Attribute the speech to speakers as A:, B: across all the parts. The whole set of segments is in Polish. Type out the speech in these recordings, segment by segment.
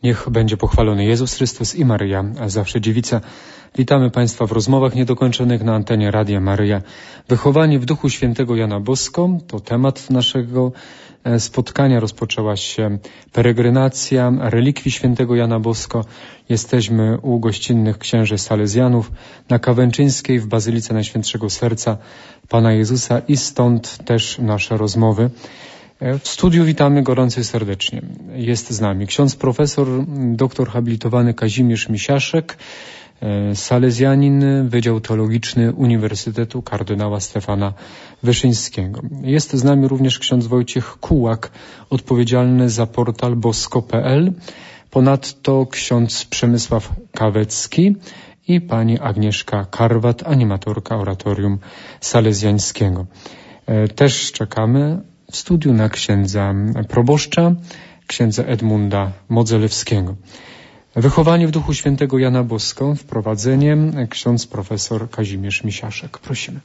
A: Niech będzie pochwalony Jezus Chrystus i Maryja, a zawsze Dziewica. Witamy Państwa w rozmowach niedokończonych na antenie Radia Maryja. Wychowanie w Duchu Świętego Jana Bosko to temat naszego spotkania. Rozpoczęła się peregrinacja relikwii Świętego Jana Bosko. Jesteśmy u gościnnych księży salezjanów na Kawęczyńskiej w Bazylice Najświętszego Serca Pana Jezusa i stąd też nasze rozmowy. W studiu witamy gorąco i serdecznie. Jest z nami ksiądz profesor, doktor habilitowany Kazimierz Misiaszek, salezjanin, Wydział Teologiczny Uniwersytetu Kardynała Stefana Wyszyńskiego. Jest z nami również ksiądz Wojciech Kułak, odpowiedzialny za portal bosko.pl. Ponadto ksiądz Przemysław Kawecki i pani Agnieszka Karwat, animatorka oratorium salezjańskiego. Też czekamy w studiu na księdza proboszcza, księdza Edmunda Modzelewskiego. Wychowanie w Duchu Świętego Jana Bosko, wprowadzenie, ksiądz profesor Kazimierz Misiaszek. Prosimy.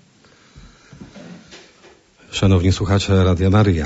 B: Szanowni słuchacze Radia Maryja.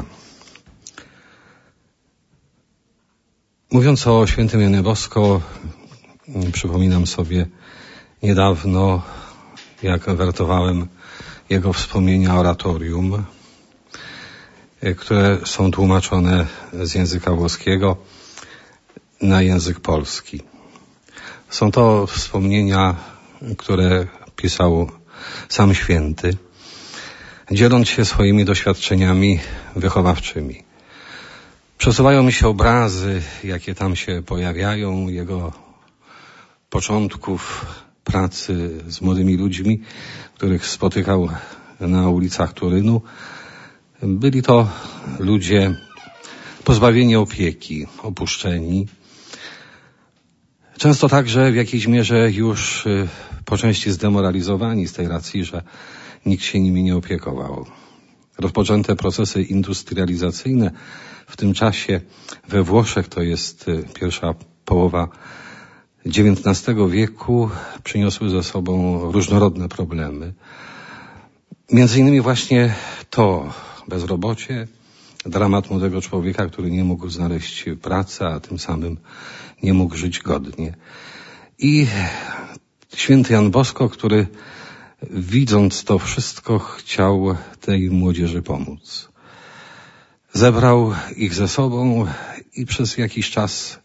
B: Mówiąc o świętym Janie Bosko, przypominam sobie niedawno, jak wertowałem jego wspomnienia oratorium, które są tłumaczone z języka włoskiego na język polski. Są to wspomnienia, które pisał sam święty, dzieląc się swoimi doświadczeniami wychowawczymi. Przesuwają mi się obrazy, jakie tam się pojawiają, jego początków pracy z młodymi ludźmi, których spotykał na ulicach Turynu. Byli to ludzie pozbawieni opieki, opuszczeni. Często także w jakiejś mierze już po części zdemoralizowani z tej racji, że nikt się nimi nie opiekował. Rozpoczęte procesy industrializacyjne w tym czasie we Włoszech, to jest pierwsza połowa XIX wieku, przyniosły ze sobą różnorodne problemy. Między innymi właśnie to bezrobocie, dramat młodego człowieka, który nie mógł znaleźć pracy, a tym samym nie mógł żyć godnie. I święty Jan Bosko, który widząc to wszystko chciał tej młodzieży pomóc. Zebrał ich ze sobą i przez jakiś czas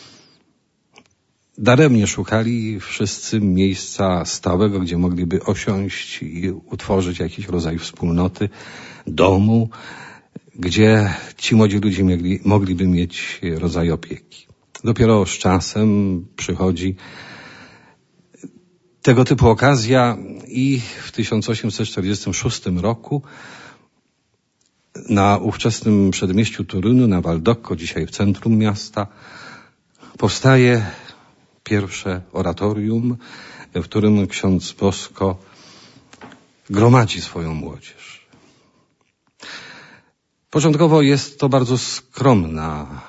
B: daremnie szukali wszyscy miejsca stałego, gdzie mogliby osiąść i utworzyć jakiś rodzaj wspólnoty, domu, gdzie ci młodzi ludzie mogliby mieć rodzaj opieki. Dopiero z czasem przychodzi tego typu okazja i w 1846 roku na ówczesnym przedmieściu Torunu, na Valdocco, dzisiaj w centrum miasta, powstaje pierwsze oratorium, w którym ksiądz Bosko gromadzi swoją młodzież. Początkowo jest to bardzo skromna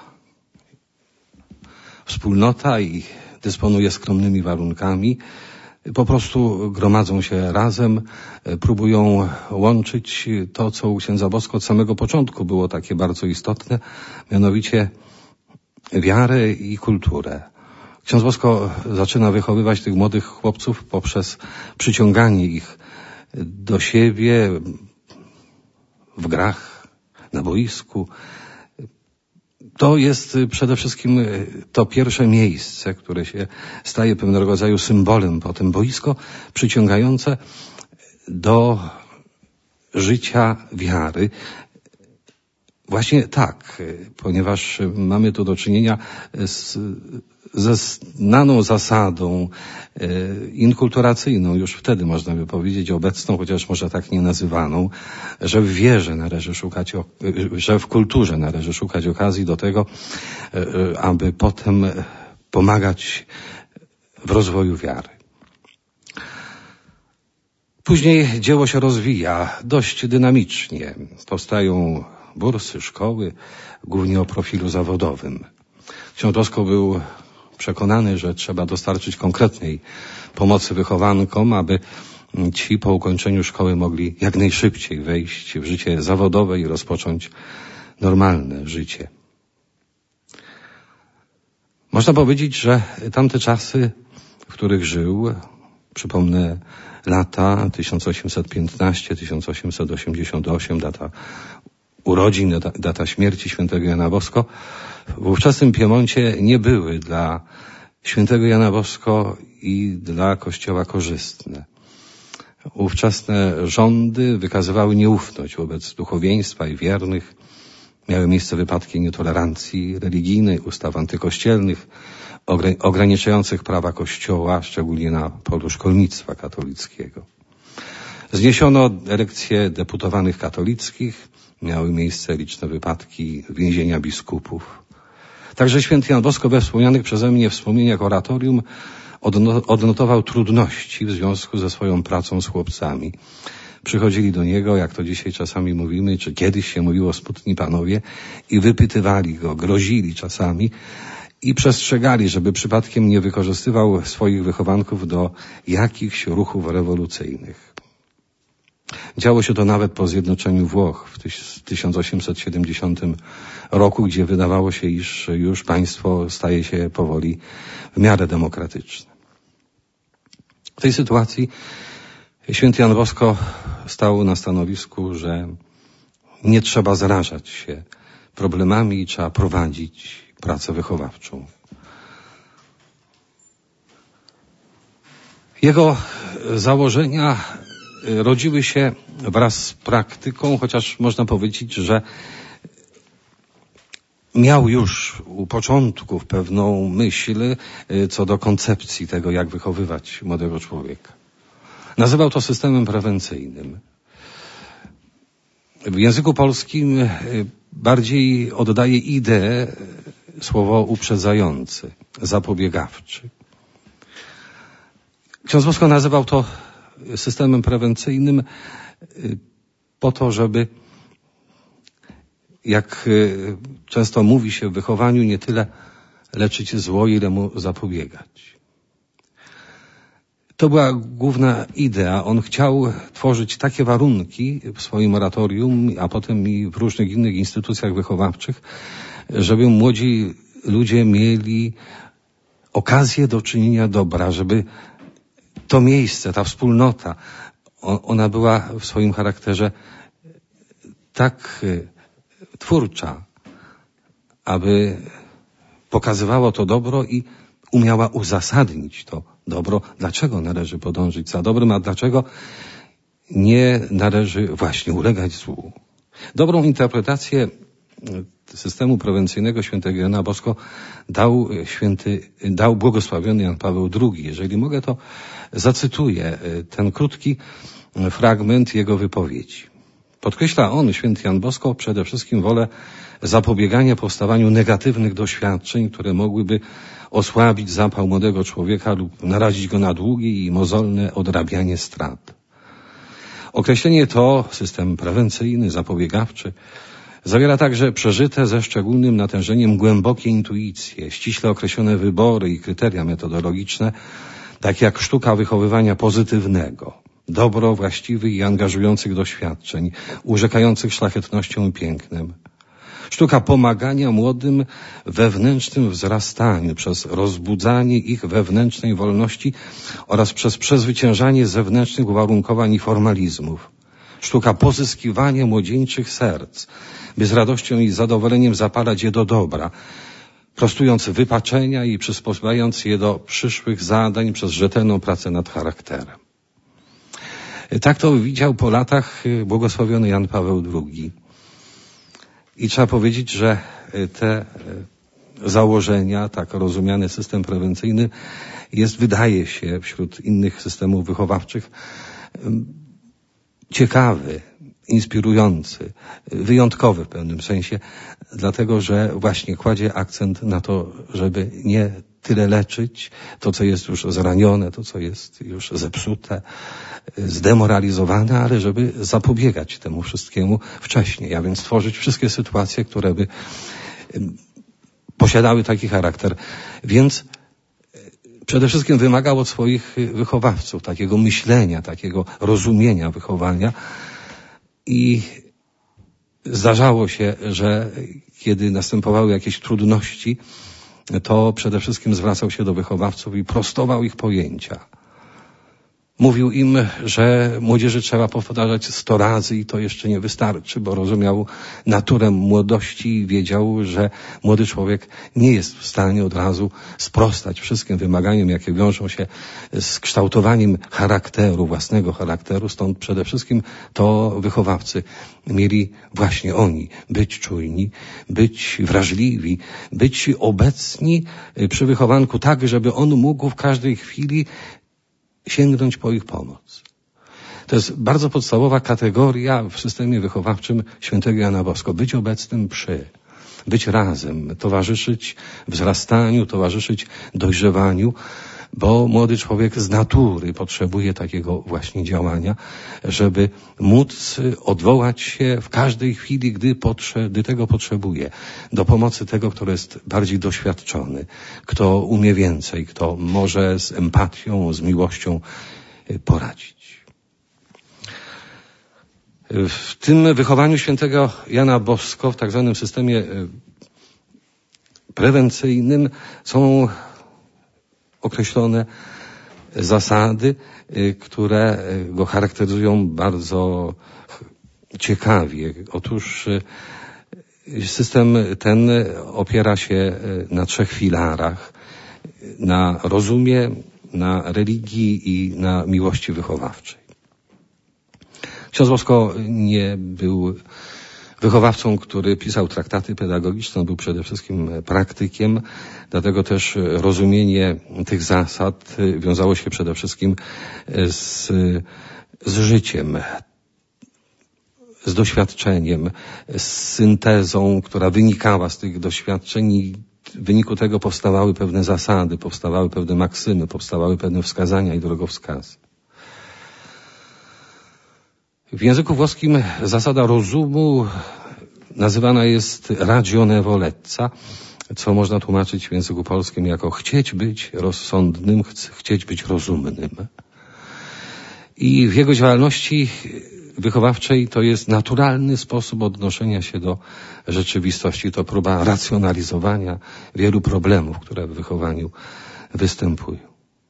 B: wspólnota i dysponuje skromnymi warunkami. Po prostu gromadzą się razem, próbują łączyć to, co u księdza Bosko od samego początku było takie bardzo istotne, mianowicie wiarę i kulturę. Ksiądz Bosko zaczyna wychowywać tych młodych chłopców poprzez przyciąganie ich do siebie w grach, na boisku. To jest przede wszystkim to pierwsze miejsce, które się staje pewnego rodzaju symbolem, potem boisko przyciągające do życia wiary. Właśnie tak, ponieważ mamy tu do czynienia ze znaną zasadą inkulturacyjną, już wtedy można by powiedzieć obecną, chociaż może tak nie nazywaną, że w wierze należy szukać, że w kulturze należy szukać okazji do tego, aby potem pomagać w rozwoju wiary. Później dzieło się rozwija dość dynamicznie. Powstają bursy, szkoły, głównie o profilu zawodowym. Ksiądz Bosko był przekonany, że trzeba dostarczyć konkretnej pomocy wychowankom, aby ci po ukończeniu szkoły mogli jak najszybciej wejść w życie zawodowe i rozpocząć normalne życie. Można powiedzieć, że tamte czasy, w których żył, przypomnę lata 1815-1888, data urodzin, data śmierci świętego Jana Bosko, w ówczesnym Piemoncie nie były dla świętego Jana Bosko i dla Kościoła korzystne. Ówczesne rządy wykazywały nieufność wobec duchowieństwa i wiernych. Miały miejsce wypadki nietolerancji religijnej, ustaw antykościelnych, ograniczających prawa Kościoła, szczególnie na polu szkolnictwa katolickiego. Zniesiono elekcje deputowanych katolickich, miały miejsce liczne wypadki więzienia biskupów. Także święty Jan Bosko we wspomnianych przeze mnie wspomnieniach oratorium odnotował trudności w związku ze swoją pracą z chłopcami. Przychodzili do niego, jak to dzisiaj czasami mówimy, czy kiedyś się mówiło, smutni panowie, i wypytywali go, grozili czasami i przestrzegali, żeby przypadkiem nie wykorzystywał swoich wychowanków do jakichś ruchów rewolucyjnych. Działo się to nawet po zjednoczeniu Włoch w 1870 roku, gdzie wydawało się, iż już państwo staje się powoli w miarę demokratyczne. W tej sytuacji święty Jan Bosko stał na stanowisku, że nie trzeba zarażać się problemami i trzeba prowadzić pracę wychowawczą. Jego założenia rodziły się wraz z praktyką, chociaż można powiedzieć, że miał już u początków pewną myśl co do koncepcji tego, jak wychowywać młodego człowieka. Nazywał to systemem prewencyjnym. W języku polskim bardziej oddaje ideę słowo uprzedzający, zapobiegawczy. Ksiądz Bosko nazywał to systemem prewencyjnym po to, żeby, jak często mówi się w wychowaniu, nie tyle leczyć zło, ile mu zapobiegać. To była główna idea. On chciał tworzyć takie warunki w swoim oratorium, a potem i w różnych innych instytucjach wychowawczych, żeby młodzi ludzie mieli okazję do czynienia dobra, żeby to miejsce, ta wspólnota, ona była w swoim charakterze tak twórcza, aby pokazywało to dobro i umiała uzasadnić to dobro, dlaczego należy podążyć za dobrym, a dlaczego nie należy właśnie ulegać złu. Dobrą interpretację systemu prewencyjnego świętego Jana Bosko dał błogosławiony Jan Paweł II. Jeżeli mogę, to zacytuję ten krótki fragment jego wypowiedzi. Podkreśla on, święty Jan Bosko, przede wszystkim wolę zapobiegania powstawaniu negatywnych doświadczeń, które mogłyby osłabić zapał młodego człowieka lub narazić go na długie i mozolne odrabianie strat. Określenie to, system prewencyjny, zapobiegawczy, zawiera także przeżyte ze szczególnym natężeniem głębokie intuicje, ściśle określone wybory i kryteria metodologiczne, takie jak sztuka wychowywania pozytywnego, dobro właściwych i angażujących doświadczeń, urzekających szlachetnością i pięknem. Sztuka pomagania młodym w wewnętrznym wzrastaniu przez rozbudzanie ich wewnętrznej wolności oraz przez przezwyciężanie zewnętrznych uwarunkowań i formalizmów. Sztuka pozyskiwania młodzieńczych serc, by z radością i zadowoleniem zapalać je do dobra, prostując wypaczenia i przysposabiając je do przyszłych zadań przez rzetelną pracę nad charakterem. Tak to widział po latach błogosławiony Jan Paweł II. I trzeba powiedzieć, że te założenia, tak rozumiany system prewencyjny jest, wydaje się, wśród innych systemów wychowawczych ciekawy, inspirujący, wyjątkowy w pewnym sensie, dlatego że właśnie kładzie akcent na to, żeby nie tyle leczyć to, co jest już zranione, to, co jest już zepsute, zdemoralizowane, ale żeby zapobiegać temu wszystkiemu wcześniej, a więc tworzyć wszystkie sytuacje, które by posiadały taki charakter. Więc przede wszystkim wymagał od swoich wychowawców takiego myślenia, takiego rozumienia wychowania i zdarzało się, że kiedy następowały jakieś trudności, to przede wszystkim zwracał się do wychowawców i prostował ich pojęcia. Mówił im, że młodzieży trzeba powtarzać 100 razy i to jeszcze nie wystarczy, bo rozumiał naturę młodości i wiedział, że młody człowiek nie jest w stanie od razu sprostać wszystkim wymaganiom, jakie wiążą się z kształtowaniem charakteru, własnego charakteru. Stąd przede wszystkim to wychowawcy mieli właśnie oni być czujni, być wrażliwi, być obecni przy wychowanku tak, żeby on mógł w każdej chwili sięgnąć po ich pomoc. To jest bardzo podstawowa kategoria w systemie wychowawczym świętego Jana Bosko. Być obecnym być razem, towarzyszyć wzrastaniu, towarzyszyć dojrzewaniu, bo młody człowiek z natury potrzebuje takiego właśnie działania, żeby móc odwołać się w każdej chwili, gdy tego potrzebuje, do pomocy tego, kto jest bardziej doświadczony, kto umie więcej, kto może z empatią, z miłością poradzić. W tym wychowaniu świętego Jana Bosko, w tak zwanym systemie prewencyjnym, są określone zasady, które go charakteryzują bardzo ciekawie. Otóż system ten opiera się na 3 filarach. Na rozumie, na religii i na miłości wychowawczej. Ksiądz Bosko nie był wychowawcą, który pisał traktaty pedagogiczne, on był przede wszystkim praktykiem, dlatego też rozumienie tych zasad wiązało się przede wszystkim z życiem, z doświadczeniem, z syntezą, która wynikała z tych doświadczeń i w wyniku tego powstawały pewne zasady, powstawały pewne maksymy, powstawały pewne wskazania i drogowskazy. W języku włoskim zasada rozumu nazywana jest ragionevolezza, co można tłumaczyć w języku polskim jako chcieć być rozsądnym, chcieć być rozumnym. I w jego działalności wychowawczej to jest naturalny sposób odnoszenia się do rzeczywistości. To próba racjonalizowania wielu problemów, które w wychowaniu występują.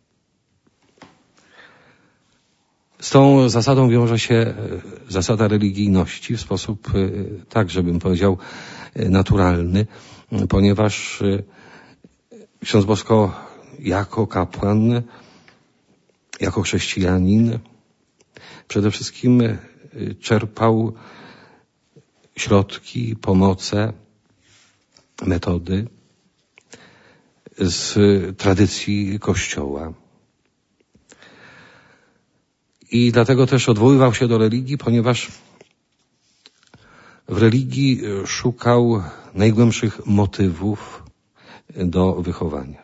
B: Z tą zasadą wiąże się zasada religijności w sposób, tak żebym powiedział, naturalny, ponieważ ksiądz Bosko jako kapłan, jako chrześcijanin przede wszystkim czerpał środki, pomoce, metody z tradycji Kościoła. I dlatego też odwoływał się do religii, ponieważ w religii szukał najgłębszych motywów do wychowania.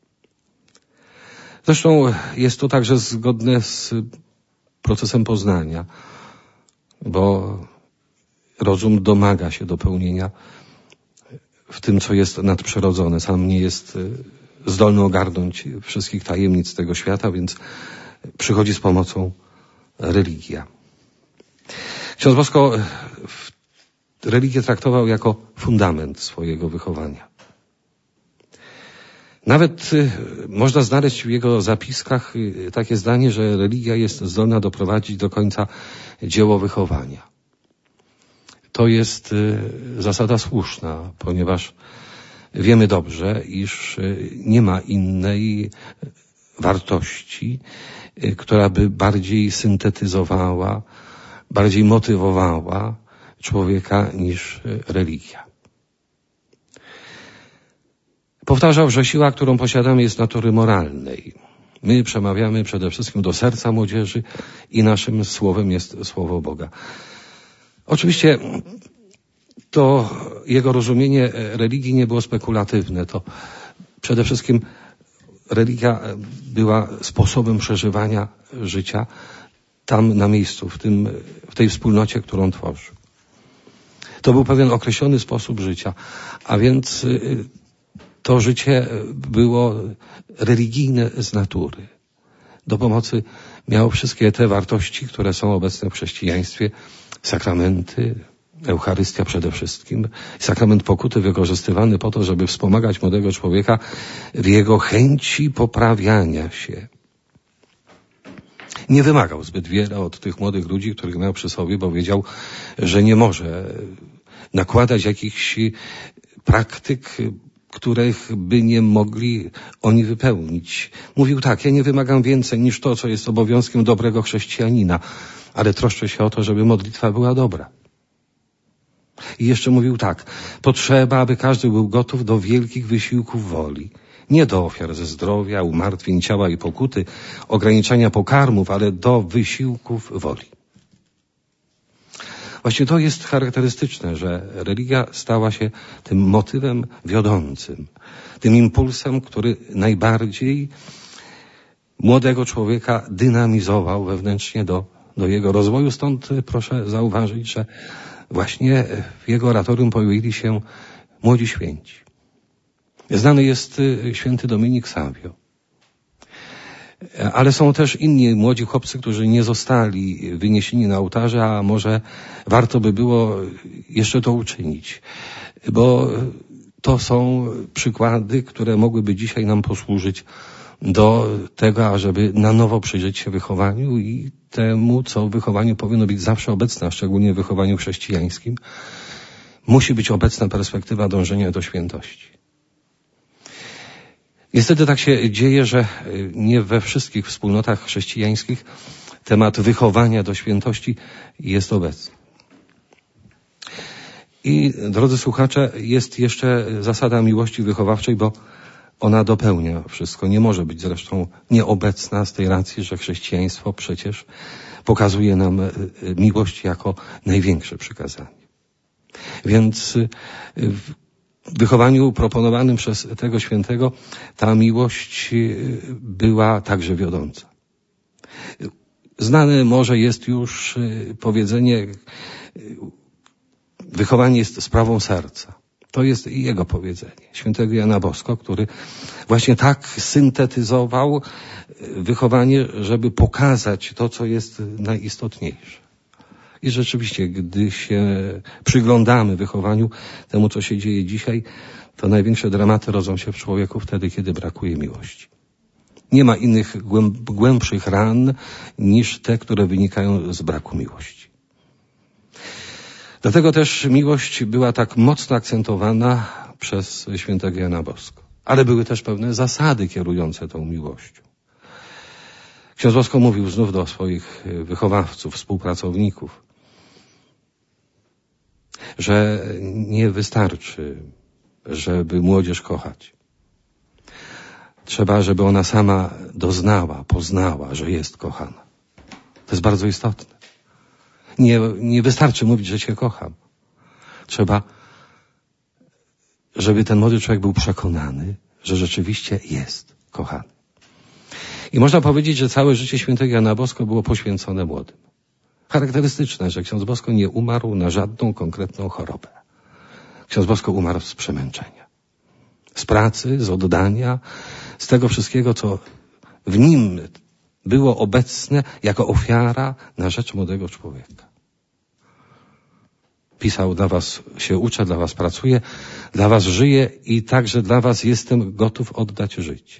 B: Zresztą jest to także zgodne z procesem poznania, bo rozum domaga się dopełnienia w tym, co jest nadprzyrodzone. Sam nie jest zdolny ogarnąć wszystkich tajemnic tego świata, więc przychodzi z pomocą religia. Ksiądz Bosko religię traktował jako fundament swojego wychowania. Nawet można znaleźć w jego zapiskach takie zdanie, że religia jest zdolna doprowadzić do końca dzieło wychowania. To jest zasada słuszna, ponieważ wiemy dobrze, iż nie ma innej wartości, która by bardziej syntetyzowała, bardziej motywowała człowieka niż religia. Powtarzał, że siła, którą posiadamy, jest natury moralnej. My przemawiamy przede wszystkim do serca młodzieży i naszym słowem jest Słowo Boga. Oczywiście to jego rozumienie religii nie było spekulatywne. To przede wszystkim religia była sposobem przeżywania życia tam na miejscu, w tej wspólnocie, którą tworzył. To był pewien określony sposób życia, a więc to życie było religijne z natury. Do pomocy miało wszystkie te wartości, które są obecne w chrześcijaństwie, sakramenty, Eucharystia przede wszystkim, sakrament pokuty wykorzystywany po to, żeby wspomagać młodego człowieka w jego chęci poprawiania się. Nie wymagał zbyt wiele od tych młodych ludzi, których miał przy sobie, bo wiedział, że nie może nakładać jakichś praktyk, których by nie mogli oni wypełnić. Mówił tak: ja nie wymagam więcej niż to, co jest obowiązkiem dobrego chrześcijanina, ale troszczę się o to, żeby modlitwa była dobra. I jeszcze mówił tak: potrzeba, aby każdy był gotów do wielkich wysiłków woli. Nie do ofiar ze zdrowia, umartwień ciała i pokuty, ograniczania pokarmów, ale do wysiłków woli. Właśnie to jest charakterystyczne, że religia stała się tym motywem wiodącym, tym impulsem, który najbardziej młodego człowieka dynamizował wewnętrznie do jego rozwoju. Stąd proszę zauważyć, że właśnie w jego oratorium pojawili się młodzi święci. Znany jest święty Dominik Savio. Ale są też inni młodzi chłopcy, którzy nie zostali wyniesieni na ołtarze, a może warto by było jeszcze to uczynić. Bo to są przykłady, które mogłyby dzisiaj nam posłużyć do tego, ażeby na nowo przyjrzeć się wychowaniu i temu, co w wychowaniu powinno być zawsze obecne, a szczególnie w wychowaniu chrześcijańskim. Musi być obecna perspektywa dążenia do świętości. Niestety tak się dzieje, że nie we wszystkich wspólnotach chrześcijańskich temat wychowania do świętości jest obecny. I, drodzy słuchacze, jest jeszcze zasada miłości wychowawczej, bo ona dopełnia wszystko. Nie może być zresztą nieobecna z tej racji, że chrześcijaństwo przecież pokazuje nam miłość jako największe przykazanie. Więc w wychowaniu proponowanym przez tego świętego ta miłość była także wiodąca. Znane może jest już powiedzenie: wychowanie jest sprawą serca. To jest jego powiedzenie, świętego Jana Bosko, który właśnie tak syntetyzował wychowanie, żeby pokazać to, co jest najistotniejsze. I rzeczywiście, gdy się przyglądamy wychowaniu, temu, co się dzieje dzisiaj, to największe dramaty rodzą się w człowieku wtedy, kiedy brakuje miłości. Nie ma innych głębszych ran niż te, które wynikają z braku miłości. Dlatego też miłość była tak mocno akcentowana przez świętego Jana Bosko. Ale były też pewne zasady kierujące tą miłością. Ksiądz Bosko mówił znów do swoich wychowawców, współpracowników, że nie wystarczy, żeby młodzież kochać. Trzeba, żeby ona sama doznała, poznała, że jest kochana. To jest bardzo istotne. Nie wystarczy mówić, że cię kocham. Trzeba, żeby ten młody człowiek był przekonany, że rzeczywiście jest kochany. I można powiedzieć, że całe życie świętego Jana Bosko było poświęcone młodym. Charakterystyczne, że ksiądz Bosko nie umarł na żadną konkretną chorobę. Ksiądz Bosko umarł z przemęczenia. Z pracy, z oddania, z tego wszystkiego, co w nim było obecne jako ofiara na rzecz młodego człowieka. Pisał: dla was się uczę, dla was pracuję, dla was żyję i także dla was jestem gotów oddać życie.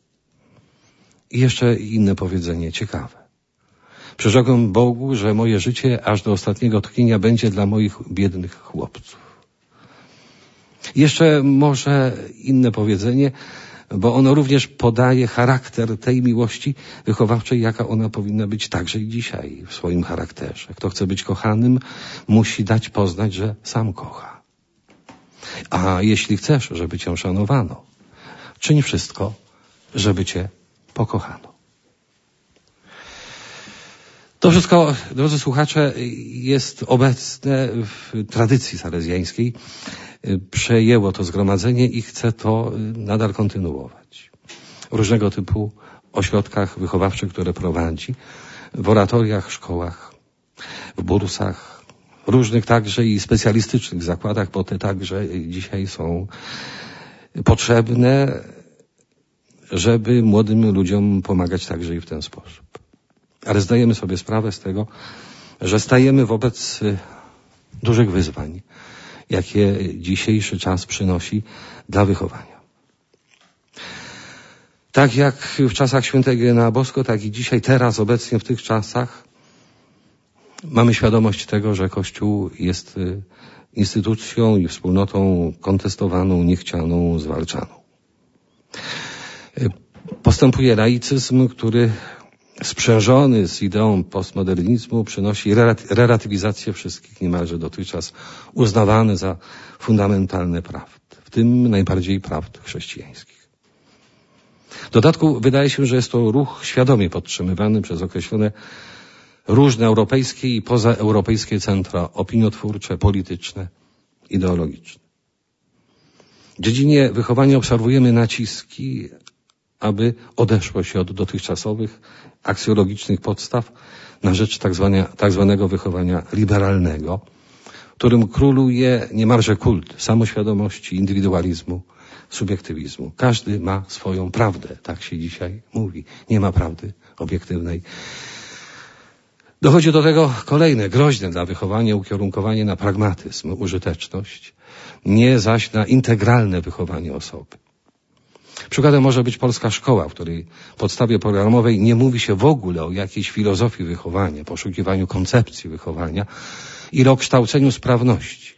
B: I jeszcze inne powiedzenie, ciekawe. Przyrzekłem Bogu, że moje życie aż do ostatniego tchnienia będzie dla moich biednych chłopców. Jeszcze może inne powiedzenie, bo ono również podaje charakter tej miłości wychowawczej, jaka ona powinna być także i dzisiaj w swoim charakterze. Kto chce być kochanym, musi dać poznać, że sam kocha. A jeśli chcesz, żeby cię szanowano, czyń wszystko, żeby cię pokochano. To wszystko, drodzy słuchacze, jest obecne w tradycji salezjańskiej. Przejęło to zgromadzenie i chce to nadal kontynuować. W różnego typu ośrodkach wychowawczych, które prowadzi, w oratoriach, szkołach, w bursach, różnych także i specjalistycznych zakładach, bo te także dzisiaj są potrzebne, żeby młodym ludziom pomagać także i w ten sposób. Ale zdajemy sobie sprawę z tego, że stajemy wobec dużych wyzwań, jakie dzisiejszy czas przynosi dla wychowania. Tak jak w czasach świętego Jana Bosko, tak i dzisiaj, teraz, obecnie w tych czasach mamy świadomość tego, że Kościół jest instytucją i wspólnotą kontestowaną, niechcianą, zwalczaną. Postępuje laicyzm, który sprzężony z ideą postmodernizmu przynosi relatywizację wszystkich niemalże dotychczas uznawanych za fundamentalne prawd, w tym najbardziej prawd chrześcijańskich. W dodatku wydaje się, że jest to ruch świadomie podtrzymywany przez określone różne europejskie i pozaeuropejskie centra opiniotwórcze, polityczne, ideologiczne. W dziedzinie wychowania obserwujemy naciski, aby odeszło się od dotychczasowych aksjologicznych podstaw na rzecz tak zwanego wychowania liberalnego, w którym króluje niemalże kult samoświadomości, indywidualizmu, subiektywizmu. Każdy ma swoją prawdę, tak się dzisiaj mówi. Nie ma prawdy obiektywnej. Dochodzi do tego kolejne, groźne dla wychowania ukierunkowanie na pragmatyzm, użyteczność, nie zaś na integralne wychowanie osoby. Przykładem może być polska szkoła, w której w podstawie programowej nie mówi się w ogóle o jakiejś filozofii wychowania, poszukiwaniu koncepcji wychowania i o kształceniu sprawności.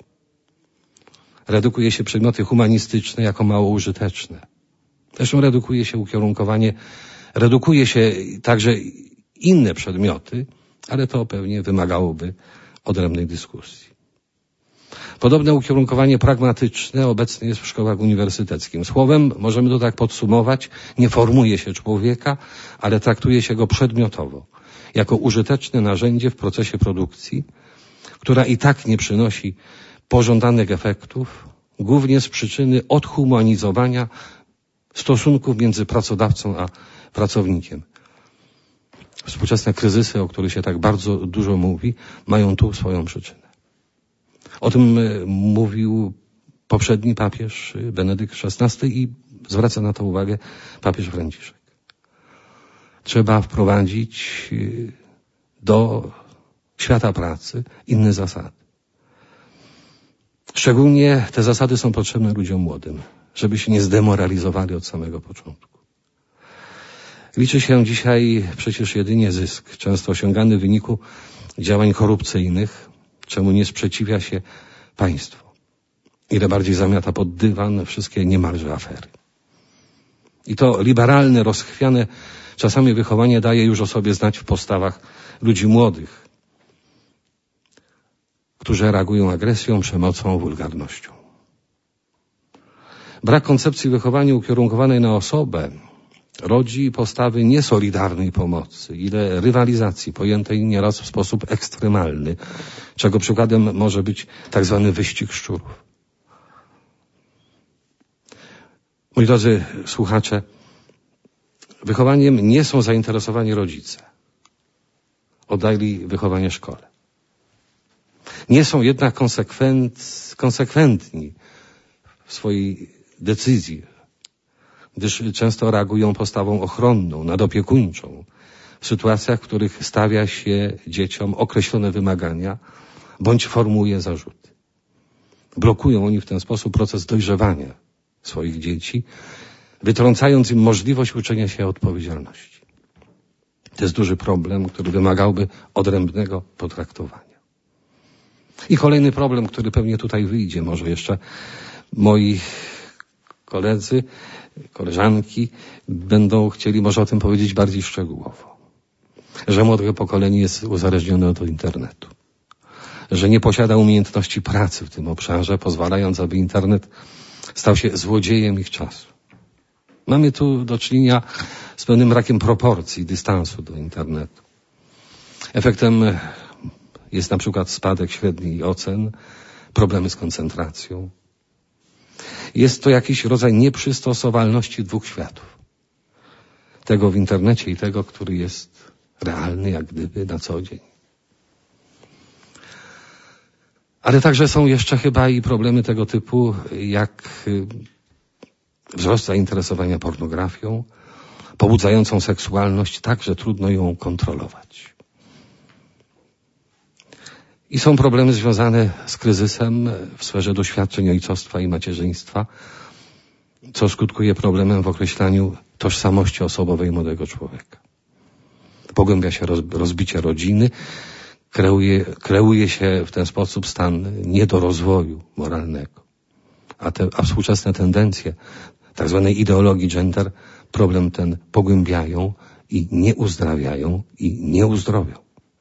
B: Redukuje się przedmioty humanistyczne jako mało użyteczne. Zresztą redukuje się ukierunkowanie, redukuje się także inne przedmioty, ale to pewnie wymagałoby odrębnej dyskusji. Podobne ukierunkowanie pragmatyczne obecne jest w szkołach uniwersyteckich. Słowem, możemy to tak podsumować, nie formuje się człowieka, ale traktuje się go przedmiotowo, jako użyteczne narzędzie w procesie produkcji, która i tak nie przynosi pożądanych efektów, głównie z przyczyny odhumanizowania stosunków między pracodawcą a pracownikiem. Współczesne kryzysy, o których się tak bardzo dużo mówi, mają tu swoją przyczynę. O tym mówił poprzedni papież Benedykt XVI i zwraca na to uwagę papież Franciszek. Trzeba wprowadzić do świata pracy inne zasady. Szczególnie te zasady są potrzebne ludziom młodym, żeby się nie zdemoralizowali od samego początku. Liczy się dzisiaj przecież jedynie zysk, często osiągany w wyniku działań korupcyjnych, czemu nie sprzeciwia się państwo. Ile bardziej zamiata pod dywan wszystkie niemalże afery. I to liberalne, rozchwiane czasami wychowanie daje już o sobie znać w postawach ludzi młodych, którzy reagują agresją, przemocą, wulgarnością. Brak koncepcji wychowania ukierunkowanej na osobę rodzi postawy nie solidarnej pomocy, ile rywalizacji pojętej nieraz w sposób ekstremalny, czego przykładem może być tak zwany wyścig szczurów. Moi drodzy słuchacze, wychowaniem nie są zainteresowani rodzice. Oddali wychowanie szkole. Nie są jednak konsekwentni w swojej decyzji, gdyż często reagują postawą ochronną, nadopiekuńczą w sytuacjach, w których stawia się dzieciom określone wymagania bądź formułuje zarzuty. Blokują oni w ten sposób proces dojrzewania swoich dzieci, wytrącając im możliwość uczenia się odpowiedzialności. To jest duży problem, który wymagałby odrębnego potraktowania. I kolejny problem, który pewnie tutaj wyjdzie, może jeszcze moi koledzy, koleżanki będą chcieli może o tym powiedzieć bardziej szczegółowo. Że młode pokolenie jest uzależnione od internetu. Że nie posiada umiejętności pracy w tym obszarze, pozwalając, aby internet stał się złodziejem ich czasu. Mamy tu do czynienia z pewnym brakiem proporcji, dystansu do internetu. Efektem jest na przykład spadek średniej ocen, problemy z koncentracją. Jest to jakiś rodzaj nieprzystosowalności dwóch światów. Tego w internecie i tego, który jest realny, jak gdyby na co dzień. Ale także są jeszcze chyba i problemy tego typu, jak wzrost zainteresowania pornografią, pobudzającą seksualność, tak, że trudno ją kontrolować. I są problemy związane z kryzysem w sferze doświadczeń ojcostwa i macierzyństwa, co skutkuje problemem w określaniu tożsamości osobowej młodego człowieka. Pogłębia się rozbicie rodziny, kreuje się w ten sposób stan niedorozwoju moralnego. A współczesne tendencje tak zwanej ideologii gender problem ten pogłębiają i nie uzdrawiają i nie uzdrowią.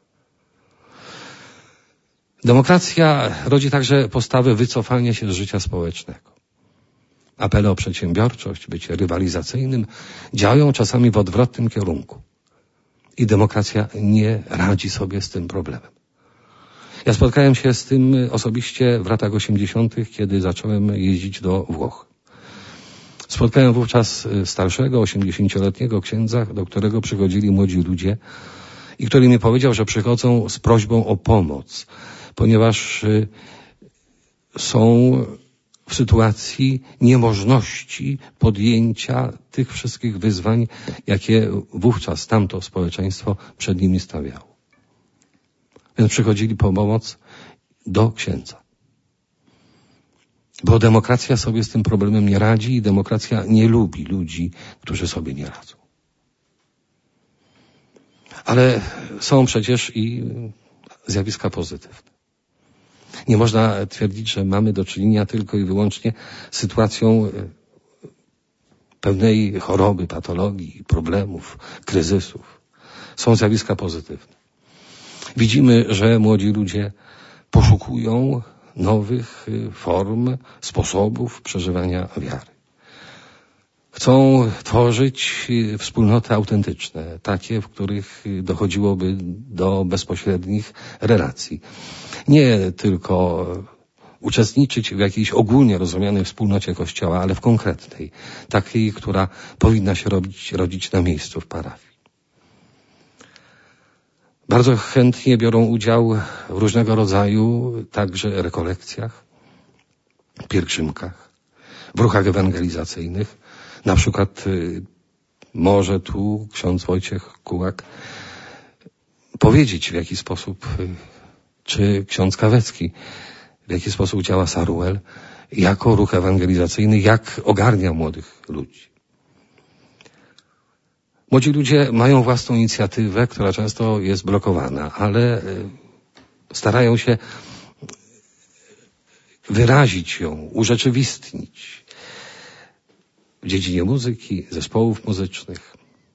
B: Demokracja rodzi także postawę wycofania się z życia społecznego. Apele o przedsiębiorczość, bycie rywalizacyjnym działają czasami w odwrotnym kierunku. I demokracja nie radzi sobie z tym problemem. Ja spotkałem się z tym osobiście w latach 80., kiedy zacząłem jeździć do Włoch. Spotkałem wówczas starszego, 80-letniego księdza, do którego przychodzili młodzi ludzie i który mi powiedział, że przychodzą z prośbą o pomoc, ponieważ są w sytuacji niemożności podjęcia tych wszystkich wyzwań, jakie wówczas tamto społeczeństwo przed nimi stawiało. Więc przychodzili po pomoc do księdza. Bo demokracja sobie z tym problemem nie radzi i demokracja nie lubi ludzi, którzy sobie nie radzą. Ale są przecież i zjawiska pozytywne. Nie można twierdzić, że mamy do czynienia tylko i wyłącznie z sytuacją pewnej choroby, patologii, problemów, kryzysów. Są zjawiska pozytywne. Widzimy, że młodzi ludzie poszukują nowych form, sposobów przeżywania wiary. Chcą tworzyć wspólnoty autentyczne, takie, w których dochodziłoby do bezpośrednich relacji. Nie tylko uczestniczyć w jakiejś ogólnie rozumianej wspólnocie Kościoła, ale w konkretnej, takiej, która powinna się rodzić na miejscu w parafii. Bardzo chętnie biorą udział w różnego rodzaju także rekolekcjach, pielgrzymkach, w ruchach ewangelizacyjnych. Na przykład może tu ksiądz Wojciech Kułak powiedzieć, w jaki sposób, czy ksiądz Kawecki, w jaki sposób działa Saruel jako ruch ewangelizacyjny, jak ogarnia młodych ludzi. Młodzi ludzie mają własną inicjatywę, która często jest blokowana, ale starają się wyrazić ją, urzeczywistnić w dziedzinie muzyki, zespołów muzycznych.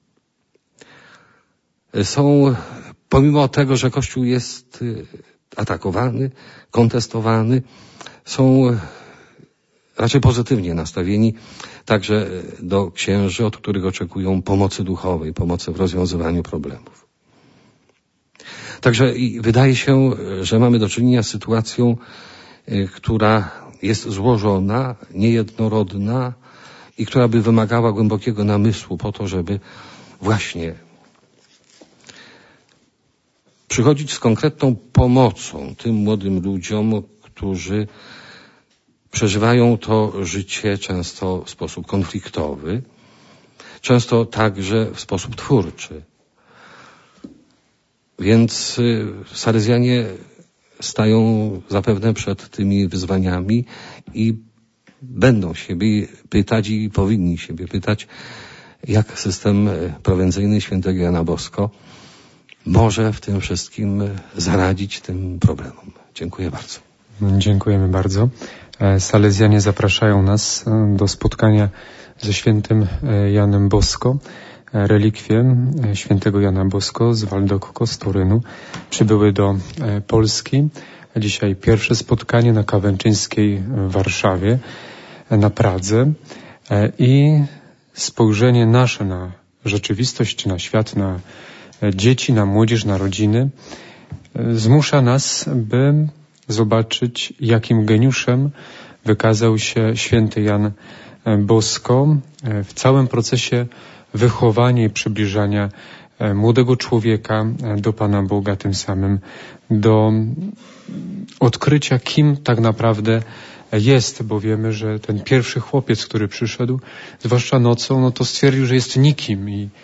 B: Są, pomimo tego, że Kościół jest atakowany, kontestowany, są raczej pozytywnie nastawieni także do księży, od których oczekują pomocy duchowej, pomocy w rozwiązywaniu problemów. Także wydaje się, że mamy do czynienia z sytuacją, która jest złożona, niejednorodna i która by wymagała głębokiego namysłu po to, żeby właśnie przychodzić z konkretną pomocą tym młodym ludziom, którzy przeżywają to życie często w sposób konfliktowy, często także w sposób twórczy. Więc Salezjanie stają zapewne przed tymi wyzwaniami i będą siebie pytać i powinni siebie pytać, jak system prowencyjny świętego Jana Bosko może w tym wszystkim zaradzić tym problemom. Dziękuję bardzo.
A: Dziękujemy bardzo. Salezjanie zapraszają nas do spotkania ze świętym Janem Bosko. Relikwie świętego Jana Bosko z Valdocco, z Torynu przybyły do Polski. Dzisiaj pierwsze spotkanie na Kawęczyńskiej w Warszawie, na Pradze i spojrzenie nasze na rzeczywistość, na świat, na dzieci, na młodzież, na rodziny zmusza nas, by zobaczyć, jakim geniuszem wykazał się święty Jan Bosko w całym procesie wychowania i przybliżania młodego człowieka do Pana Boga, tym samym do odkrycia, kim tak naprawdę jest, bo wiemy, że ten pierwszy chłopiec, który przyszedł, zwłaszcza nocą, no to stwierdził, że jest nikim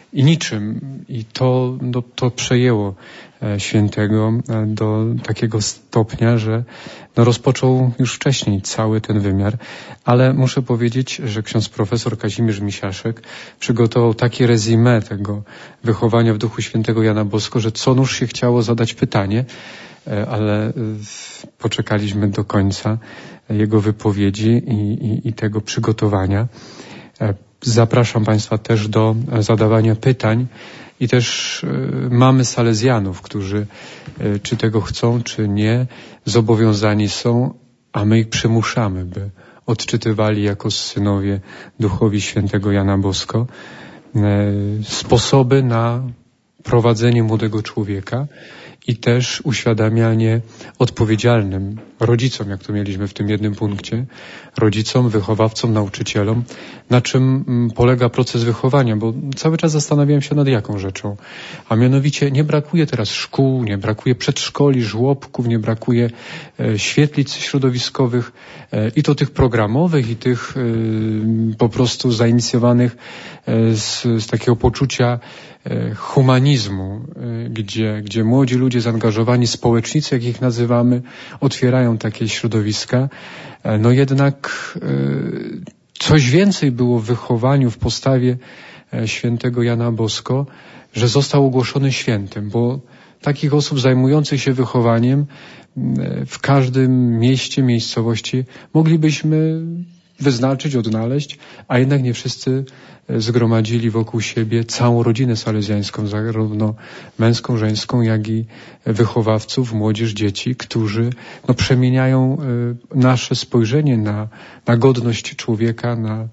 A: i niczym. I to przejęło świętego do takiego stopnia, że rozpoczął już wcześniej cały ten wymiar. Ale muszę powiedzieć, że ksiądz profesor Kazimierz Misiaszek przygotował takie rezumé tego wychowania w Duchu Świętego Jana Bosko, że co nuż się chciało zadać pytanie, ale poczekaliśmy do końca jego wypowiedzi i tego przygotowania. Zapraszam Państwa też do zadawania pytań i też mamy salezjanów, którzy czy tego chcą, czy nie, zobowiązani są, a my ich przymuszamy, by odczytywali jako synowie duchowi świętego Jana Bosko sposoby na prowadzenie młodego człowieka i też uświadamianie odpowiedzialnym rodzicom, jak to mieliśmy w tym jednym punkcie, rodzicom, wychowawcom, nauczycielom, na czym polega proces wychowania, bo cały czas zastanawiałem się nad jaką rzeczą, a mianowicie nie brakuje teraz szkół, nie brakuje przedszkoli, żłobków, nie brakuje świetlic środowiskowych i to tych programowych i tych po prostu zainicjowanych z takiego poczucia humanizmu, gdzie młodzi ludzie zaangażowani, społecznicy, jak ich nazywamy, otwierają takie środowiska. No jednak coś więcej było w wychowaniu, w postawie świętego Jana Bosko, że został ogłoszony świętym, bo takich osób zajmujących się wychowaniem w każdym mieście, miejscowości moglibyśmy wyznaczyć, odnaleźć, a jednak nie wszyscy zgromadzili wokół siebie całą rodzinę salezjańską, zarówno męską, żeńską, jak i wychowawców, młodzież, dzieci, którzy przemieniają nasze spojrzenie na godność człowieka,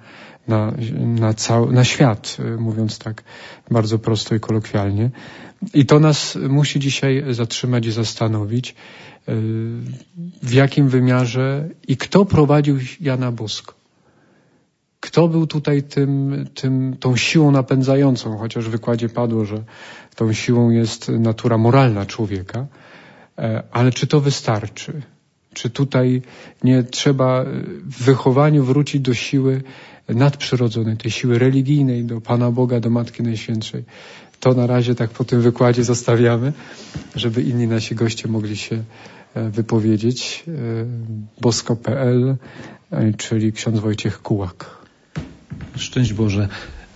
A: na świat, mówiąc tak bardzo prosto i kolokwialnie. I to nas musi dzisiaj zatrzymać i zastanowić, w jakim wymiarze i kto prowadził Jana Bosko. Kto był tutaj tą siłą napędzającą, chociaż w wykładzie padło, że tą siłą jest natura moralna człowieka, ale czy to wystarczy? Czy tutaj nie trzeba w wychowaniu wrócić do siły nadprzyrodzonej, tej siły religijnej, do Pana Boga, do Matki Najświętszej? To na razie tak po tym wykładzie zostawiamy, żeby inni nasi goście mogli się wypowiedzieć. Bosko.pl, czyli ksiądz Wojciech Kułak.
C: Szczęść Boże.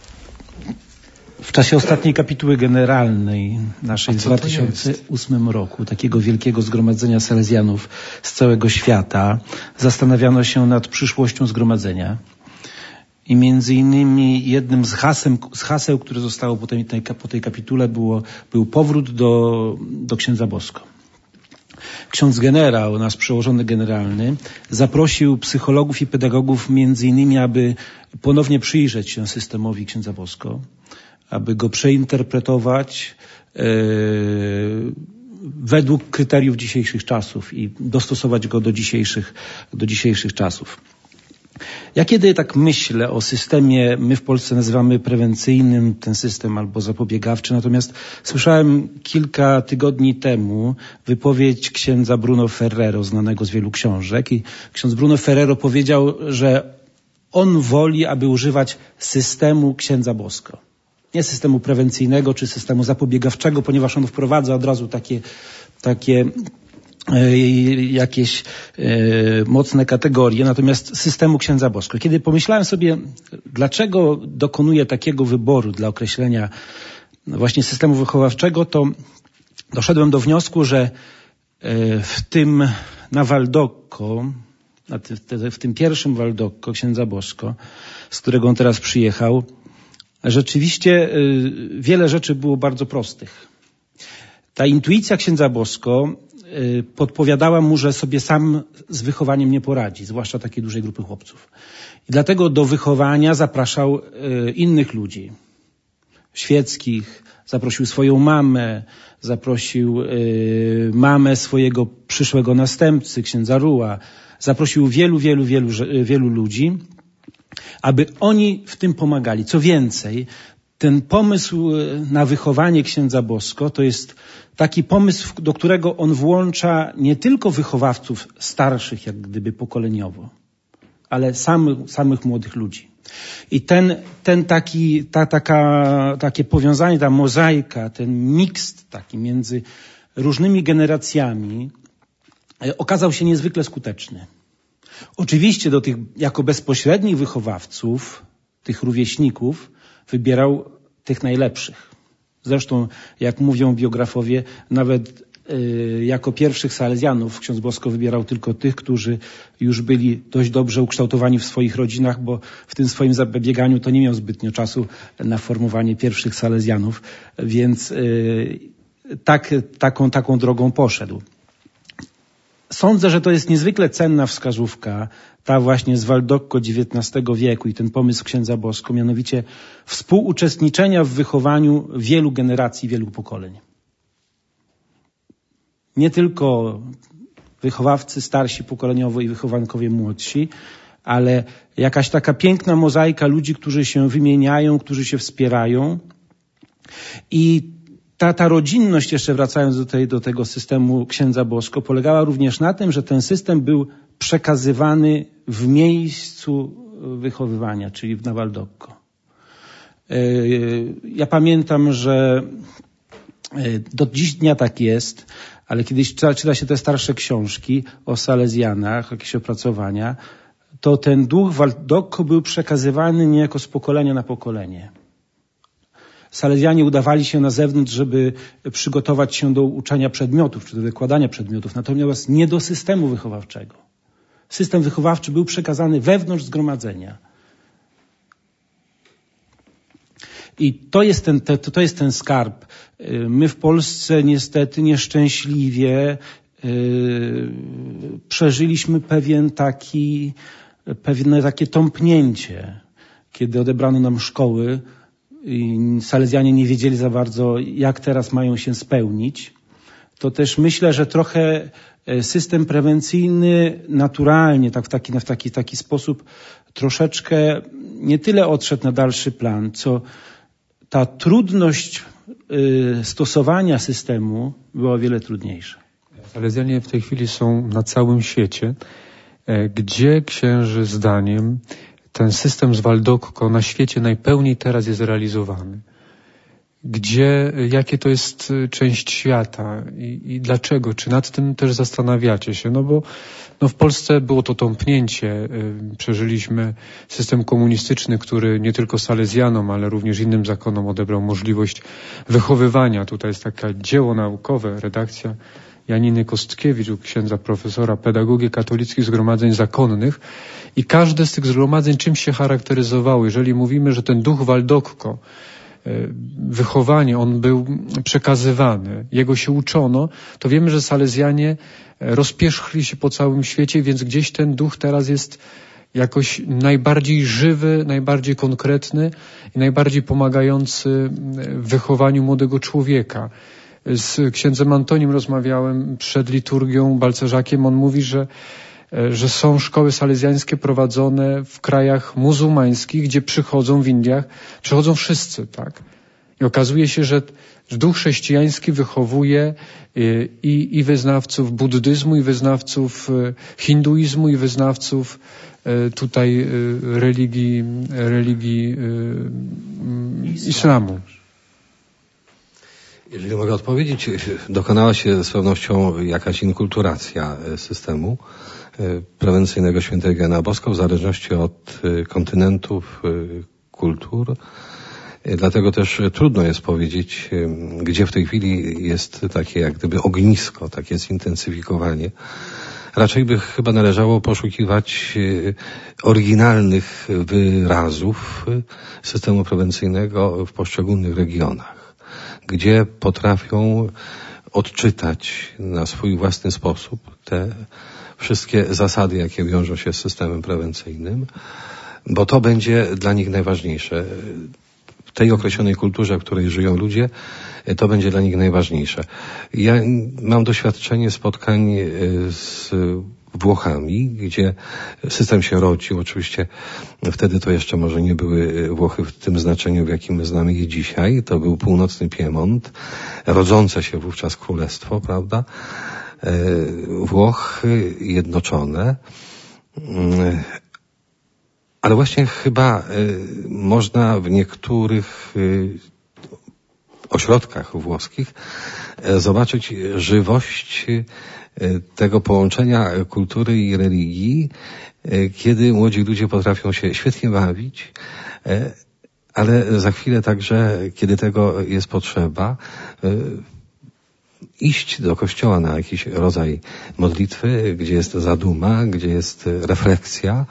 C: W czasie ostatniej kapituły generalnej naszej w 2008 roku, takiego wielkiego zgromadzenia salezjanów z całego świata, zastanawiano się nad przyszłością zgromadzenia. I między innymi jednym z haseł, które zostało po tej kapitule był powrót do księdza Bosko. Ksiądz generał, nasz przełożony generalny, zaprosił psychologów i pedagogów między innymi, aby ponownie przyjrzeć się systemowi księdza Bosko, aby go przeinterpretować według kryteriów dzisiejszych czasów i dostosować go do dzisiejszych czasów. Ja kiedy tak myślę o systemie, my w Polsce nazywamy prewencyjnym ten system albo zapobiegawczy, natomiast słyszałem kilka tygodni temu wypowiedź księdza Bruno Ferrero, znanego z wielu książek, i ksiądz Bruno Ferrero powiedział, że on woli, aby używać systemu księdza Bosko. Nie systemu prewencyjnego czy systemu zapobiegawczego, ponieważ on wprowadza od razu takie jakieś mocne kategorie, natomiast systemu księdza Bosko. Kiedy pomyślałem sobie, dlaczego dokonuję takiego wyboru dla określenia właśnie systemu wychowawczego, to doszedłem do wniosku, że w tym pierwszym Waldokko księdza Bosko, z którego on teraz przyjechał, rzeczywiście wiele rzeczy było bardzo prostych. Ta intuicja księdza Bosko podpowiadała mu, że sobie sam z wychowaniem nie poradzi, zwłaszcza takiej dużej grupy chłopców. I dlatego do wychowania zapraszał innych ludzi, świeckich, zaprosił swoją mamę, zaprosił mamę swojego przyszłego następcy, księdza Ruła, zaprosił wielu ludzi, aby oni w tym pomagali. Co więcej, ten pomysł na wychowanie księdza Bosko to jest taki pomysł, do którego on włącza nie tylko wychowawców starszych, jak gdyby pokoleniowo, ale samych młodych ludzi. I takie powiązanie, ta mozaika, ten miks taki między różnymi generacjami okazał się niezwykle skuteczny. Oczywiście do tych, jako bezpośrednich wychowawców, tych rówieśników, wybierał tych najlepszych. Zresztą, jak mówią biografowie, nawet jako pierwszych salezjanów ksiądz Bosko wybierał tylko tych, którzy już byli dość dobrze ukształtowani w swoich rodzinach, bo w tym swoim zabieganiu to nie miał zbytnio czasu na formowanie pierwszych salezjanów, więc taką drogą poszedł. Sądzę, że to jest niezwykle cenna wskazówka, ta właśnie z Waldocko XIX wieku i ten pomysł księdza Bosko, mianowicie współuczestniczenia w wychowaniu wielu generacji, wielu pokoleń. Nie tylko wychowawcy starsi pokoleniowo i wychowankowie młodsi, ale jakaś taka piękna mozaika ludzi, którzy się wymieniają, którzy się wspierają. I ta rodzinność, jeszcze wracając do tego systemu księdza Bosko, polegała również na tym, że ten system był przekazywany w miejscu wychowywania, czyli na Waldocko. Ja pamiętam, że do dziś dnia tak jest, ale kiedyś czyta się te starsze książki o salezjanach, jakieś opracowania, to ten duch Waldocko był przekazywany niejako z pokolenia na pokolenie. Salezjanie udawali się na zewnątrz, żeby przygotować się do uczenia przedmiotów, czy do wykładania przedmiotów, natomiast nie do systemu wychowawczego. System wychowawczy był przekazany wewnątrz zgromadzenia. I to jest ten skarb. My w Polsce niestety nieszczęśliwie przeżyliśmy pewne takie tąpnięcie, kiedy odebrano nam szkoły i salezjanie nie wiedzieli za bardzo, jak teraz mają się spełnić. To też myślę, że trochę system prewencyjny naturalnie, w taki sposób troszeczkę nie tyle odszedł na dalszy plan, co ta trudność stosowania systemu była o wiele trudniejsza.
A: Salezjanie w tej chwili są na całym świecie. Gdzie księży zdaniem ten system z Waldocko na świecie najpełniej teraz jest realizowany? Jakie to jest część świata i dlaczego? Czy nad tym też zastanawiacie się? No bo w Polsce było to tąpnięcie. Przeżyliśmy system komunistyczny, który nie tylko salezjanom, ale również innym zakonom odebrał możliwość wychowywania. Tutaj jest takie dzieło naukowe, redakcja Janiny Kostkiewicz, księdza profesora pedagogii katolickich zgromadzeń zakonnych. I każde z tych zgromadzeń czymś się charakteryzowało. Jeżeli mówimy, że ten duch Waldocko, wychowanie, on był przekazywany, jego się uczono, to wiemy, że salezjanie rozpierzchli się po całym świecie, więc gdzieś ten duch teraz jest jakoś najbardziej żywy, najbardziej konkretny i najbardziej pomagający w wychowaniu młodego człowieka. Z księdzem Antonim rozmawiałem przed liturgią Balcerzakiem. On mówi, że są szkoły salezjańskie prowadzone w krajach muzułmańskich, gdzie w Indiach przychodzą wszyscy, tak? I okazuje się, że duch chrześcijański wychowuje i wyznawców buddyzmu, i wyznawców hinduizmu, i wyznawców tutaj religii islamu.
B: Jeżeli mogę odpowiedzieć, dokonała się z pewnością jakaś inkulturacja systemu prewencyjnego świętego Jana Bosko w zależności od kontynentów, kultur. Dlatego też trudno jest powiedzieć, gdzie w tej chwili jest takie jak gdyby ognisko, takie zintensyfikowanie. Raczej by chyba należało poszukiwać oryginalnych wyrazów systemu prewencyjnego w poszczególnych regionach, gdzie potrafią odczytać na swój własny sposób te wszystkie zasady, jakie wiążą się z systemem prewencyjnym, bo to będzie dla nich najważniejsze. W tej określonej kulturze, w której żyją ludzie, to będzie dla nich najważniejsze. Ja mam doświadczenie spotkań z Włochami, gdzie system się rodził. Oczywiście wtedy to jeszcze może nie były Włochy w tym znaczeniu, w jakim my znamy je dzisiaj. To był północny Piemont, rodzące się wówczas królestwo, prawda? Włochy jednoczone. Ale właśnie chyba można w niektórych ośrodkach włoskich zobaczyć żywość tego połączenia kultury i religii, kiedy młodzi ludzie potrafią się świetnie bawić, ale za chwilę także, kiedy tego jest potrzeba, iść do kościoła na jakiś rodzaj modlitwy, gdzie jest zaduma, gdzie jest refleksja.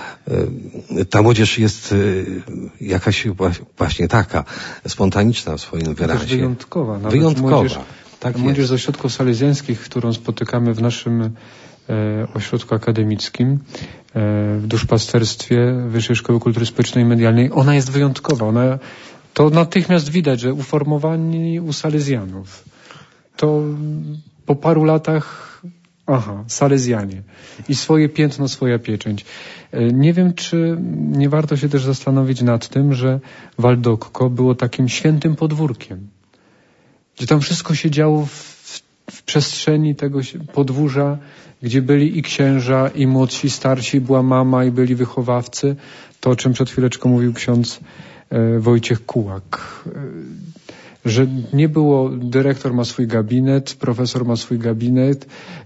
B: Ta młodzież jest jakaś właśnie taka, spontaniczna w swoim wyrazie.
A: Też wyjątkowa. Nawet
B: wyjątkowa.
A: Młodzież z ośrodków salezjańskich, którą spotykamy w naszym ośrodku akademickim, w duszpasterstwie Wyższej Szkoły Kultury Społecznej i Medialnej, ona jest wyjątkowa. To natychmiast widać, że uformowani u salezjanów. To po paru latach, salezjanie. I swoje piętno, swoja pieczęć. Nie wiem, czy nie warto się też zastanowić nad tym, że Valdocco było takim świętym podwórkiem. Gdzie tam wszystko się działo w przestrzeni tego podwórza, gdzie byli i księża, i młodsi, starsi, była mama i byli wychowawcy. To, o czym przed chwileczką mówił ksiądz Wojciech Kułak. Że nie było, dyrektor ma swój gabinet, profesor ma swój gabinet,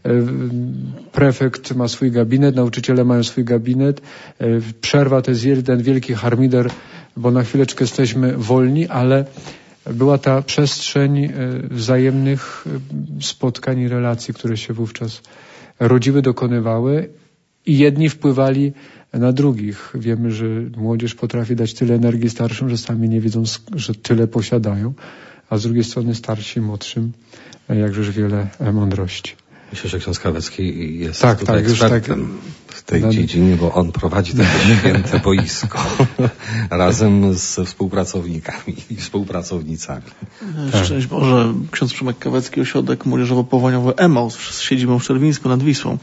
A: prefekt ma swój gabinet, nauczyciele mają swój gabinet, przerwa to jest jeden wielki harmider, bo na chwileczkę jesteśmy wolni, ale była ta przestrzeń wzajemnych spotkań i relacji, które się wówczas rodziły, dokonywały i jedni wpływali na drugich. Wiemy, że młodzież potrafi dać tyle energii starszym, że sami nie wiedzą, że tyle posiadają, a z drugiej strony starsi, młodszym jakżeż wiele mądrości.
B: Myślę, że ksiądz Kawecki jest tutaj ekspertem w tej
A: No,
B: dziedzinie, bo on prowadzi takie święte boisko razem z współpracownikami i współpracownicami.
D: Szczęść Boże, ksiądz Przemek Kawecki, ośrodek młodzieżowo-powołaniowy Emaus z siedzibą w Czerwińsku nad Wisłą.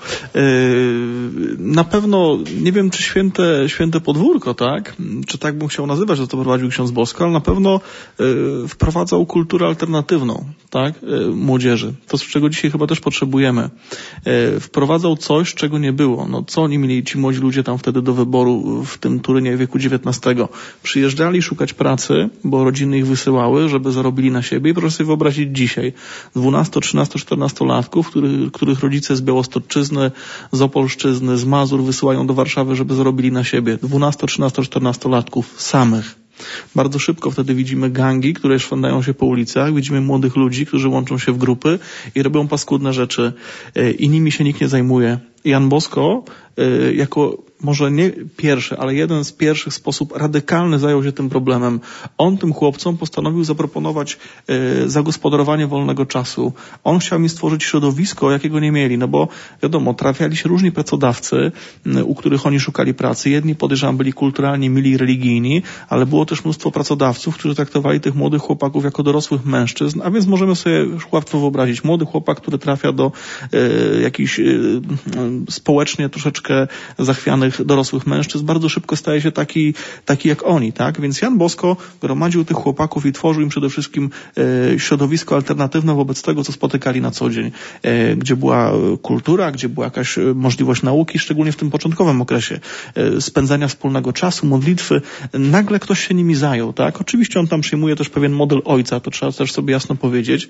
D: Na pewno, nie wiem czy święte podwórko, tak? Czy tak bym chciał nazywać, że to prowadził ksiądz Bosko, ale na pewno wprowadzał kulturę alternatywną, tak? Młodzieży. To, czego dzisiaj chyba też potrzebujemy. Wprowadzał coś, czego nie było. No, co oni mieli, ci młodzi ludzie tam wtedy do wyboru w tym Turynie w wieku XIX? Przyjeżdżali szukać pracy, bo rodziny ich wysyłały, żeby zarobili na siebie. I proszę sobie wyobrazić dzisiaj 12, 13, 14-latków, których rodzice z Białostoczczyzny, z Opolszczyzny, z Mazur wysyłają do Warszawy, żeby zarobili na siebie. 12, 13, 14-latków samych. Bardzo szybko wtedy widzimy gangi, które szwędają się po ulicach, widzimy młodych ludzi, którzy łączą się w grupy i robią paskudne rzeczy i nimi się nikt nie zajmuje. Jan Bosko jako może nie pierwszy, ale jeden z pierwszych w sposób radykalny zajął się tym problemem. On tym chłopcom postanowił zaproponować zagospodarowanie wolnego czasu. On chciał mi stworzyć środowisko, jakiego nie mieli, no bo wiadomo, trafiali się różni pracodawcy, u których oni szukali pracy. Jedni, podejrzewam, byli kulturalnie mili i religijni, ale było też mnóstwo pracodawców, którzy traktowali tych młodych chłopaków jako dorosłych mężczyzn, a więc możemy sobie łatwo wyobrazić. Młody chłopak, który trafia do jakichś społecznie troszeczkę zachwianych dorosłych mężczyzn, bardzo szybko staje się taki jak oni, tak? Więc Jan Bosko gromadził tych chłopaków i tworzył im przede wszystkim środowisko alternatywne wobec tego, co spotykali na co dzień, gdzie była kultura, gdzie była jakaś możliwość nauki, szczególnie w tym początkowym okresie spędzania wspólnego czasu, modlitwy. Nagle ktoś się nimi zajął, tak? Oczywiście on tam przyjmuje też pewien model ojca, to trzeba też sobie jasno powiedzieć.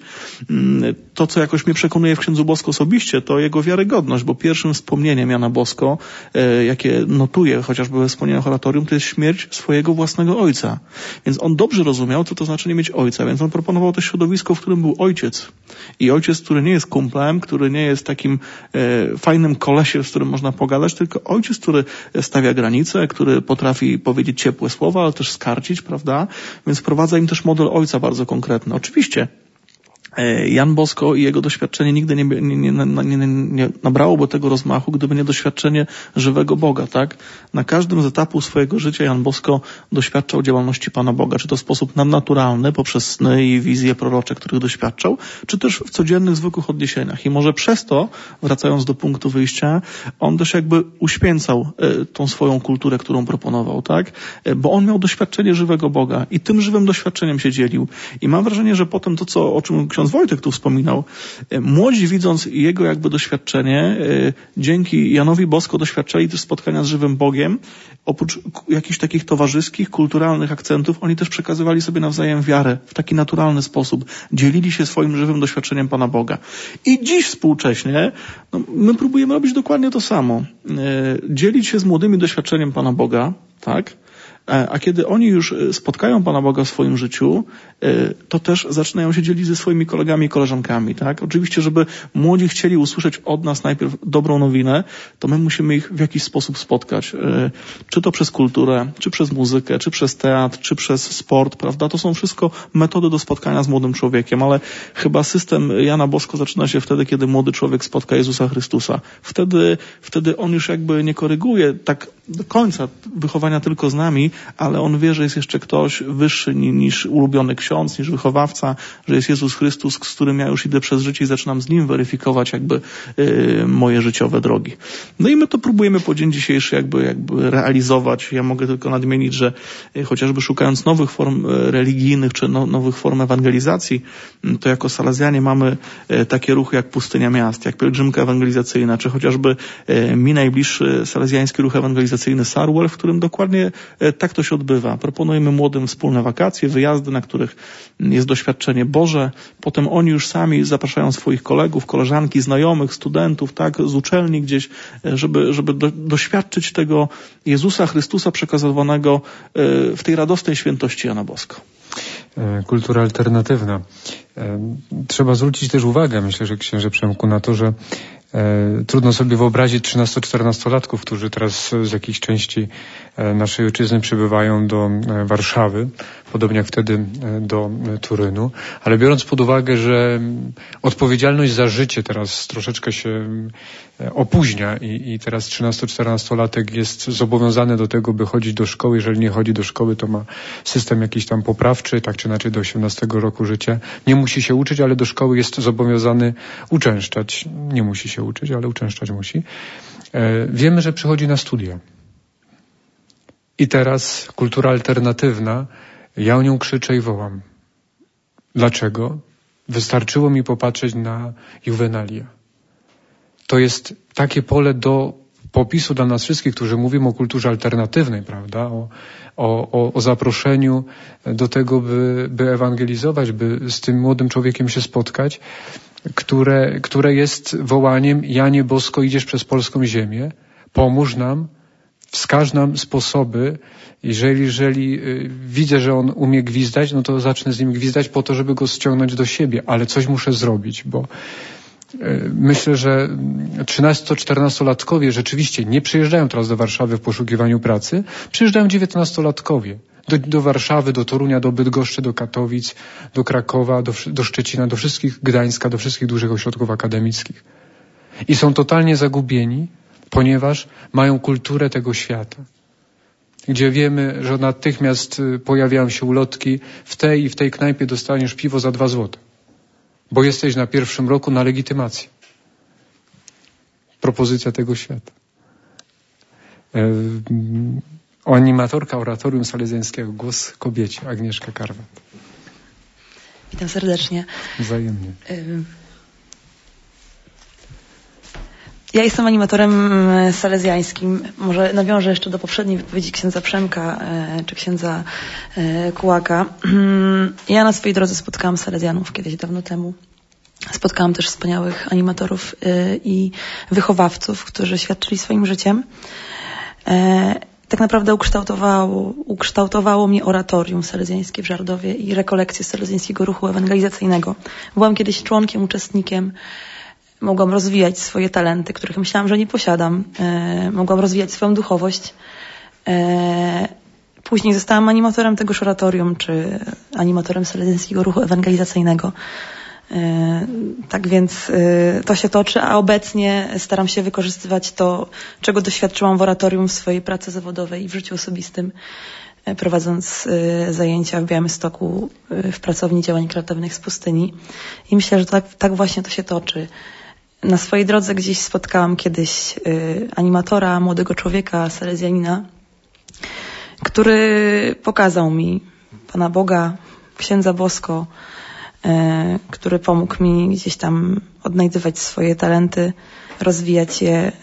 D: To, co jakoś mnie przekonuje w księdzu Bosko osobiście, to jego wiarygodność, bo pierwszym wspomnieniem Jana Bosko, jakie notuje chociażby we wspomnieniach oratorium, to jest śmierć swojego własnego ojca. Więc on dobrze rozumiał, co to znaczy nie mieć ojca, więc on proponował to środowisko, w którym był ojciec. I ojciec, który nie jest kumplem, który nie jest takim fajnym kolesiem, z którym można pogadać, tylko ojciec, który stawia granice, który potrafi powiedzieć ciepłe słowa, ale też skarcić, prawda? Więc wprowadza im też model ojca bardzo konkretny. Oczywiście Jan Bosko i jego doświadczenie nigdy nie nabrałoby tego rozmachu, gdyby nie doświadczenie żywego Boga, tak? Na każdym z etapów swojego życia Jan Bosko doświadczał działalności Pana Boga, czy to w sposób nadnaturalny, poprzez sny i wizje prorocze, których doświadczał, czy też w codziennych, zwykłych odniesieniach. I może przez to, wracając do punktu wyjścia, on też jakby uświęcał tą swoją kulturę, którą proponował, tak? Bo on miał doświadczenie żywego Boga i tym żywym doświadczeniem się dzielił. I mam wrażenie, że potem to, o czym ksiądz ksiądz Wojtek tu wspominał, młodzi widząc jego jakby doświadczenie, dzięki Janowi Bosko doświadczali też spotkania z żywym Bogiem. Oprócz jakichś takich towarzyskich, kulturalnych akcentów, oni też przekazywali sobie nawzajem wiarę w taki naturalny sposób. Dzielili się swoim żywym doświadczeniem Pana Boga. I dziś współcześnie my próbujemy robić dokładnie to samo. Dzielić się z młodymi doświadczeniem Pana Boga, tak? A kiedy oni już spotkają Pana Boga w swoim życiu, to też zaczynają się dzielić ze swoimi kolegami i koleżankami, tak? Oczywiście, żeby młodzi chcieli usłyszeć od nas najpierw dobrą nowinę, to my musimy ich w jakiś sposób spotkać. Czy to przez kulturę, czy przez muzykę, czy przez teatr, czy przez sport, prawda? To są wszystko metody do spotkania z młodym człowiekiem, ale chyba system Jana Bosko zaczyna się wtedy, kiedy młody człowiek spotka Jezusa Chrystusa. Wtedy on już jakby nie koryguje tak do końca wychowania tylko z nami, ale on wie, że jest jeszcze ktoś wyższy niż ulubiony ksiądz, niż wychowawca, że jest Jezus Chrystus, z którym ja już idę przez życie i zaczynam z Nim weryfikować jakby moje życiowe drogi. No i my to próbujemy po dzień dzisiejszy jakby realizować. Ja mogę tylko nadmienić, że chociażby szukając nowych form religijnych, czy nowych form ewangelizacji, to jako salezjanie mamy takie ruchy jak Pustynia Miast, jak pielgrzymka ewangelizacyjna, czy chociażby mi najbliższy salezjański ruch ewangelizacyjny Sarwell, w którym dokładnie tak to się odbywa. Proponujemy młodym wspólne wakacje, wyjazdy, na których jest doświadczenie Boże. Potem oni już sami zapraszają swoich kolegów, koleżanki, znajomych, studentów, tak, z uczelni gdzieś, żeby doświadczyć tego Jezusa Chrystusa przekazywanego w tej radosnej świętości Jana Bosko.
A: Kultura alternatywna. Trzeba zwrócić też uwagę, myślę, że księże Przemku, na to, że trudno sobie wyobrazić 13-14-latków, którzy teraz z jakiejś części naszej ojczyzny przybywają do Warszawy, podobnie jak wtedy do Turynu, ale biorąc pod uwagę, że odpowiedzialność za życie teraz troszeczkę się opóźnia i teraz 13-14-latek jest zobowiązany do tego, by chodzić do szkoły. Jeżeli nie chodzi do szkoły, to ma system jakiś tam poprawczy, tak czy inaczej do 18 roku życia. Nie musi się uczyć, ale do szkoły jest zobowiązany uczęszczać. Nie musi się uczyć, ale uczęszczać musi. Wiemy, że przychodzi na studia. I teraz kultura alternatywna, ja o nią krzyczę i wołam. Dlaczego? Wystarczyło mi popatrzeć na Juvenalia. To jest takie pole do popisu dla nas wszystkich, którzy mówimy o kulturze alternatywnej, prawda? O zaproszeniu do tego, by ewangelizować, by z tym młodym człowiekiem się spotkać, które jest wołaniem: Janie Bosko, idziesz przez polską ziemię, pomóż nam, wskaż nam sposoby. Jeżeli widzę, że on umie gwizdać, no to zacznę z nim gwizdać po to, żeby go ściągnąć do siebie, ale coś muszę zrobić, bo myślę, że 13-14-latkowie rzeczywiście nie przyjeżdżają teraz do Warszawy w poszukiwaniu pracy, przyjeżdżają 19-latkowie do Warszawy, do Torunia, do Bydgoszczy, do Katowic, do Krakowa, do Szczecina, do wszystkich Gdańska, do wszystkich dużych ośrodków akademickich. I są totalnie zagubieni, ponieważ mają kulturę tego świata, gdzie wiemy, że natychmiast pojawiają się ulotki: w tej i w tej knajpie dostaniesz piwo za 2 złote, bo jesteś na pierwszym roku na legitymację. Propozycja tego świata. Animatorka oratorium salezjańskiego, głos kobiecie, Agnieszka Karwat.
E: Witam serdecznie.
A: Wzajemnie.
E: Ja jestem animatorem salezjańskim. Może nawiążę jeszcze do poprzedniej wypowiedzi księdza Przemka czy księdza Kułaka. Ja na swojej drodze spotkałam salezjanów kiedyś dawno temu. Spotkałam też wspaniałych animatorów i wychowawców, którzy świadczyli swoim życiem. Tak naprawdę ukształtowało mnie oratorium salezjańskie w Żardowie i rekolekcje salezjańskiego ruchu ewangelizacyjnego. Byłam kiedyś członkiem, uczestnikiem. Mogłam rozwijać swoje talenty, których myślałam, że nie posiadam. Mogłam rozwijać swoją duchowość. Później zostałam animatorem tegoż oratorium, czy animatorem salezjańskiego ruchu ewangelizacyjnego. Tak więc to się toczy, a obecnie staram się wykorzystywać to, czego doświadczyłam w oratorium w swojej pracy zawodowej i w życiu osobistym, prowadząc zajęcia w Białymstoku w pracowni działań kreatywnych z Pustyni. I myślę, że tak właśnie to się toczy. Na swojej drodze gdzieś spotkałam kiedyś animatora, młodego człowieka, salezjanina, który pokazał mi Pana Boga, księdza Bosko, który pomógł mi gdzieś tam odnajdywać swoje talenty, rozwijać je.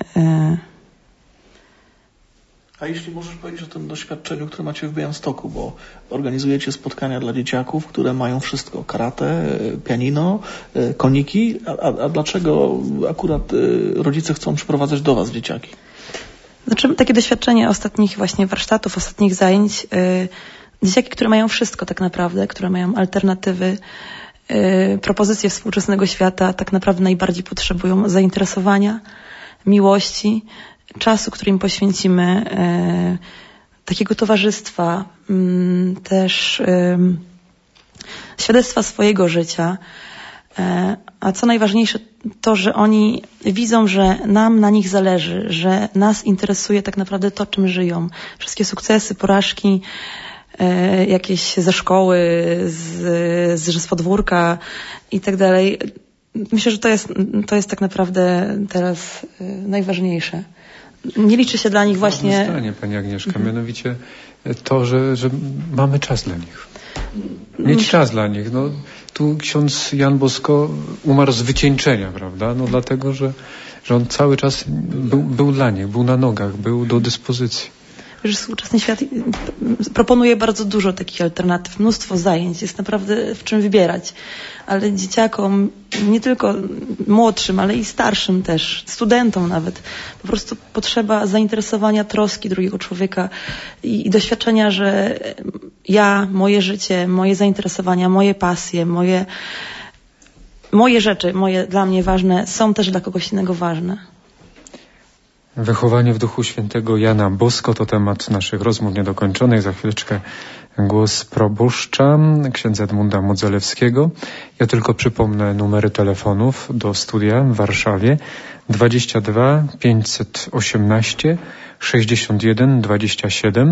D: A jeśli możesz powiedzieć o tym doświadczeniu, które macie w Białymstoku, bo organizujecie spotkania dla dzieciaków, które mają wszystko, karate, pianino, koniki, a dlaczego akurat rodzice chcą przyprowadzać do was dzieciaki?
E: Znaczy, takie doświadczenie ostatnich właśnie warsztatów, ostatnich zajęć, dzieciaki, które mają wszystko tak naprawdę, które mają alternatywy, propozycje współczesnego świata, tak naprawdę najbardziej potrzebują zainteresowania, miłości, czasu, który im poświęcimy, takiego towarzystwa, też świadectwa swojego życia. A co najważniejsze, to, że oni widzą, że nam na nich zależy, że nas interesuje tak naprawdę to, czym żyją. Wszystkie sukcesy, porażki, jakieś ze szkoły, z podwórka i tak dalej. Myślę, że to jest tak naprawdę teraz najważniejsze. Nie liczy się dla nich właśnie...
A: Zdanie, Pani Agnieszka, mianowicie to, że mamy czas dla nich. Mieć czas dla nich. No, tu ksiądz Jan Bosko umarł z wycieńczenia, prawda? No dlatego, że on cały czas był dla nich, był na nogach, był do dyspozycji.
E: Że współczesny świat proponuje bardzo dużo takich alternatyw, mnóstwo zajęć, jest naprawdę w czym wybierać. Ale dzieciakom, nie tylko młodszym, ale i starszym też, studentom nawet, po prostu potrzeba zainteresowania, troski drugiego człowieka i doświadczenia, że moje życie, moje zainteresowania, moje pasje, moje rzeczy, dla mnie ważne, są też dla kogoś innego ważne.
A: Wychowanie w Duchu Świętego Jana Bosko to temat naszych rozmów niedokończonych. Za chwileczkę głos proboszcza, księdza Edmunda Modzelewskiego. Ja tylko przypomnę numery telefonów do studia w Warszawie. 22 518 61 27,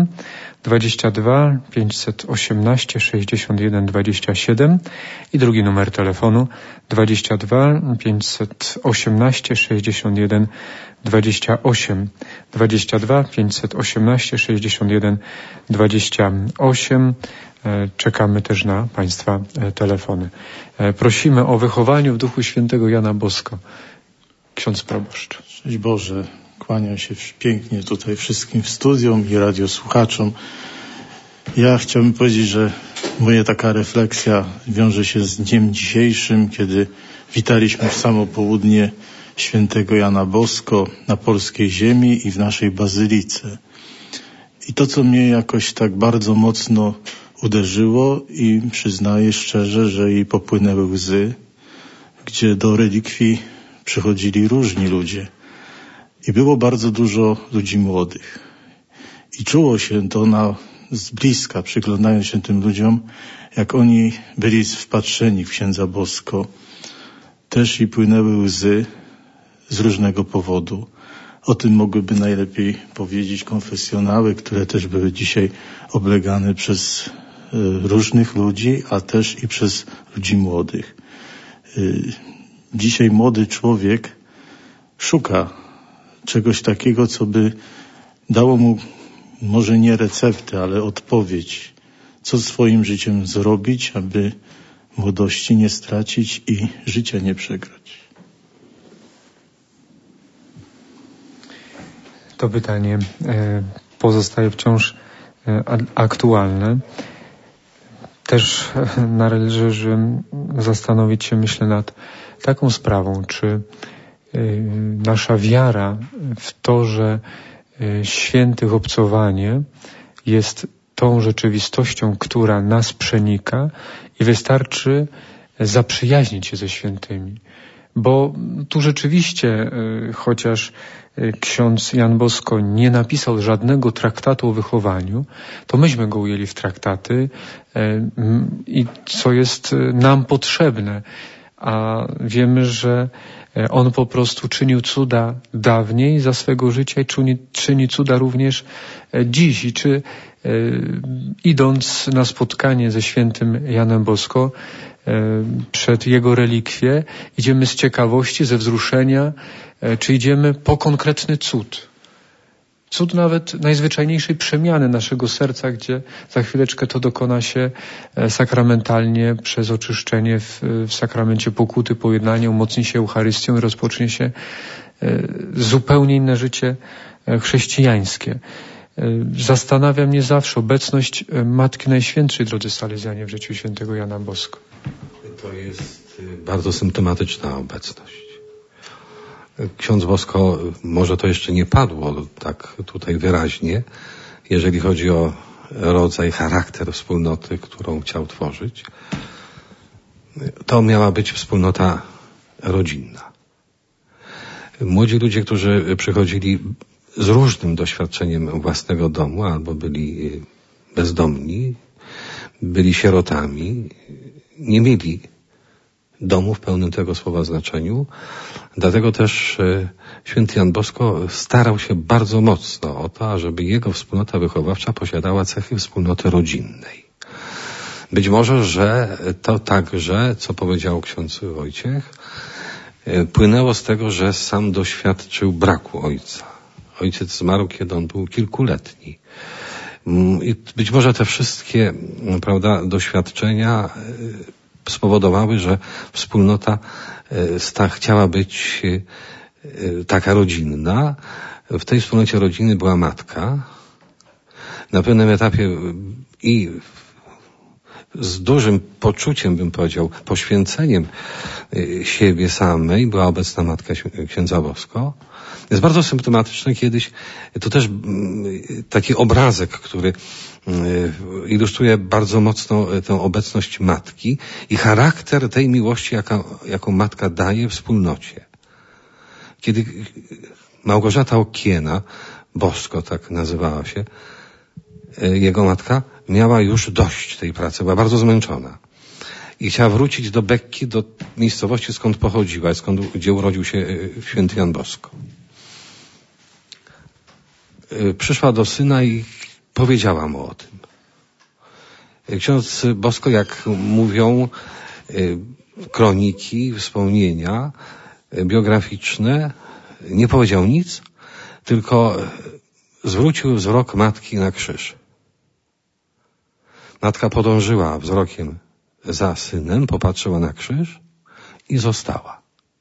A: 22 518 61 27 i drugi numer telefonu 22 518 61 28, 22 518 61 28. Czekamy też na Państwa telefony. Prosimy o wychowaniu w Duchu Świętego Jana Bosko. Ksiądz proboszcz.
F: Szczęść Boże, kłaniam się pięknie tutaj wszystkim w studium i radiosłuchaczom. Ja chciałbym powiedzieć, że moja taka refleksja wiąże się z dniem dzisiejszym, kiedy witaliśmy w samo południe świętego Jana Bosko na polskiej ziemi i w naszej bazylice. I to, co mnie jakoś tak bardzo mocno uderzyło i przyznaję szczerze, że i popłynęły łzy, gdzie do relikwii przychodzili różni ludzie. I było bardzo dużo ludzi młodych. I czuło się to z bliska, przyglądając się tym ludziom, jak oni byli wpatrzeni w księdza Bosko. Też i płynęły łzy z różnego powodu. O tym mogłyby najlepiej powiedzieć konfesjonały, które też były dzisiaj oblegane przez różnych ludzi, a też i przez ludzi młodych. Dzisiaj młody człowiek szuka czegoś takiego, co by dało mu może nie receptę, ale odpowiedź, co swoim życiem zrobić, aby młodości nie stracić i życia nie przegrać.
A: To pytanie pozostaje wciąż aktualne. Też należy zastanowić się, myślę, nad taką sprawą, czy nasza wiara w to, że świętych obcowanie jest tą rzeczywistością, która nas przenika i wystarczy zaprzyjaźnić się ze świętymi. Bo tu rzeczywiście, chociaż ksiądz Jan Bosko nie napisał żadnego traktatu o wychowaniu, to myśmy go ujęli w traktaty i co jest nam potrzebne. A wiemy, że on po prostu czynił cuda dawniej za swego życia i czyni cuda również dziś. I czy idąc na spotkanie ze świętym Janem Bosko przed jego relikwie, idziemy z ciekawości, ze wzruszenia, czy idziemy po konkretny cud? cud nawet najzwyczajniejszej przemiany naszego serca, gdzie za chwileczkę to dokona się sakramentalnie przez oczyszczenie w sakramencie pokuty, pojednania, umocni się Eucharystią i rozpocznie się zupełnie inne życie chrześcijańskie. Zastanawia mnie zawsze obecność Matki Najświętszej, drodzy Salezjanie, w życiu świętego Jana Bosko.
B: To jest bardzo symptomatyczna obecność. Ksiądz Bosko, może to jeszcze nie padło tak tutaj wyraźnie, jeżeli chodzi o rodzaj, charakter wspólnoty, którą chciał tworzyć. To miała być wspólnota rodzinna. Młodzi ludzie, którzy przychodzili z różnym doświadczeniem własnego domu, albo byli bezdomni, byli sierotami, nie mieli domu w pełnym tego słowa znaczeniu. Dlatego też święty Jan Bosko starał się bardzo mocno o to, ażeby jego wspólnota wychowawcza posiadała cechy wspólnoty rodzinnej. Być może, że to także, co powiedział ksiądz Wojciech, płynęło z tego, że sam doświadczył braku ojca. Ojciec zmarł, kiedy on był kilkuletni. I być może te wszystkie, prawda, doświadczenia spowodowały, że wspólnota chciała być taka rodzinna. W tej wspólnocie rodziny była matka. Na pewnym etapie i z dużym poczuciem, bym powiedział, poświęceniem siebie samej była obecna matka księdza Bosko. Jest bardzo symptomatyczne kiedyś, to też taki obrazek, który ilustruje bardzo mocno tę obecność matki i charakter tej miłości, jaką matka daje wspólnocie. Kiedy Małgorzata Okiena, Bosko tak nazywała się, jego matka, miała już dość tej pracy, była bardzo zmęczona. I chciała wrócić do Bekki, do miejscowości, skąd pochodziła, gdzie urodził się święty Jan Bosko. Przyszła do syna i powiedziała mu o tym. Ksiądz Bosko, jak mówią kroniki, wspomnienia biograficzne, nie powiedział nic, tylko zwrócił wzrok matki na krzyż. Matka podążyła wzrokiem za synem, popatrzyła na krzyż i została.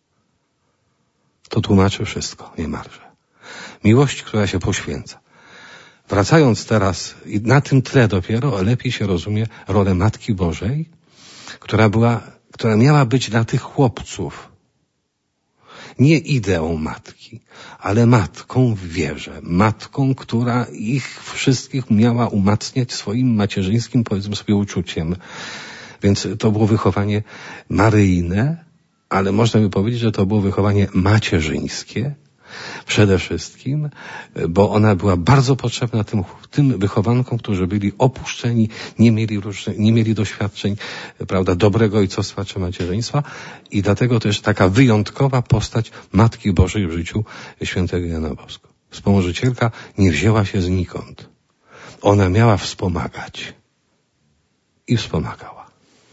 B: To tłumaczy wszystko niemalże. Miłość, która się poświęca. Wracając teraz, i na tym tle dopiero lepiej się rozumie rolę Matki Bożej, która miała być dla tych chłopców nie ideą matki, ale matką w wierze. Matką, która ich wszystkich miała umacniać swoim macierzyńskim, powiedzmy sobie, uczuciem. Więc to było wychowanie maryjne, ale można by powiedzieć, że to było wychowanie macierzyńskie przede wszystkim, bo ona była bardzo potrzebna tym wychowankom, którzy byli opuszczeni, nie mieli doświadczeń, prawda, dobrego ojcostwa czy macierzyństwa, i dlatego też taka wyjątkowa postać Matki Bożej w życiu świętego Jana Bosko. Wspomożycielka nie wzięła się znikąd. Ona miała wspomagać. I wspomagała.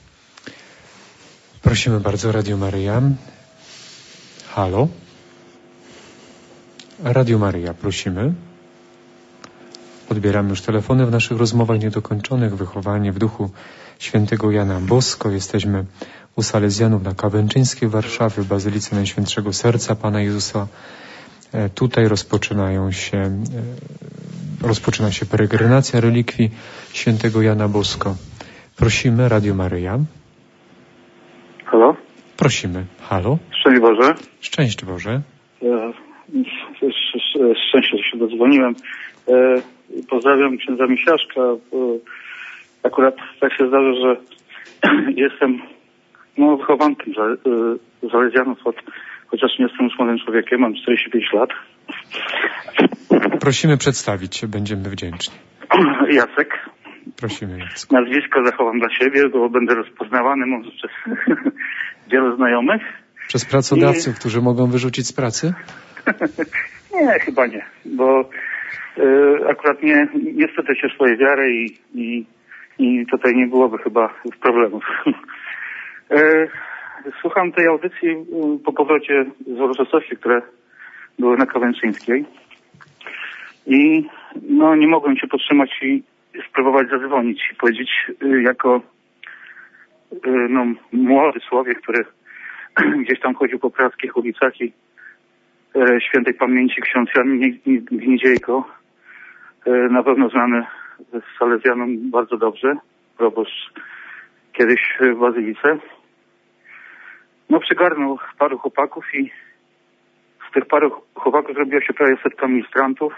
A: Prosimy bardzo, Radio Maryja. Halo? Radio Maryja, prosimy. Odbieramy już telefony w naszych rozmowach niedokończonych. Wychowanie w duchu świętego Jana Bosko. Jesteśmy u Salezjanów na Kawęczyńskiej w Warszawie, w Bazylice Najświętszego Serca Pana Jezusa. Tutaj rozpoczyna się peregrinacja relikwii świętego Jana Bosko. Prosimy, Radio Maryja.
G: Halo?
A: Prosimy. Halo?
G: Szczęść Boże.
A: Szczęść Boże.
G: Szczęście, że się dodzwoniłem. Pozdrawiam księdza Misiaszka. Akurat tak się zdarza, że jestem wychowankiem Salezjanów, chociaż nie jestem już młodym człowiekiem, mam 45 lat.
A: Prosimy przedstawić się, będziemy wdzięczni.
G: Jacek.
A: Prosimy, Jacek.
G: Nazwisko zachowam dla siebie, bo będę rozpoznawany może przez wielu znajomych.
A: Przez pracodawców, którzy mogą wyrzucić z pracy?
G: Nie, chyba nie, bo akurat niestety się swojej wiary i tutaj nie byłoby chyba problemów. Słucham tej audycji po powrocie z uroczystości, które były na Kawęczyńskiej. I no nie mogłem się powstrzymać i spróbować zadzwonić i powiedzieć jako no, młody człowiek, który gdzieś tam chodził po praskich ulicach i świętej pamięci ksiądz Jan Gniedziejko, na pewno znany salezjanom bardzo dobrze, proboszcz kiedyś w Bazylice. No przygarnął paru chłopaków i z tych paru chłopaków zrobiło się prawie 100 ministrantów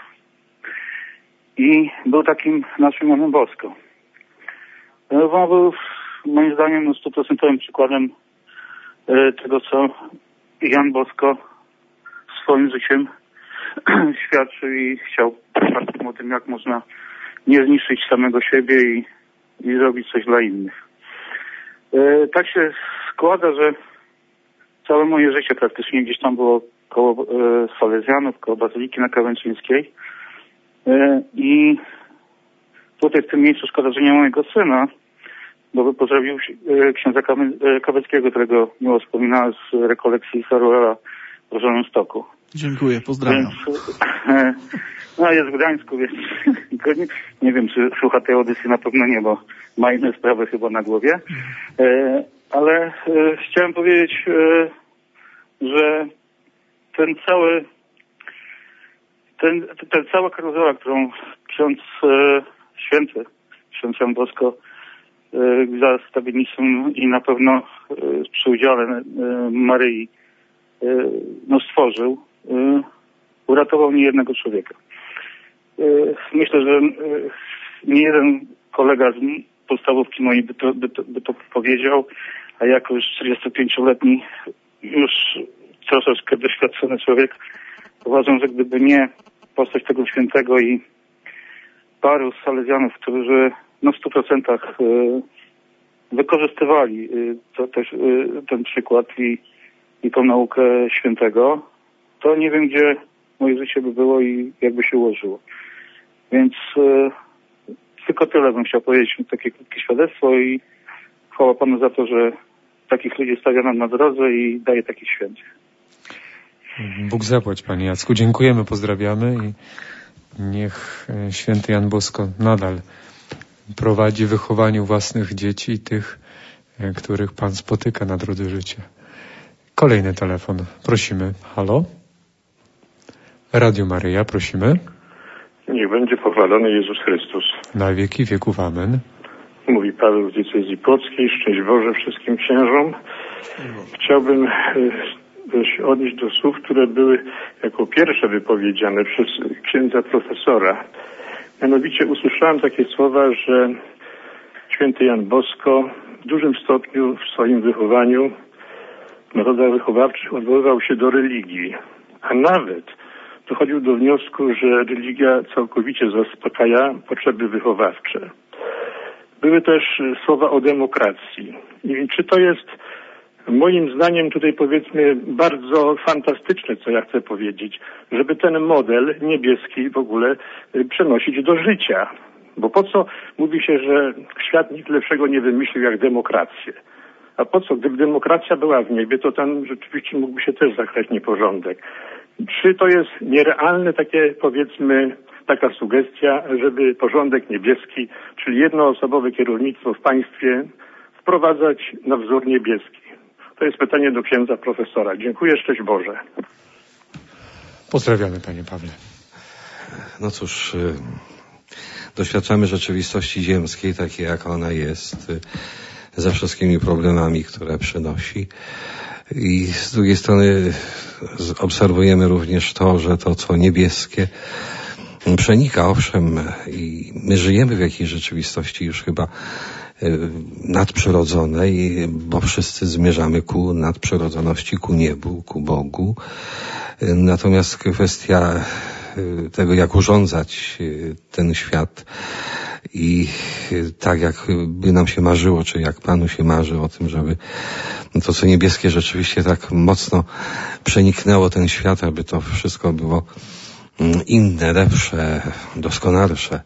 G: i był takim naszym Janem Bosko. On był moim zdaniem 100% przykładem tego, co Jan Bosko swoim życiem świadczył i chciał o tym, jak można nie zniszczyć samego siebie i zrobić coś dla innych. Tak się składa, że całe moje życie praktycznie gdzieś tam było koło Salezjanów, koło Bazyliki na Kawęczyńskiej. I tutaj w tym miejscu szkoda, że nie ma mojego syna, bo by pozdrowił księdza Kaweckiego, którego miło wspominała z rekolekcji Saruela w Żołęstoku.
D: Dziękuję, pozdrawiam.
G: Więc, no jest w Gdańsku, więc nie wiem, czy słucha tej audycji, na pewno nie, bo ma inne sprawy chyba na głowie. Ale chciałem powiedzieć, że cała karuzela, którą ksiądz Jan Bosko za stawiennictwem i na pewno przy udziale Maryi stworzył, uratował niejednego człowieka. Myślę, że nie jeden kolega z podstawówki mojej by to powiedział, a jako już 45-letni, już troszeczkę doświadczony człowiek, uważam, że gdyby nie postać tego świętego i paru salezjanów, którzy w 100% wykorzystywali ten przykład i tą naukę świętego, to nie wiem, gdzie moje życie by było i jakby się ułożyło. Więc tylko tyle bym chciał powiedzieć, takie krótkie świadectwo i chwała Panu za to, że takich ludzi stawia nam na drodze i daje takich świętych.
A: Bóg zapłać, Panie Jacku. Dziękujemy, pozdrawiamy i niech święty Jan Bosko nadal prowadzi w wychowaniu własnych dzieci i tych, których Pan spotyka na drodze życia. Kolejny telefon. Prosimy. Halo? Radio Maryja, prosimy.
H: Niech będzie pochwalony Jezus Chrystus.
A: Na wieki wieków. Amen.
H: Mówi Paweł z diecezji płockiej. Szczęść Boże wszystkim księżom. Chciałbym się odnieść do słów, które były jako pierwsze wypowiedziane przez księdza profesora. Mianowicie usłyszałem takie słowa, że święty Jan Bosko w dużym stopniu w swoim wychowaniu, w metodach wychowawczych odwoływał się do religii, a nawet dochodził do wniosku, że religia całkowicie zaspokaja potrzeby wychowawcze. Były też słowa o demokracji. I czy to jest moim zdaniem tutaj powiedzmy bardzo fantastyczne, co ja chcę powiedzieć, żeby ten model niebieski w ogóle przenosić do życia. Bo po co mówi się, że świat nic lepszego nie wymyślił jak demokrację? A po co? Gdyby demokracja była w niebie, to tam rzeczywiście mógłby się też zakrać nieporządek. Czy to jest nierealne takie powiedzmy taka sugestia, żeby porządek niebieski, czyli jednoosobowe kierownictwo w państwie wprowadzać na wzór niebieski? To jest pytanie do księdza profesora. Dziękuję, szczęść Boże.
A: Pozdrawiamy, panie Pawle.
B: No cóż, doświadczamy rzeczywistości ziemskiej, takiej jak ona jest, ze wszystkimi problemami, które przynosi. I z drugiej strony obserwujemy również to, że to, co niebieskie, przenika, owszem, i my żyjemy w jakiejś rzeczywistości już chyba nadprzyrodzonej, bo wszyscy zmierzamy ku nadprzyrodzoności, ku niebu, ku Bogu. Natomiast kwestia tego, jak urządzać ten świat i tak, jakby nam się marzyło, czy jak Panu się marzy o tym, żeby to, co niebieskie rzeczywiście tak mocno przeniknęło ten świat, aby to wszystko było inne, lepsze, doskonalsze.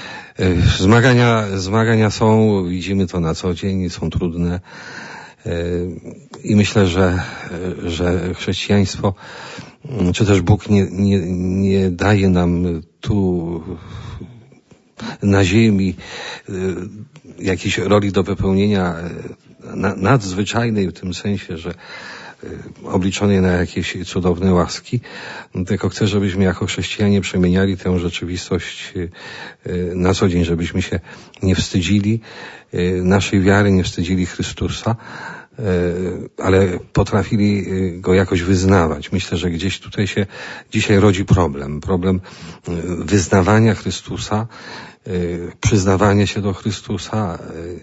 B: Zmagania są, widzimy to na co dzień, są trudne i myślę, że chrześcijaństwo czy też Bóg nie daje nam tu na ziemi jakiejś roli do wypełnienia nadzwyczajnej w tym sensie, że obliczonej na jakieś cudowne łaski, tylko chcę, żebyśmy jako chrześcijanie przemieniali tę rzeczywistość na co dzień, żebyśmy się nie wstydzili naszej wiary, nie wstydzili Chrystusa, ale potrafili Go jakoś wyznawać. Myślę, że gdzieś tutaj się dzisiaj rodzi problem wyznawania Chrystusa, przyznawania się do Chrystusa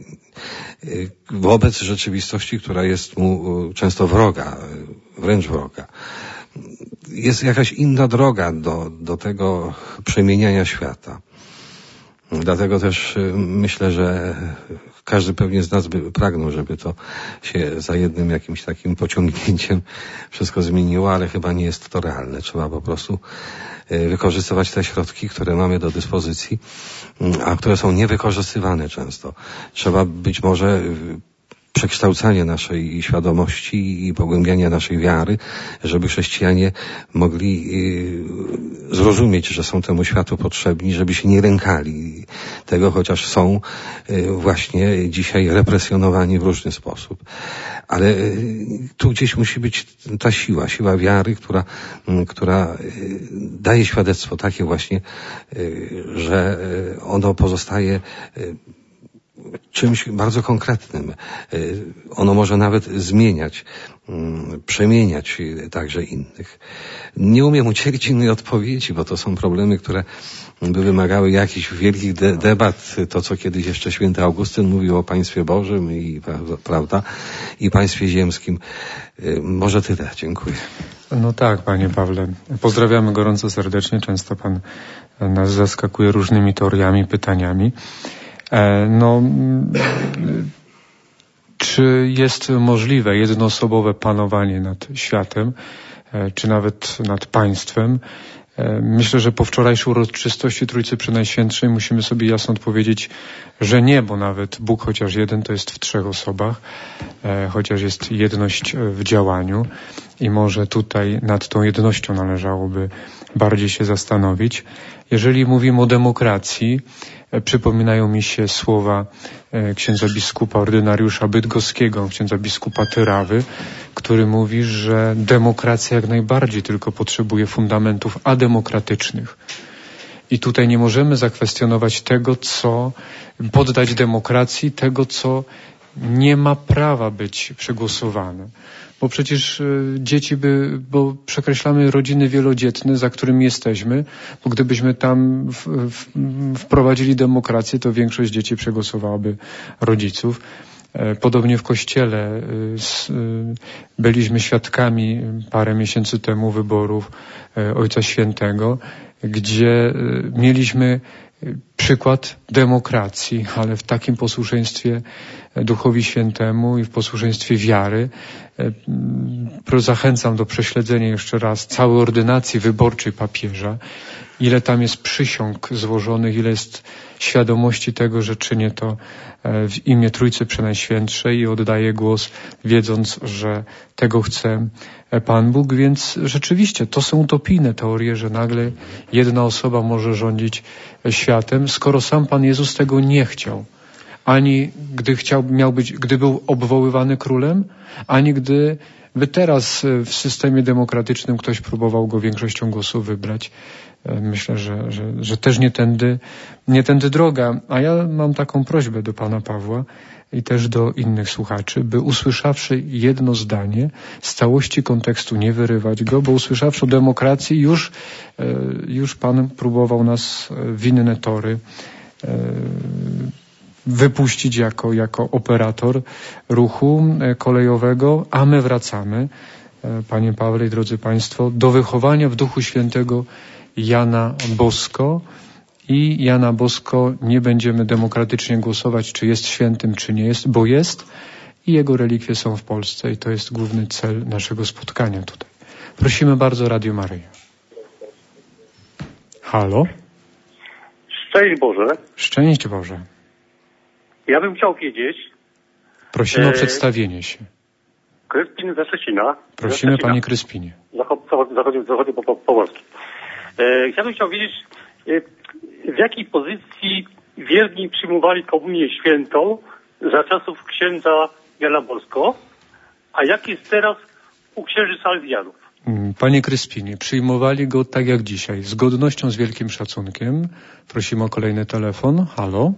B: wobec rzeczywistości, która jest mu często wroga, wręcz wroga. Jest jakaś inna droga do tego przemieniania świata. Dlatego też myślę, że każdy pewnie z nas by pragnął, żeby to się za jednym jakimś takim pociągnięciem wszystko zmieniło, ale chyba nie jest to realne. Trzeba po prostu wykorzystywać te środki, które mamy do dyspozycji, a które są niewykorzystywane często. Trzeba być może przekształcanie naszej świadomości i pogłębianie naszej wiary, żeby chrześcijanie mogli zrozumieć, że są temu światu potrzebni, żeby się nie lękali tego, chociaż są właśnie dzisiaj represjonowani w różny sposób. Ale tu gdzieś musi być ta siła wiary, która daje świadectwo takie właśnie, że ono pozostaje czymś bardzo konkretnym. Ono może nawet zmieniać, przemieniać także innych. Nie umiem udzielić innej odpowiedzi, bo to są problemy, które by wymagały jakichś wielkich debat. To, co kiedyś jeszcze święty Augustyn mówił o Państwie Bożym prawda, i Państwie Ziemskim. Może tyle. Dziękuję.
A: No tak, Panie Pawle. Pozdrawiamy gorąco serdecznie. Często Pan nas zaskakuje różnymi teoriami, pytaniami. Czy jest możliwe jednoosobowe panowanie nad światem, czy nawet nad państwem? Myślę, że po wczorajszej uroczystości Trójcy Przenajświętszej musimy sobie jasno odpowiedzieć, że nie, bo nawet Bóg chociaż jeden to jest w 3 osobach, chociaż jest jedność w działaniu i może tutaj nad tą jednością należałoby bardziej się zastanowić. Jeżeli mówimy o demokracji, przypominają mi się słowa księdza biskupa ordynariusza bydgoskiego, księdza biskupa Tyrawy, który mówi, że demokracja jak najbardziej tylko potrzebuje fundamentów ademokratycznych. I tutaj nie możemy zakwestionować tego, co poddać demokracji, tego, co nie ma prawa być przegłosowane. Bo przecież dzieci bo przekreślamy rodziny wielodzietne, za którymi jesteśmy, bo gdybyśmy tam wprowadzili demokrację, to większość dzieci przegłosowałaby rodziców. Podobnie w Kościele byliśmy świadkami parę miesięcy temu wyborów Ojca Świętego, gdzie mieliśmy przykład demokracji, ale w takim posłuszeństwie Duchowi Świętemu i w posłuszeństwie wiary. Zachęcam do prześledzenia jeszcze raz całej ordynacji wyborczej papieża. Ile tam jest przysiąg złożonych, ile jest świadomości tego, że czynię to w imię Trójcy Przenajświętszej i oddaję głos, wiedząc, że tego chce Pan Bóg. Więc rzeczywiście to są utopijne teorie, że nagle jedna osoba może rządzić światem, skoro sam Pan Jezus tego nie chciał. Ani gdy był obwoływany królem, ani gdy by teraz w systemie demokratycznym ktoś próbował go większością głosów wybrać. Myślę, że też nie tędy droga. A ja mam taką prośbę do Pana Pawła i też do innych słuchaczy, by usłyszawszy jedno zdanie, z całości kontekstu nie wyrywać go, bo usłyszawszy o demokracji, już Pan próbował nas w inne tory wypuścić jako operator ruchu kolejowego, a my wracamy, Panie Pawle i drodzy Państwo, do wychowania w Duchu Świętego Jana Bosko. I Jana Bosko nie będziemy demokratycznie głosować, czy jest świętym, czy nie jest, bo jest i jego relikwie są w Polsce i to jest główny cel naszego spotkania tutaj. Prosimy bardzo, Radio Maryja. Halo?
I: Szczęść Boże.
A: Szczęść Boże.
I: Ja bym chciał wiedzieć...
A: Prosimy o przedstawienie się.
I: Kryspin ze Szczecina.
A: Prosimy, Panie Kryspinie.
I: zachodnio-pomorskim. Ja bym chciał wiedzieć, w jakiej pozycji wierni przyjmowali komunię świętą za czasów księdza Jana Bosko, a jak jest teraz u księży salezjanów?
A: Panie Kryspinie, przyjmowali go tak jak dzisiaj, z godnością, z wielkim szacunkiem. Prosimy o kolejny telefon. Halo?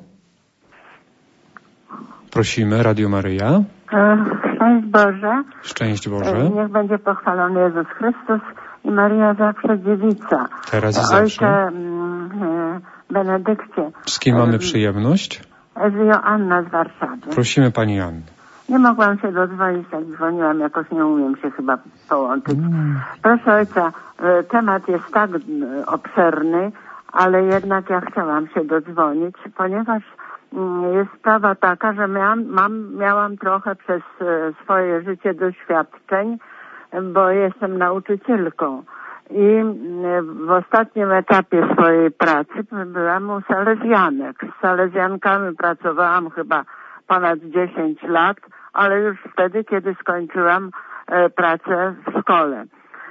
A: Prosimy, Radio Maryja.
J: Szczęść Boże.
A: Szczęść Boże.
J: Niech będzie pochwalony Jezus Chrystus i Maryja zawsze dziewica.
A: Teraz i zawsze.
J: Ojcze Benedykcie.
A: Z kim mamy przyjemność?
J: Z Joanna z Warszawy.
A: Prosimy Pani Joanny.
J: Nie mogłam się dodzwonić, jak dzwoniłam, jakoś nie umiem się chyba połączyć. Proszę ojca, temat jest tak obszerny, ale jednak ja chciałam się dodzwonić, ponieważ jest sprawa taka, że miałam trochę przez swoje życie doświadczeń, bo jestem nauczycielką. I w ostatnim etapie swojej pracy byłam u salezjanek. Z salezjankami pracowałam chyba ponad 10 lat, ale już wtedy, kiedy skończyłam pracę w szkole.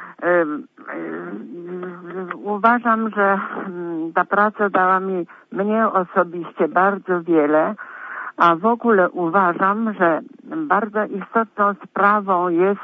J: Uważam, że ta praca dała mnie osobiście bardzo wiele, a w ogóle uważam, że bardzo istotną sprawą jest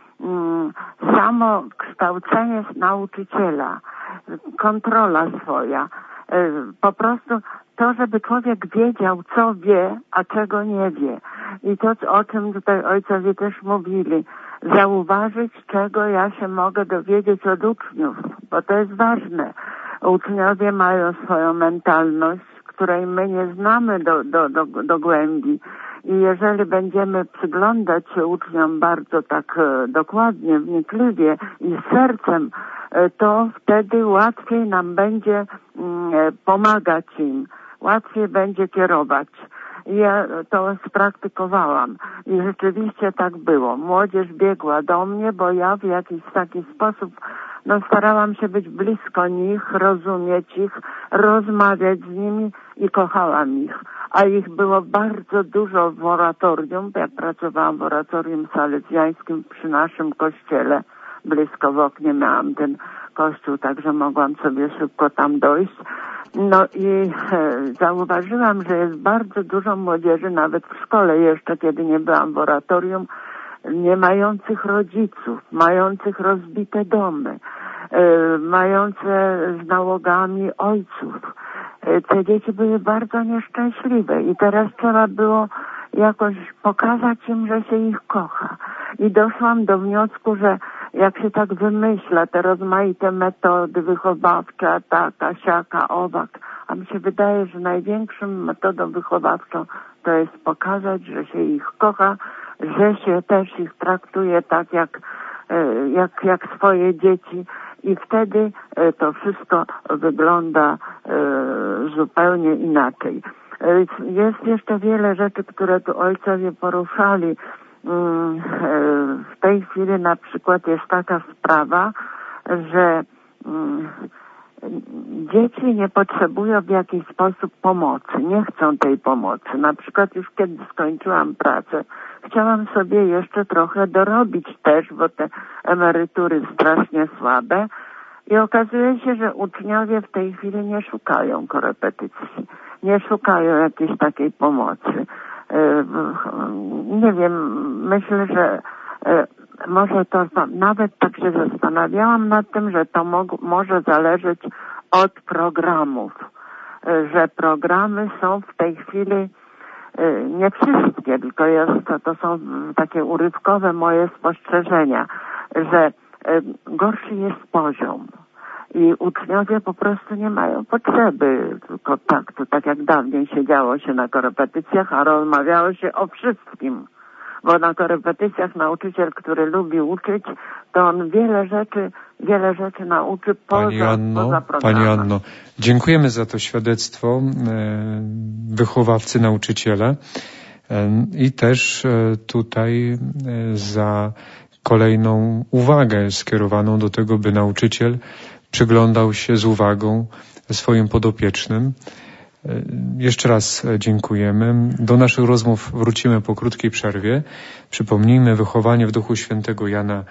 J: samo kształcenie nauczyciela, kontrola swoja. Po prostu to, żeby człowiek wiedział, co wie, a czego nie wie. I to, o czym tutaj ojcowie też mówili, zauważyć, czego ja się mogę dowiedzieć od uczniów, bo to jest ważne. Uczniowie mają swoją mentalność, której my nie znamy do głębi. I jeżeli będziemy przyglądać się uczniom bardzo tak dokładnie, wnikliwie i z sercem, to wtedy łatwiej nam będzie pomagać im, łatwiej będzie kierować. Ja to spraktykowałam i rzeczywiście tak było. Młodzież biegła do mnie, bo ja w jakiś taki sposób starałam się być blisko nich, rozumieć ich, rozmawiać z nimi i kochałam ich. A ich było bardzo dużo w oratorium. Ja pracowałam w oratorium salezjańskim przy naszym kościele. Blisko w oknie miałam ten kościół, także mogłam sobie szybko tam dojść. No i zauważyłam, że jest bardzo dużo młodzieży, nawet w szkole jeszcze, kiedy nie byłam w oratorium, nie mających rodziców, mających rozbite domy, mające z nałogami ojców. Te dzieci były bardzo nieszczęśliwe i teraz trzeba było jakoś pokazać im, że się ich kocha. I doszłam do wniosku, że jak się tak wymyśla te rozmaite metody wychowawcze, taka, siaka, owak, a mi się wydaje, że największą metodą wychowawczą to jest pokazać, że się ich kocha, że się też ich traktuje tak jak swoje dzieci i wtedy to wszystko wygląda zupełnie inaczej. Jest jeszcze wiele rzeczy, które tu ojcowie poruszali. W tej chwili na przykład jest taka sprawa, że dzieci nie potrzebują w jakiś sposób pomocy, nie chcą tej pomocy. Na przykład już kiedy skończyłam pracę, chciałam sobie jeszcze trochę dorobić też, bo te emerytury strasznie słabe i okazuje się, że uczniowie w tej chwili nie szukają korepetycji, nie szukają jakiejś takiej pomocy. Nie wiem, myślę, że może to nawet tak się zastanawiałam nad tym, że to może zależeć od programów, że programy są w tej chwili nie wszystkie, tylko to są takie urywkowe moje spostrzeżenia, że gorszy jest poziom i uczniowie po prostu nie mają potrzeby kontaktu, tak jak dawniej siedziało się na korepetycjach, a rozmawiało się o wszystkim. Bo na korepetycjach nauczyciel, który lubi uczyć, to on wiele rzeczy nauczy poza programem.
A: Pani Anno, dziękujemy za to świadectwo wychowawcy, nauczyciela i też tutaj za kolejną uwagę skierowaną do tego, by nauczyciel przyglądał się z uwagą swoim podopiecznym. Jeszcze raz dziękujemy. Do naszych rozmów wrócimy po krótkiej przerwie. Przypomnijmy, wychowanie w Duchu Świętego Jana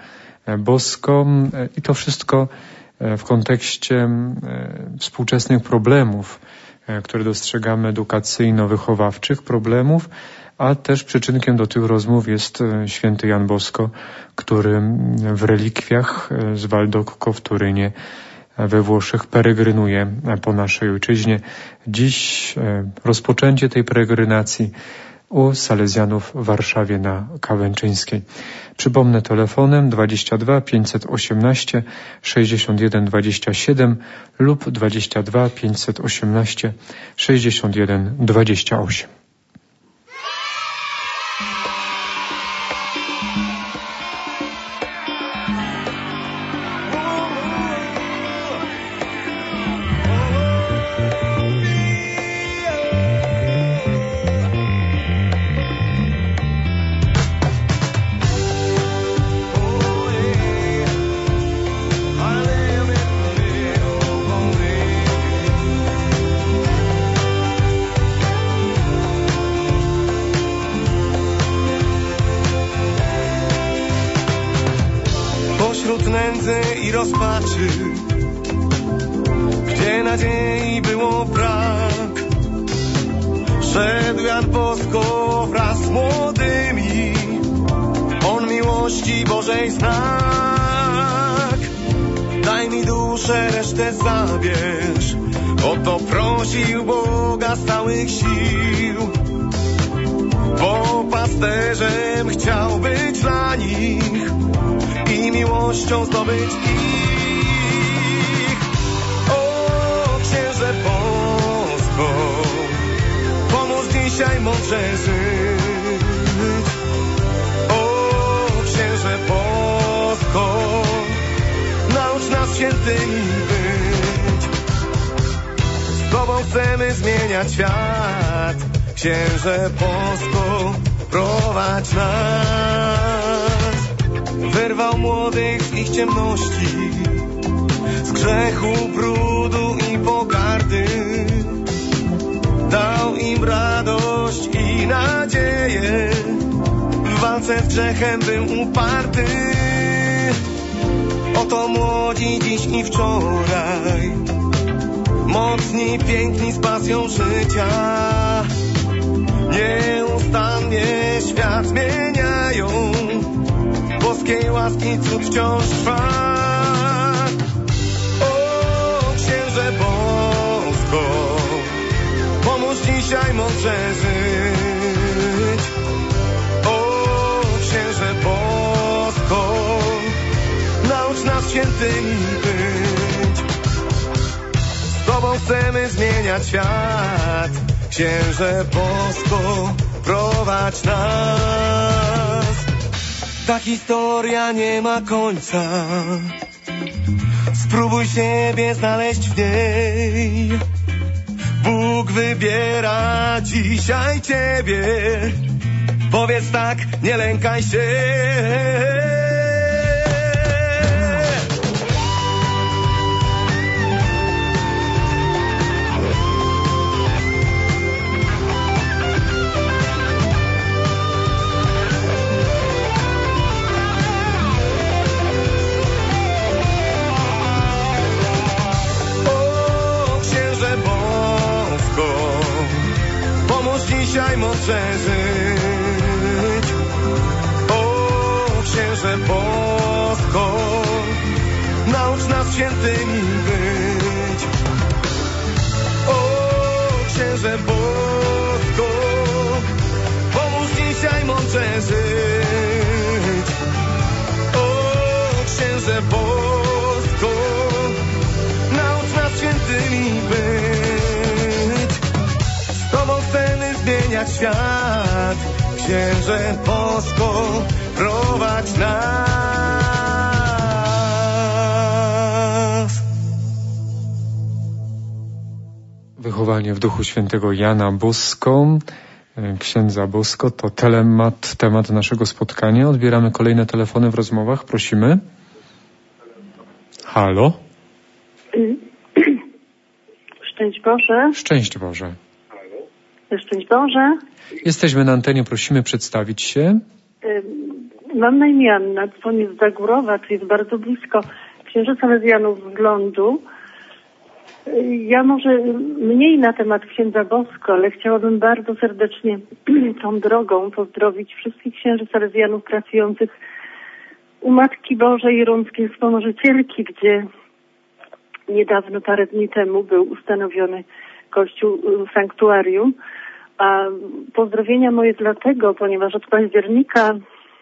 A: boską i to wszystko w kontekście współczesnych problemów, które dostrzegamy edukacyjno-wychowawczych problemów, a też przyczynkiem do tych rozmów jest święty Jan Bosko, który w relikwiach z Valdocco w Turynie we Włoszech peregrynuje po naszej ojczyźnie. Dziś rozpoczęcie tej peregrinacji u Salezjanów w Warszawie na Kawęczyńskiej. Przypomnę telefonem 22 518 61 27 lub 22 518 61 28.
K: Pośród nędzy i rozpaczy, gdzie nadziei było brak, szedł Jan Bosko wraz z młodymi, on miłości Bożej znak. Daj mi duszę, resztę zabierz, o to prosił Boga z całych sił. Bo pasterzem chciał być dla nich i miłością zdobyć ich. O, księże Bosko, pomóż dzisiaj mądrze żyć. O, księże Bosko, naucz nas świętymi być. Z Tobą chcemy zmieniać świat, księże Bosko, prowadź nas. Wyrwał młodych z ich ciemności, z grzechu, brudu i pogardy. Dał im radość i nadzieję, w walce z grzechem był uparty. Oto młodzi dziś i wczoraj, mocni, piękni z pasją życia, nieustannie świat zmieniają, boskiej łaski cud wciąż trwa. O, księże Bosko, pomóż dzisiaj mądrze żyć. O, księże Bosko, naucz nas świętymi być. Z Tobą chcemy zmieniać świat, księże Bosko, prowadź nas. Ta historia nie ma końca, spróbuj siebie znaleźć w niej. Bóg wybiera dzisiaj Ciebie, powiedz tak, nie lękaj się. Dzisiaj mądrze żyć. O, księże Bosko, naucz nas świętymi być. O, księże Bosko, pomóż dzisiaj mądrze żyć. O, księże Bosko, naucz nas świętymi być. Z Tobą chcemy zmieniać świat, księże Bosko, prowadź nas.
A: Wychowanie w duchu świętego Jana Bosko, księdza Bosko, to temat naszego spotkania. Odbieramy kolejne telefony w rozmowach. Prosimy. Halo?
L: Szczęść Boże.
A: Szczęść Boże.
L: Szczęść Boże.
A: Jesteśmy na antenie, prosimy przedstawić się.
L: Mam na imię Anna, dzwonię z Zagórowa, czyli jest bardzo blisko księżyca Salezjanów w Lądu. Ja może mniej na temat księdza Bosko, ale chciałabym bardzo serdecznie tą drogą pozdrowić wszystkich księży Salezjanów pracujących u Matki Bożej Romskiej Wspomożycielki, gdzie niedawno, parę dni temu był ustanowiony kościół sanktuarium. A pozdrowienia moje dlatego, ponieważ od października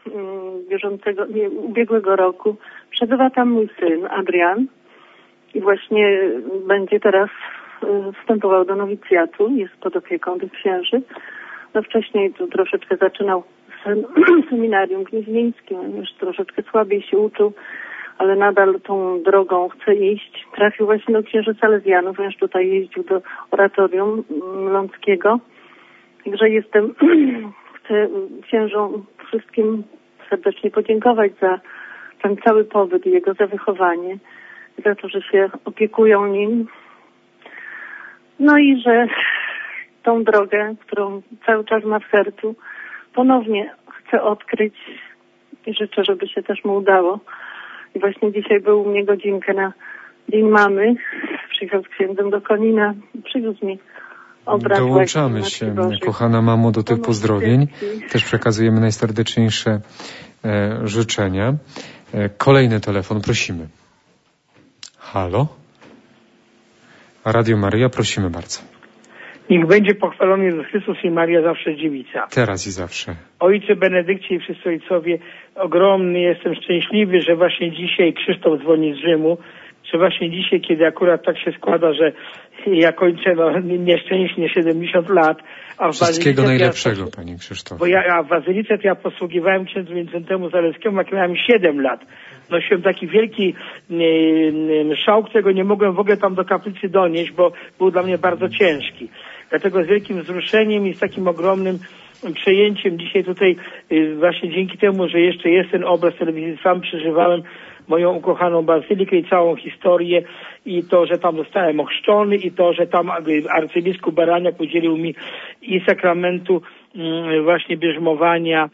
L: ubiegłego roku przebywa tam mój syn Adrian i właśnie będzie teraz wstępował do nowicjatu, jest pod opieką tych księży. No wcześniej tu troszeczkę zaczynał seminarium gnieźnieńskim, już troszeczkę słabiej się uczył, ale nadal tą drogą chce iść. Trafił właśnie do księży Salezjanów, ponieważ tutaj jeździł do oratorium lądzkiego. Także chcę księżom wszystkim serdecznie podziękować za ten cały pobyt i jego za wychowanie, za to, że się opiekują nim. No i że tą drogę, którą cały czas ma w sercu, ponownie chcę odkryć i życzę, żeby się też mu udało. I właśnie dzisiaj był u mnie godzinkę na Dzień Mamy. Przyjechał z księdzem do Konina, przywiózł mi obraz.
A: Dołączamy się, kochana mamo, do tych pozdrowień. Też przekazujemy najserdeczniejsze życzenia. Kolejny telefon, prosimy. Halo? Radio Maryja, prosimy bardzo.
M: Niech będzie pochwalony Jezus Chrystus i Maria zawsze dziewica.
A: Teraz i zawsze.
M: Ojcze Benedykcie i wszyscy ojcowie, ogromny jestem szczęśliwy, że właśnie dzisiaj Krzysztof dzwoni z Rzymu, że właśnie dzisiaj, kiedy akurat tak się składa, że ja kończę nieszczęśnie 70 lat, a w
A: wszystkiego najlepszego, panie Krzysztofie.
M: Bo w Bazylice to ja posługiwałem księdzu Wincentemu Zaleskiemu, jak miałem 7 lat. Nosiłem taki wielki szał, którego nie mogłem w ogóle tam do kaplicy donieść, bo był dla mnie bardzo ciężki. Dlatego z wielkim wzruszeniem i z takim ogromnym przejęciem dzisiaj tutaj właśnie dzięki temu, że jeszcze jest ten obraz telewizji, sam przeżywałem moją ukochaną bazylikę i całą historię i to, że tam zostałem ochrzczony i to, że tam arcybiskup Baraniak udzielił mi i sakramentu właśnie bierzmowania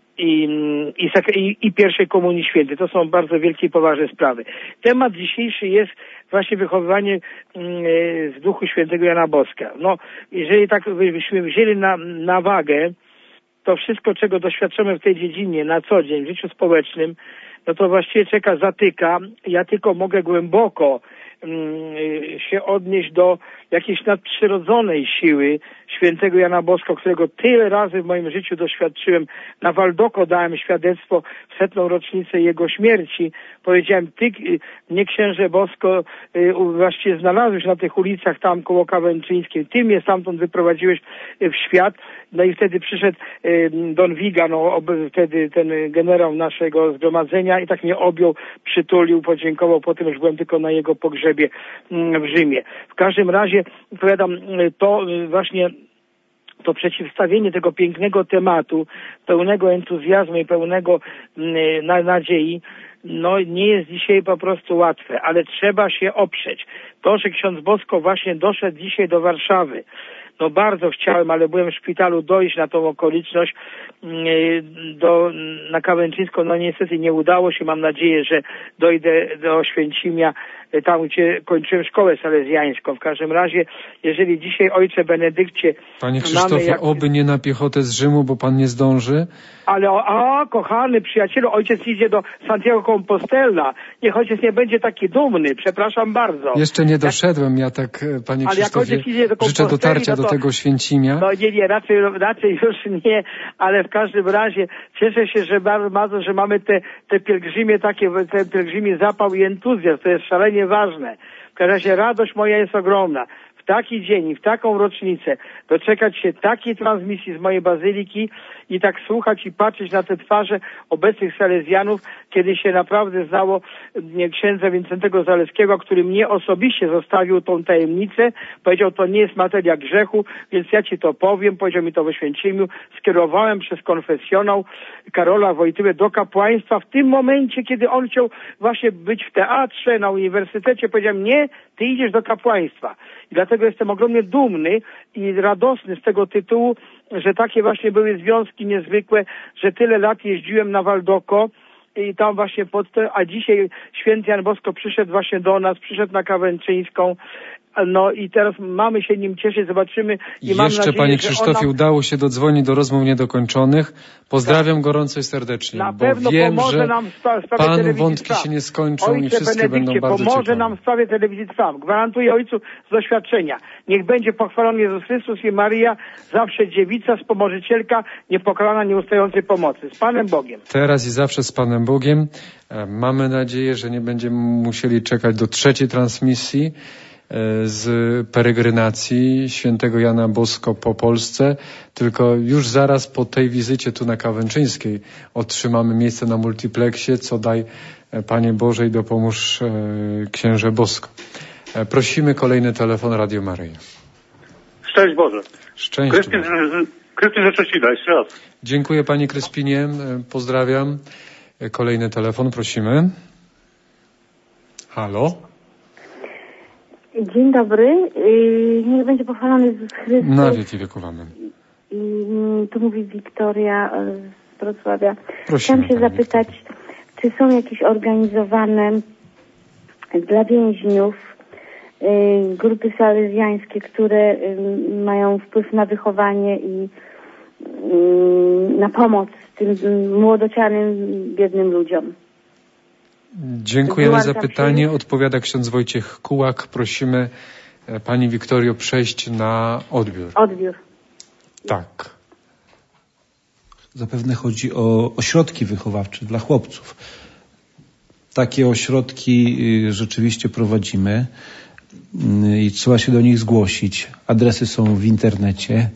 M: i pierwszej komunii świętej. To są bardzo wielkie i poważne sprawy. Temat dzisiejszy jest właśnie wychowywanie z Duchu Świętego Jana Boska. No, jeżeli tak byśmy wzięli na wagę to wszystko, czego doświadczamy w tej dziedzinie na co dzień, w życiu społecznym, no to właściwie zatyka. Ja tylko mogę głęboko się odnieść do jakiejś nadprzyrodzonej siły świętego Jana Bosko, którego tyle razy w moim życiu doświadczyłem. Na Waldoko dałem świadectwo w 100. rocznicę jego śmierci. Powiedziałem, ty, mnie księże Bosko, właściwie znalazłeś na tych ulicach tam koło Kawęczyńskim. Ty mnie stamtąd wyprowadziłeś w świat. No i wtedy przyszedł Don Viga, wtedy ten generał naszego zgromadzenia i tak mnie objął, przytulił, podziękował. Potem już byłem tylko na jego pogrzebie w Rzymie. W każdym razie, powiadam, to właśnie to przeciwstawienie tego pięknego tematu, pełnego entuzjazmu i pełnego nadziei, no nie jest dzisiaj po prostu łatwe, ale trzeba się oprzeć. To, że ksiądz Bosko właśnie doszedł dzisiaj do Warszawy, no bardzo chciałem, ale byłem w szpitalu, dojść na tą okoliczność na Kawęczyńską. No niestety nie udało się. Mam nadzieję, że dojdę do Oświęcimia, tam gdzie kończyłem szkołę salezjańską. W każdym razie, jeżeli dzisiaj ojcze Benedykcie...
A: Panie Krzysztofie, oby nie na piechotę z Rzymu, bo pan nie zdąży.
M: Ale, kochany przyjacielu, ojciec idzie do Santiago Compostela. Niech ojciec nie będzie taki dumny, przepraszam bardzo.
A: Jeszcze nie doszedłem, ja tak, panie Krzysztofie, życzę dotarcia do tego Święcimia.
M: No nie, raczej już nie, ale w każdym razie cieszę się, że bardzo, że mamy te pielgrzymie takie, ten pielgrzymie zapał i entuzjazm, to jest szalenie ważne. W każdym razie radość moja jest ogromna. W taki dzień i w taką rocznicę doczekać się takiej transmisji z mojej bazyliki i tak słuchać i patrzeć na te twarze obecnych salezjanów, kiedy się naprawdę znało księdza Wincentego Zaleskiego, który mnie osobiście zostawił tą tajemnicę. Powiedział, to nie jest materia grzechu, więc ja ci to powiem. Powiedział mi to w Oświęcimiu. Skierowałem przez konfesjonał Karola Wojtywę do kapłaństwa. W tym momencie, kiedy on chciał właśnie być w teatrze, na uniwersytecie, powiedziałem, nie, ty idziesz do kapłaństwa. I dlatego jestem ogromnie dumny i radosny z tego tytułu, że takie właśnie były związki niezwykłe, że tyle lat jeździłem na Waldoko i tam właśnie a dzisiaj święty Jan Bosko przyszedł właśnie do nas, przyszedł na Kawęczyńską. No i teraz mamy się nim cieszyć, zobaczymy. I mam
A: jeszcze,
M: nadzieję,
A: panie Krzysztofie, udało się dodzwonić do rozmów niedokończonych. Pozdrawiam gorąco i serdecznie,
M: na
A: bo
M: pewno
A: wiem,
M: pomoże
A: że
M: nam w sprawie
A: Panu
M: telewizji
A: wątki
M: Trwam.
A: się nie skończą
M: Ojcze
A: i wszystkie będą bardzo
M: pomoże
A: ciekawe.
M: nam w sprawie telewizji Trwam. Gwarantuję Ojcu z doświadczenia. Niech będzie pochwalony Jezus Chrystus i Maryja, zawsze dziewica, wspomożycielka, niepokalana, nieustającej pomocy. Z Panem Bogiem.
A: Teraz i zawsze z Panem Bogiem. Mamy nadzieję, że nie będziemy musieli czekać do trzeciej transmisji z peregrinacji świętego Jana Bosko po Polsce, tylko już zaraz po tej wizycie tu na Kawęczyńskiej otrzymamy miejsce na multiplexie, co daj Panie Boże i dopomóż księże Bosko. Prosimy, kolejny telefon Radio Maryja.
I: Szczęść Boże.
A: Szczęść Boże.
I: Kryspin ze Szczecina, jeszcze raz.
A: Dziękuję Panie Kryspinie, pozdrawiam. Kolejny telefon, prosimy. Halo?
N: Dzień dobry. Niech będzie pochwalony Jezus Chrystus.
A: Na wieki wieków amen.
N: Tu mówi Wiktoria z Wrocławia.
A: Prosimy,
N: Chciałam się zapytać, czy są jakieś organizowane dla więźniów grupy salezjańskie, które mają wpływ na wychowanie i na pomoc tym młodocianym, biednym ludziom?
A: Dziękujemy za pytanie. Odpowiada ksiądz Wojciech Kułak. Prosimy Pani Wiktorio przejść na odbiór.
N: Odbiór.
A: Tak.
C: Zapewne chodzi o ośrodki wychowawcze dla chłopców. Takie ośrodki rzeczywiście prowadzimy i trzeba się do nich zgłosić. Adresy są w internecie.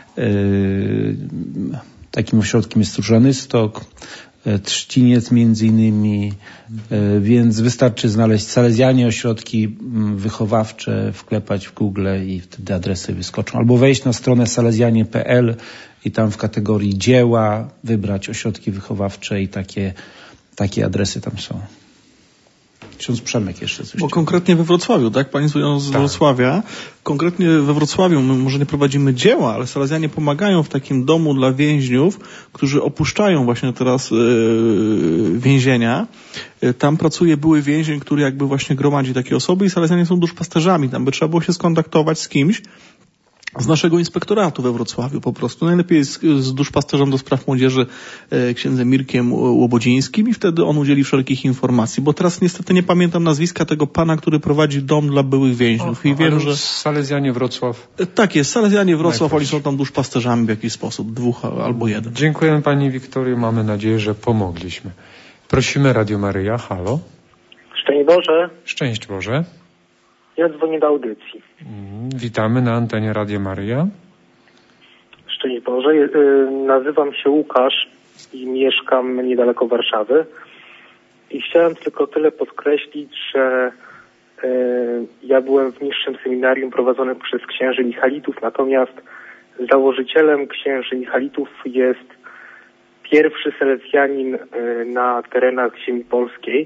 C: Takim ośrodkiem jest Różany Stok, Trzciniec między innymi, więc wystarczy znaleźć Salezjanie, ośrodki wychowawcze, wklepać w Google i wtedy adresy wyskoczą. Albo wejść na stronę salezjanie.pl i tam w kategorii dzieła wybrać ośrodki wychowawcze i takie adresy tam są. Ksiądz Przemek jeszcze coś.
D: Bo konkretnie we Wrocławiu, tak? Pani z Wrocławia. Konkretnie we Wrocławiu my może nie prowadzimy dzieła, ale salezjanie pomagają w takim domu dla więźniów, którzy opuszczają właśnie teraz więzienia. Tam pracuje były więzień, który jakby właśnie gromadzi takie osoby i salezjanie są duszpasterzami. Tam by trzeba było się skontaktować z kimś z naszego inspektoratu we Wrocławiu po prostu. Najlepiej jest z duszpasterzem do spraw młodzieży księdzem Mirkiem Łobodzińskim i wtedy on udzieli wszelkich informacji, bo teraz niestety nie pamiętam nazwiska tego pana, który prowadzi dom dla byłych więźniów. I wiem, że
A: Salezjanie Wrocław.
D: Tak jest, Salezjanie Wrocław, oni są tam duszpasterzami w jakiś sposób, 2 albo 1.
A: Dziękujemy Pani Wiktorio, mamy nadzieję, że pomogliśmy. Prosimy Radio Maryja, halo.
O: Szczęść Boże.
A: Szczęść Boże.
O: Ja dzwonię do audycji.
A: Witamy na antenie Radio Maryja.
O: Szczęść Boże. Nazywam się Łukasz i mieszkam niedaleko Warszawy. I chciałem tylko tyle podkreślić, że ja byłem w niższym seminarium prowadzonym przez księży Michalitów, natomiast założycielem księży Michalitów jest pierwszy salezjanin na terenach ziemi polskiej.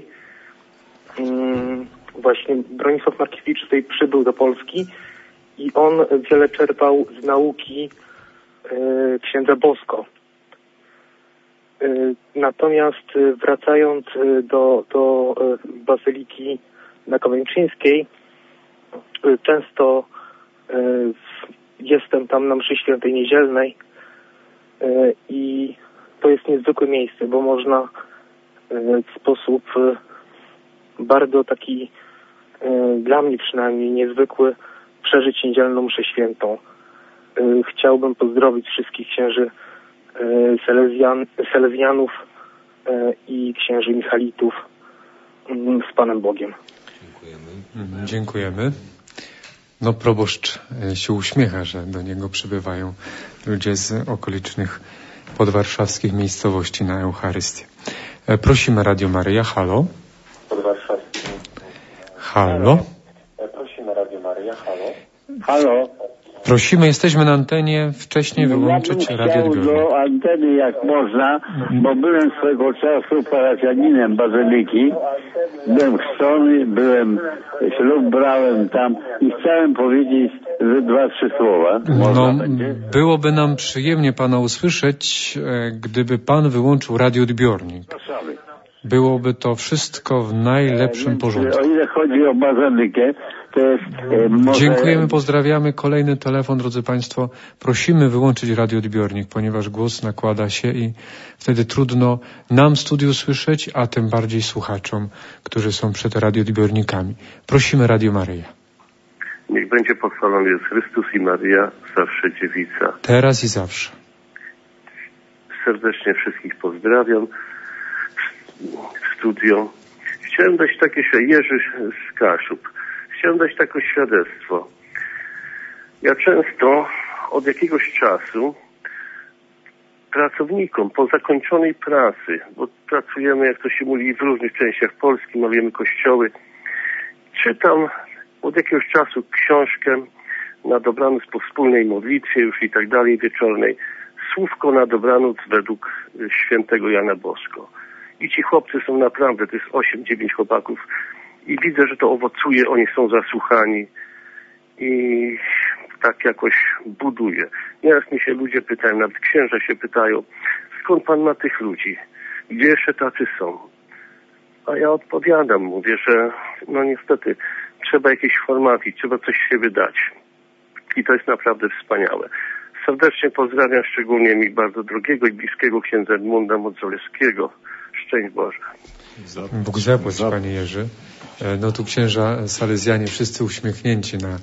O: Właśnie Bronisław Markiewicz tutaj przybył do Polski i on wiele czerpał z nauki księdza Bosko. Natomiast wracając do Bazyliki na Kawęczyńskiej, często jestem tam na mszy świętej niedzielnej i to jest niezwykłe miejsce, bo można w sposób bardzo taki, dla mnie przynajmniej, niezwykły przeżyć niedzielną mszę świętą. Chciałbym pozdrowić wszystkich księży salezjanów i księży Michalitów z Panem Bogiem.
A: Dziękujemy. No proboszcz się uśmiecha, że do niego przybywają ludzie z okolicznych podwarszawskich miejscowości na Eucharystię. Prosimy Radio Maryja, halo. Halo.
P: Prosimy Radio Maryja, halo. Halo.
A: Prosimy, jesteśmy na antenie, wcześniej wyłączyć radioodbiornik.
P: Do anteny jak można, bo byłem swego czasu parafianinem Bazyliki, byłem chrzczony, ślub brałem tam i chciałem powiedzieć że 2-3 słowa.
A: No, byłoby nam przyjemnie pana usłyszeć, gdyby pan wyłączył radioodbiornik. Byłoby to wszystko w najlepszym porządku.
P: O ile chodzi o bazylikę, to jest...
A: Dziękujemy, pozdrawiamy. Kolejny telefon, drodzy państwo. Prosimy wyłączyć radioodbiornik, ponieważ głos nakłada się i wtedy trudno nam w studiu słyszeć, a tym bardziej słuchaczom, którzy są przed radioodbiornikami. Prosimy Radio Maryja.
Q: Niech będzie pochwalony jest Chrystus i Maryja, zawsze dziewica.
A: Teraz i zawsze.
Q: Serdecznie wszystkich pozdrawiam w studio. Chciałem dać takie, Jerzy z Kaszub, chciałem dać takie świadectwo. Ja często od jakiegoś czasu pracownikom po zakończonej pracy, bo pracujemy, jak to się mówi, w różnych częściach Polski, malujemy kościoły, czytam od jakiegoś czasu książkę na dobranoc po wspólnej modlitwie już i tak dalej wieczornej, słówko na dobranoc według świętego Jana Bosko. I ci chłopcy są naprawdę, to jest 8-9 chłopaków i widzę, że to owocuje, oni są zasłuchani i tak jakoś buduje. Nieraz mi się ludzie pytają, nawet księża się pytają, skąd pan ma tych ludzi? Gdzie jeszcze tacy są? A ja odpowiadam, mówię, że no niestety trzeba jakiejś formacji, trzeba coś z siebie dać. I to jest naprawdę wspaniałe. Serdecznie pozdrawiam szczególnie mi bardzo drogiego i bliskiego księdza Edmunda Modzelewskiego. Szczęść Boże.
A: Bóg zapłać, panie Jerzy. No tu księża salezjanie wszyscy uśmiechnięci na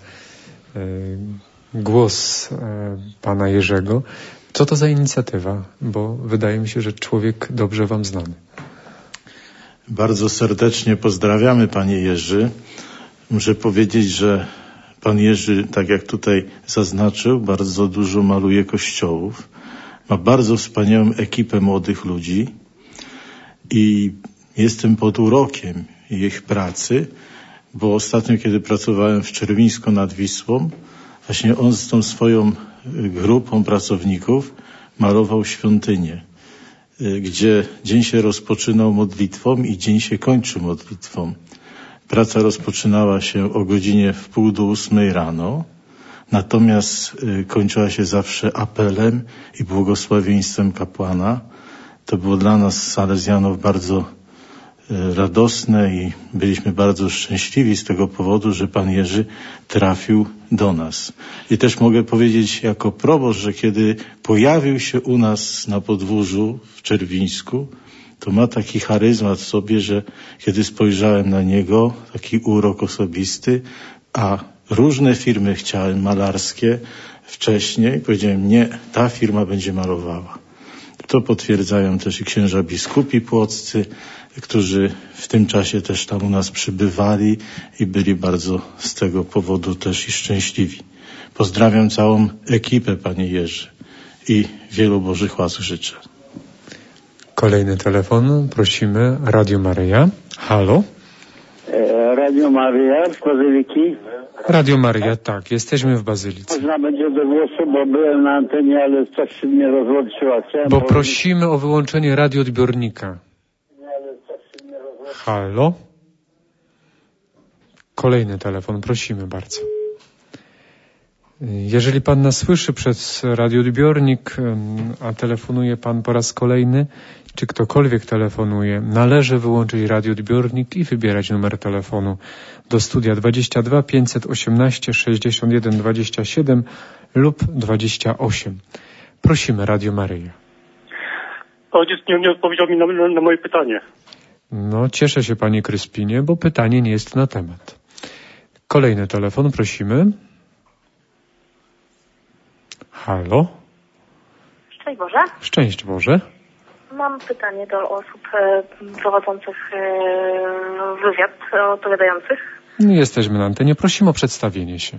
A: głos pana Jerzego. Co to za inicjatywa? Bo wydaje mi się, że człowiek dobrze wam znany.
F: Bardzo serdecznie pozdrawiamy, panie Jerzy. Muszę powiedzieć, że pan Jerzy, tak jak tutaj zaznaczył, bardzo dużo maluje kościołów. Ma bardzo wspaniałą ekipę młodych ludzi i jestem pod urokiem ich pracy, bo ostatnio, kiedy pracowałem w Czerwińsku nad Wisłą, właśnie on z tą swoją grupą pracowników malował świątynię, gdzie dzień się rozpoczynał modlitwą i dzień się kończy modlitwą. Praca rozpoczynała się o godzinie 7:30 rano, natomiast kończyła się zawsze apelem i błogosławieństwem kapłana. To było dla nas, salezjanów, bardzo radosne i byliśmy bardzo szczęśliwi z tego powodu, że pan Jerzy trafił do nas. I też mogę powiedzieć jako proboszcz, że kiedy pojawił się u nas na podwórzu w Czerwińsku, to ma taki charyzmat w sobie, że kiedy spojrzałem na niego, taki urok osobisty, a różne firmy chciałem malarskie wcześniej, powiedziałem, nie, ta firma będzie malowała. To potwierdzają też i księża biskupi płoccy, którzy w tym czasie też tam u nas przybywali i byli bardzo z tego powodu też i szczęśliwi. Pozdrawiam całą ekipę, panie Jerzy, i wielu Bożych łask życzę.
A: Kolejny telefon, prosimy, Radio Maryja. Halo?
P: Radio Maryja z Bazyliki.
A: Radio Maryja, tak, jesteśmy w Bazylice.
P: Można będzie do głosu, bo byłem na antenie, ale coś się mnie rozłączyło.
A: Bo prosimy o wyłączenie radioodbiornika. Halo? Kolejny telefon, prosimy bardzo. Jeżeli pan nas słyszy przez radioodbiornik, a telefonuje pan po raz kolejny, czy ktokolwiek telefonuje, należy wyłączyć radioodbiornik i wybierać numer telefonu do studia 22 518 61 27 lub 28. Prosimy, Radio Maryja.
I: Ojciec nie odpowiedział mi na moje pytanie.
A: No, cieszę się, panie Kryspinie, bo pytanie nie jest na temat. Kolejny telefon, prosimy. Halo?
R: Szczęść Boże.
A: Szczęść Boże.
R: Mam pytanie do osób prowadzących wywiad, odpowiadających.
A: Jesteśmy na antenie. Prosimy o przedstawienie się.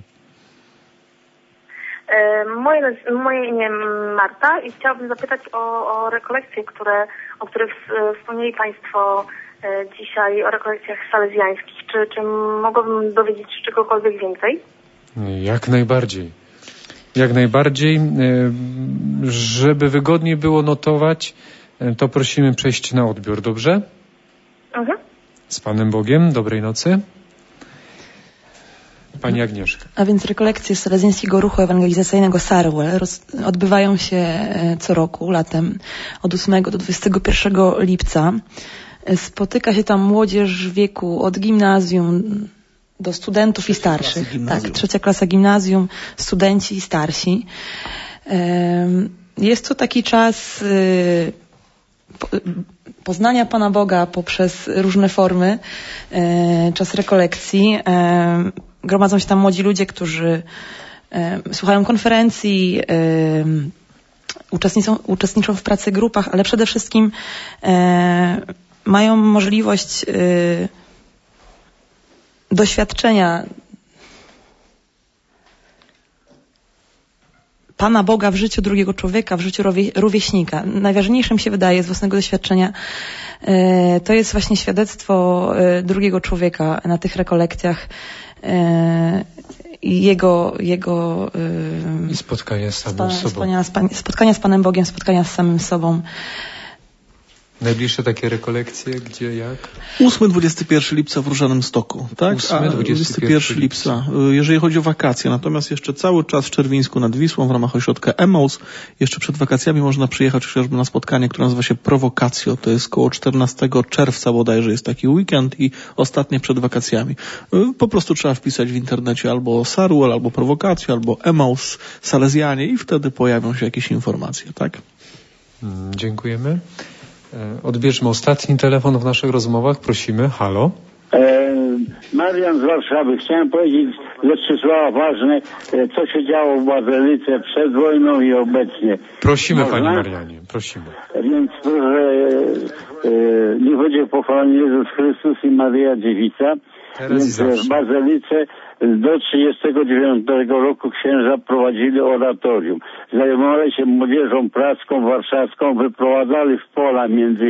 R: Moje imię Marta i chciałabym zapytać o rekolekcje, o których wspomnieli Państwo dzisiaj, o rekolekcjach salezjańskich. Czy mogłabym dowiedzieć się czegokolwiek więcej?
A: Jak najbardziej. Jak najbardziej. Żeby wygodniej było notować, to prosimy przejść na odbiór, dobrze? Z Panem Bogiem. Dobrej nocy. Pani Agnieszka.
E: A więc rekolekcje Salezjańskiego Ruchu Ewangelizacyjnego Sarwell odbywają się co roku, latem, od 8 do 21 lipca. Spotyka się tam młodzież w wieku od gimnazjum do studentów i starszych. Tak, 3. klasa gimnazjum, studenci i starsi. Jest to taki czas poznania Pana Boga poprzez różne formy, czas rekolekcji. Gromadzą się tam młodzi ludzie, którzy słuchają konferencji, uczestniczą w pracy grupach, ale przede wszystkim mają możliwość doświadczenia Pana Boga w życiu drugiego człowieka, w życiu rówieśnika. Najważniejszym się wydaje z własnego doświadczenia to jest właśnie świadectwo drugiego człowieka na tych rekolekcjach i jego
A: i spotkania z samym sobą.
E: Spotkania z Panem Bogiem, spotkania z samym sobą.
A: Najbliższe takie rekolekcje, gdzie, jak?
D: 8-21 lipca w Różanym Stoku, tak? 8-21 lipca, jeżeli chodzi o wakacje. Natomiast jeszcze cały czas w Czerwińsku nad Wisłą w ramach ośrodka Emaus. Jeszcze przed wakacjami można przyjechać chociażby na spotkanie, które nazywa się Prowokacjo. To jest koło 14 czerwca bodajże jest taki weekend i ostatnie przed wakacjami. Po prostu trzeba wpisać w internecie albo Sarwell, albo Prowokacjo, albo Emaus, Salezjanie i wtedy pojawią się jakieś informacje, tak?
A: Dziękujemy. Odbierzmy ostatni telefon w naszych rozmowach. Prosimy. Halo.
P: Marian z Warszawy. Chciałem powiedzieć ze 3 słowa ważne, co się działo w Bazylice przed wojną i obecnie.
A: Prosimy, Panie Marianie, prosimy.
P: Więc proszę, niech będzie pochwalony Jezus Chrystus i Maryja Dziewica. Więc w Bazylice do 39 roku księża prowadzili oratorium. Zajmowali się młodzieżą praską, warszawską, wyprowadzali w pola między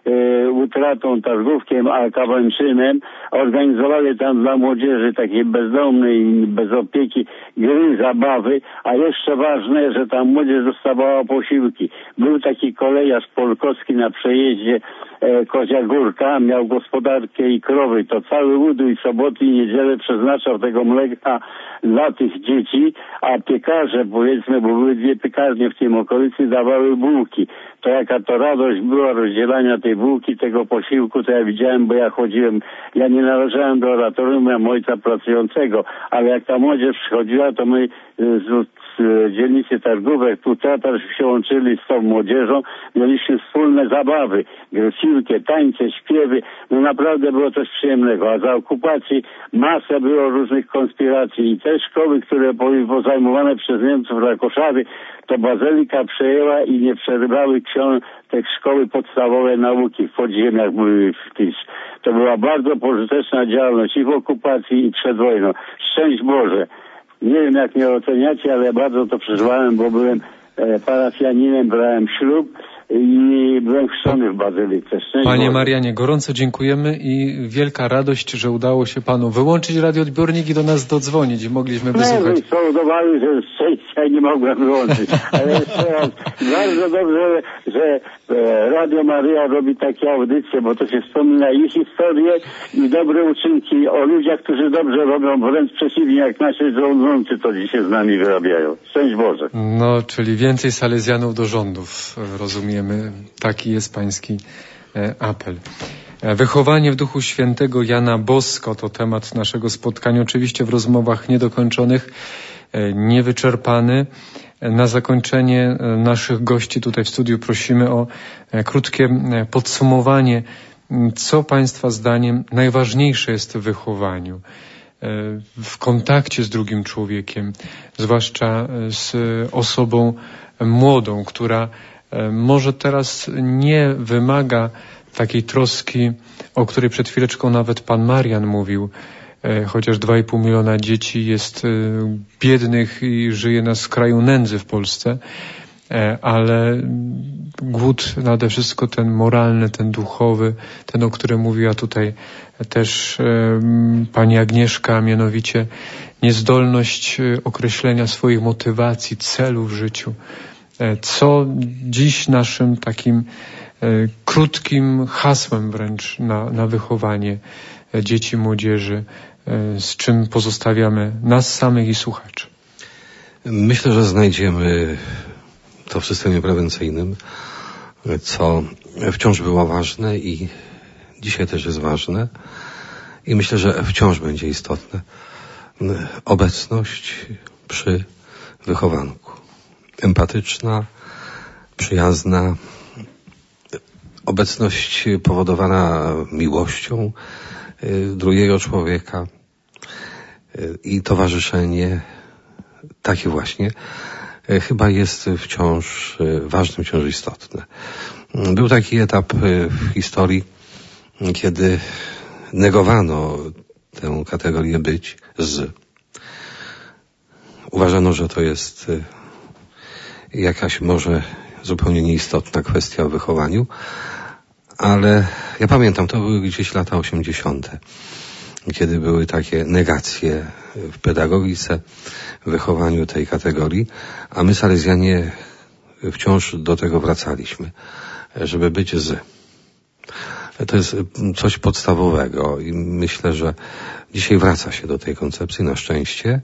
P: Utratą, Targówkiem a Kawęczynem. Organizowali tam dla młodzieży takiej bezdomnej i bez opieki gry, zabawy, a jeszcze ważne, że tam młodzież dostawała posiłki. Był taki kolejarz polkowski na przejeździe Kozia Górka, miał gospodarkę i krowy. To cały udój soboty i niedzielę przeznaczał tego mleka dla tych dzieci, a piekarze, powiedzmy, bo były 2 piekarnie w tym okolicy, dawały bułki. To jaka to radość była rozdzielania tej bułki, tego posiłku, to ja widziałem, bo ja chodziłem, ja nie należałem do oratorium, miałem ojca pracującego, ale jak ta młodzież przychodziła, to my z dzielnicy Targówek, tu teatr się łączyli z tą młodzieżą, mieliśmy wspólne zabawy, grosiłkę, tańce, śpiewy, no naprawdę było coś przyjemnego, a za okupacji masę było różnych konspiracji i te szkoły, które były zajmowane przez Niemców w Rakoszawie, to Bazylika przejęła i nie przerywały te szkoły podstawowe nauki w podziemiach były w tych. To była bardzo pożyteczna działalność i w okupacji i przed wojną. Szczęść Boże. Nie wiem, jak mnie oceniacie, ale bardzo to przeżywałem, bo byłem parafianinem, brałem ślub i byłem chrzczony w Bazylice.
A: Panie Marianie, gorąco dziękujemy i wielka radość, że udało się Panu wyłączyć radioodbiornik i do nas dodzwonić i mogliśmy wysłuchać.
P: Nie, spowodowali, że szczęścia nie mogłem wyłączyć. Ale jeszcze raz, bardzo dobrze, że Radio Maryja robi takie audycje, bo to się wspomina i historię, i dobre uczynki o ludziach, którzy dobrze robią, wręcz przeciwnie, jak nasi rządzący to dzisiaj z nami wyrabiają. Szczęść Boże.
A: No, czyli więcej Salezjanów do rządów, rozumiemy. Taki jest Pański apel. Wychowanie w Duchu Świętego Jana Bosko to temat naszego spotkania. Oczywiście w rozmowach niedokończonych, niewyczerpany. Na zakończenie naszych gości tutaj w studiu prosimy o krótkie podsumowanie, co Państwa zdaniem najważniejsze jest w wychowaniu, w kontakcie z drugim człowiekiem, zwłaszcza z osobą młodą, która może teraz nie wymaga takiej troski, o której przed chwileczką nawet pan Marian mówił, chociaż 2,5 miliona dzieci jest biednych i żyje na skraju nędzy w Polsce, ale głód nade wszystko ten moralny, ten duchowy, ten, o którym mówiła tutaj też pani Agnieszka, mianowicie niezdolność określenia swoich motywacji, celów w życiu. Co dziś naszym takim krótkim hasłem wręcz na wychowanie dzieci, młodzieży z czym pozostawiamy nas samych i słuchaczy?
B: Myślę, że znajdziemy to w systemie prewencyjnym, co wciąż było ważne i dzisiaj też jest ważne. I myślę, że wciąż będzie istotne. Obecność przy wychowanku. Empatyczna, przyjazna, obecność powodowana miłością drugiego człowieka i towarzyszenie takie właśnie chyba jest wciąż ważne, wciąż istotne. Był taki etap w historii, kiedy negowano tę kategorię być z. Uważano, że to jest jakaś może zupełnie nieistotna kwestia w wychowaniu, ale ja pamiętam, to były gdzieś lata 80., kiedy były takie negacje w pedagogice, w wychowaniu tej kategorii, a my salezjanie wciąż do tego wracaliśmy, żeby być z. To jest coś podstawowego i myślę, że dzisiaj wraca się do tej koncepcji, na szczęście.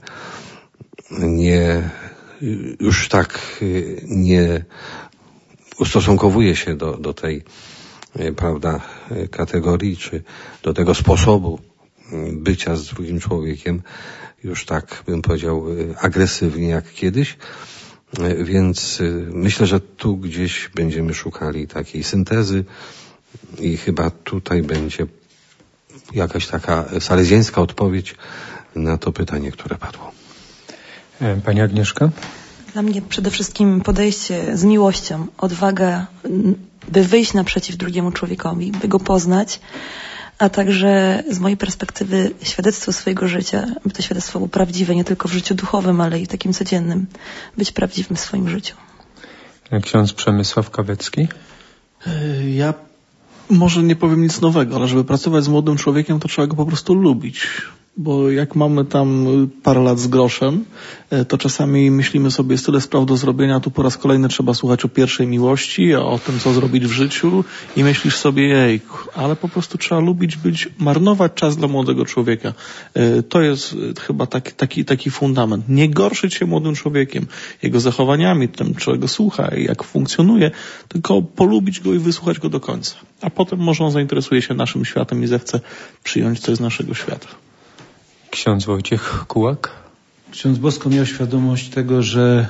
B: Już tak nie ustosunkowuje się do tej, prawda, kategorii, czy do tego sposobu bycia z drugim człowiekiem, już tak bym powiedział agresywnie jak kiedyś. Więc myślę, że tu gdzieś będziemy szukali takiej syntezy i chyba tutaj będzie jakaś taka salezjańska odpowiedź na to pytanie, które padło.
A: Pani Agnieszka?
E: Dla mnie przede wszystkim podejście z miłością, odwaga, by wyjść naprzeciw drugiemu człowiekowi, by go poznać, a także z mojej perspektywy świadectwo swojego życia, by to świadectwo było prawdziwe nie tylko w życiu duchowym, ale i takim codziennym, być prawdziwym w swoim życiu.
A: Ksiądz Przemysław Kawecki?
D: Ja może nie powiem nic nowego, ale żeby pracować z młodym człowiekiem, to trzeba go po prostu lubić. Bo jak mamy tam parę lat z groszem, to czasami myślimy sobie, jest tyle spraw do zrobienia, tu po raz kolejny trzeba słuchać o pierwszej miłości, o tym, co zrobić w życiu i myślisz sobie, jejku, ale po prostu trzeba lubić marnować czas dla młodego człowieka. To jest chyba taki fundament. Nie gorszyć się młodym człowiekiem, jego zachowaniami, tym, czego słucha i jak funkcjonuje, tylko polubić go i wysłuchać go do końca. A potem może on zainteresuje się naszym światem i zechce przyjąć coś z naszego świata.
A: Ksiądz Wojciech Kułak?
C: Ksiądz Bosko miał świadomość tego, że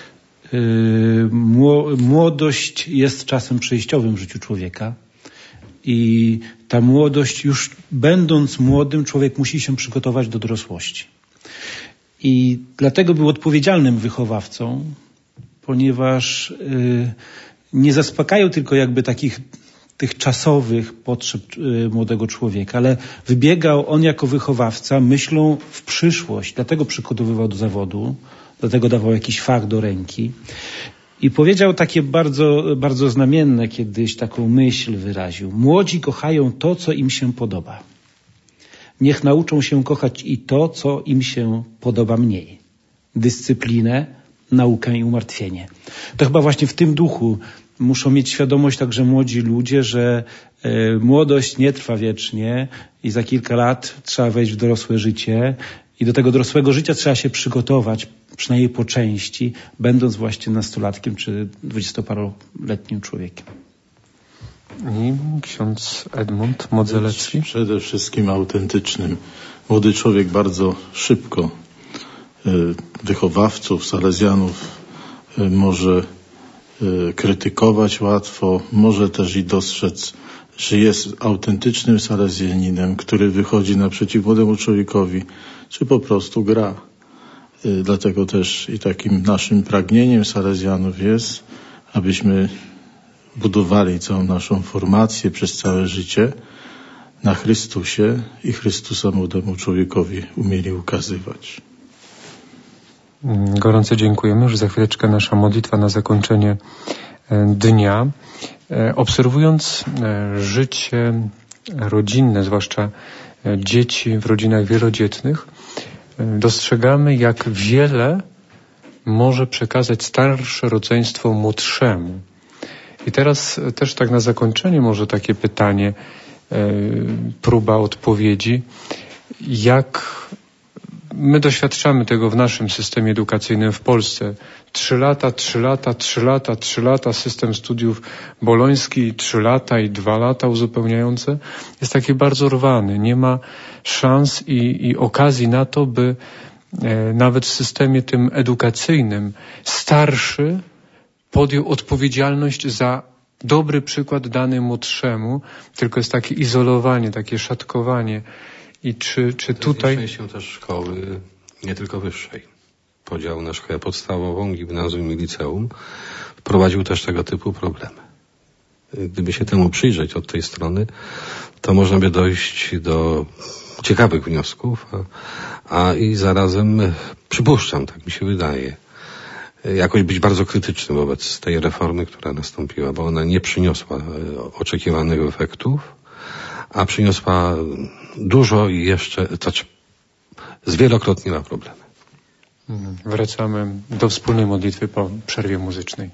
C: młodość jest czasem przejściowym w życiu człowieka i ta młodość, już będąc młodym, człowiek musi się przygotować do dorosłości. I dlatego był odpowiedzialnym wychowawcą, ponieważ nie zaspokajał tylko jakby tych czasowych potrzeb młodego człowieka, ale wybiegał on jako wychowawca myślą w przyszłość. Dlatego przygotowywał do zawodu, dlatego dawał jakiś fach do ręki. I powiedział takie bardzo, bardzo znamienne kiedyś taką myśl wyraził. Młodzi kochają to, co im się podoba. Niech nauczą się kochać i to, co im się podoba mniej. Dyscyplinę, naukę i umartwienie. To chyba właśnie w tym duchu muszą mieć świadomość także młodzi ludzie, że młodość nie trwa wiecznie i za kilka lat trzeba wejść w dorosłe życie i do tego dorosłego życia trzeba się przygotować, przynajmniej po części, będąc właśnie nastolatkiem czy 20-paroletnim człowiekiem.
A: I ksiądz Edmund Modzelewski?
F: Przede wszystkim autentycznym. Młody człowiek bardzo szybko wychowawców, salezjanów może krytykować łatwo, może też i dostrzec, że jest autentycznym salezjaninem, który wychodzi naprzeciw młodemu człowiekowi, czy po prostu gra. Dlatego też i takim naszym pragnieniem salezjanów jest, abyśmy budowali całą naszą formację przez całe życie na Chrystusie i Chrystusa młodemu człowiekowi umieli ukazywać.
A: Gorąco dziękujemy. Już za chwileczkę nasza modlitwa na zakończenie dnia. Obserwując życie rodzinne, zwłaszcza dzieci w rodzinach wielodzietnych, dostrzegamy, jak wiele może przekazać starsze rodzeństwo młodszemu. I teraz też tak na zakończenie może takie pytanie, próba odpowiedzi. jak my doświadczamy tego w naszym systemie edukacyjnym w Polsce. 3 lata, system studiów boloński, 3 lata i 2 lata uzupełniające jest taki bardzo rwany. Nie ma szans i okazji na to, by nawet w systemie tym edukacyjnym starszy podjął odpowiedzialność za dobry przykład dany młodszemu, tylko jest takie izolowanie, takie szatkowanie. I czy tutaj...
B: częścią też szkoły, nie tylko wyższej. Podział na szkołę podstawową, gimnazjum i liceum wprowadził też tego typu problemy. Gdyby się temu przyjrzeć od tej strony, to można by dojść do ciekawych wniosków, a i zarazem przypuszczam, tak mi się wydaje, jakoś być bardzo krytyczny wobec tej reformy, która nastąpiła, bo ona nie przyniosła oczekiwanych efektów, a przyniosła dużo i jeszcze zwielokrotniła problemy.
A: Wracamy do wspólnej modlitwy po przerwie muzycznej.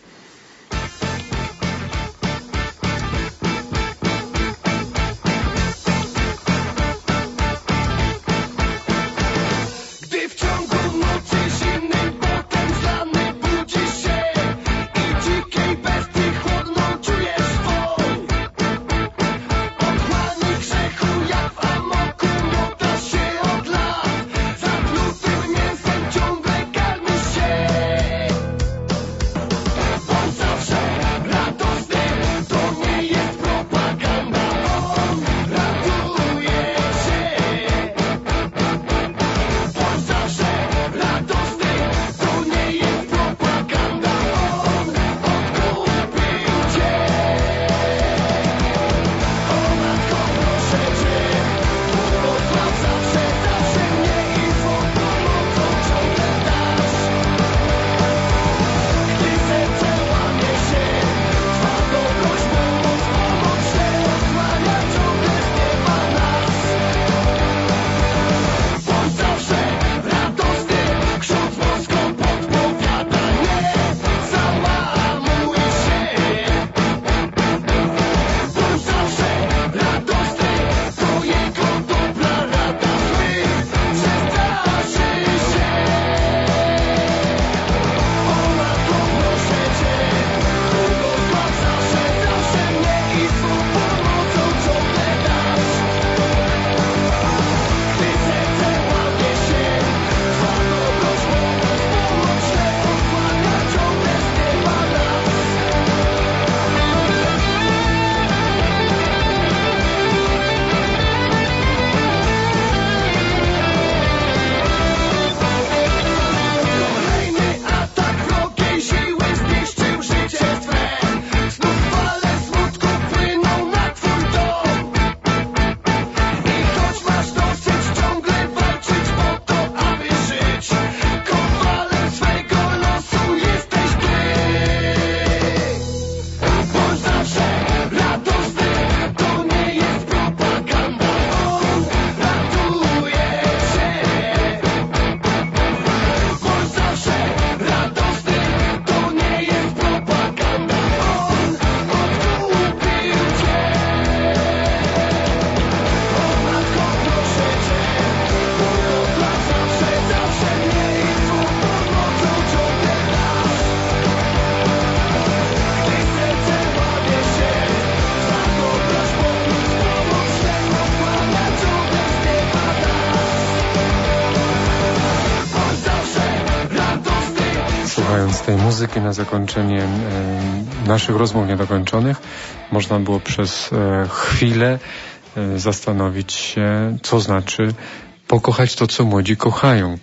A: Słuchając tej muzyki na zakończenie naszych rozmów niedokończonych, można było przez chwilę zastanowić się, co znaczy pokochać to, co młodzi kochają.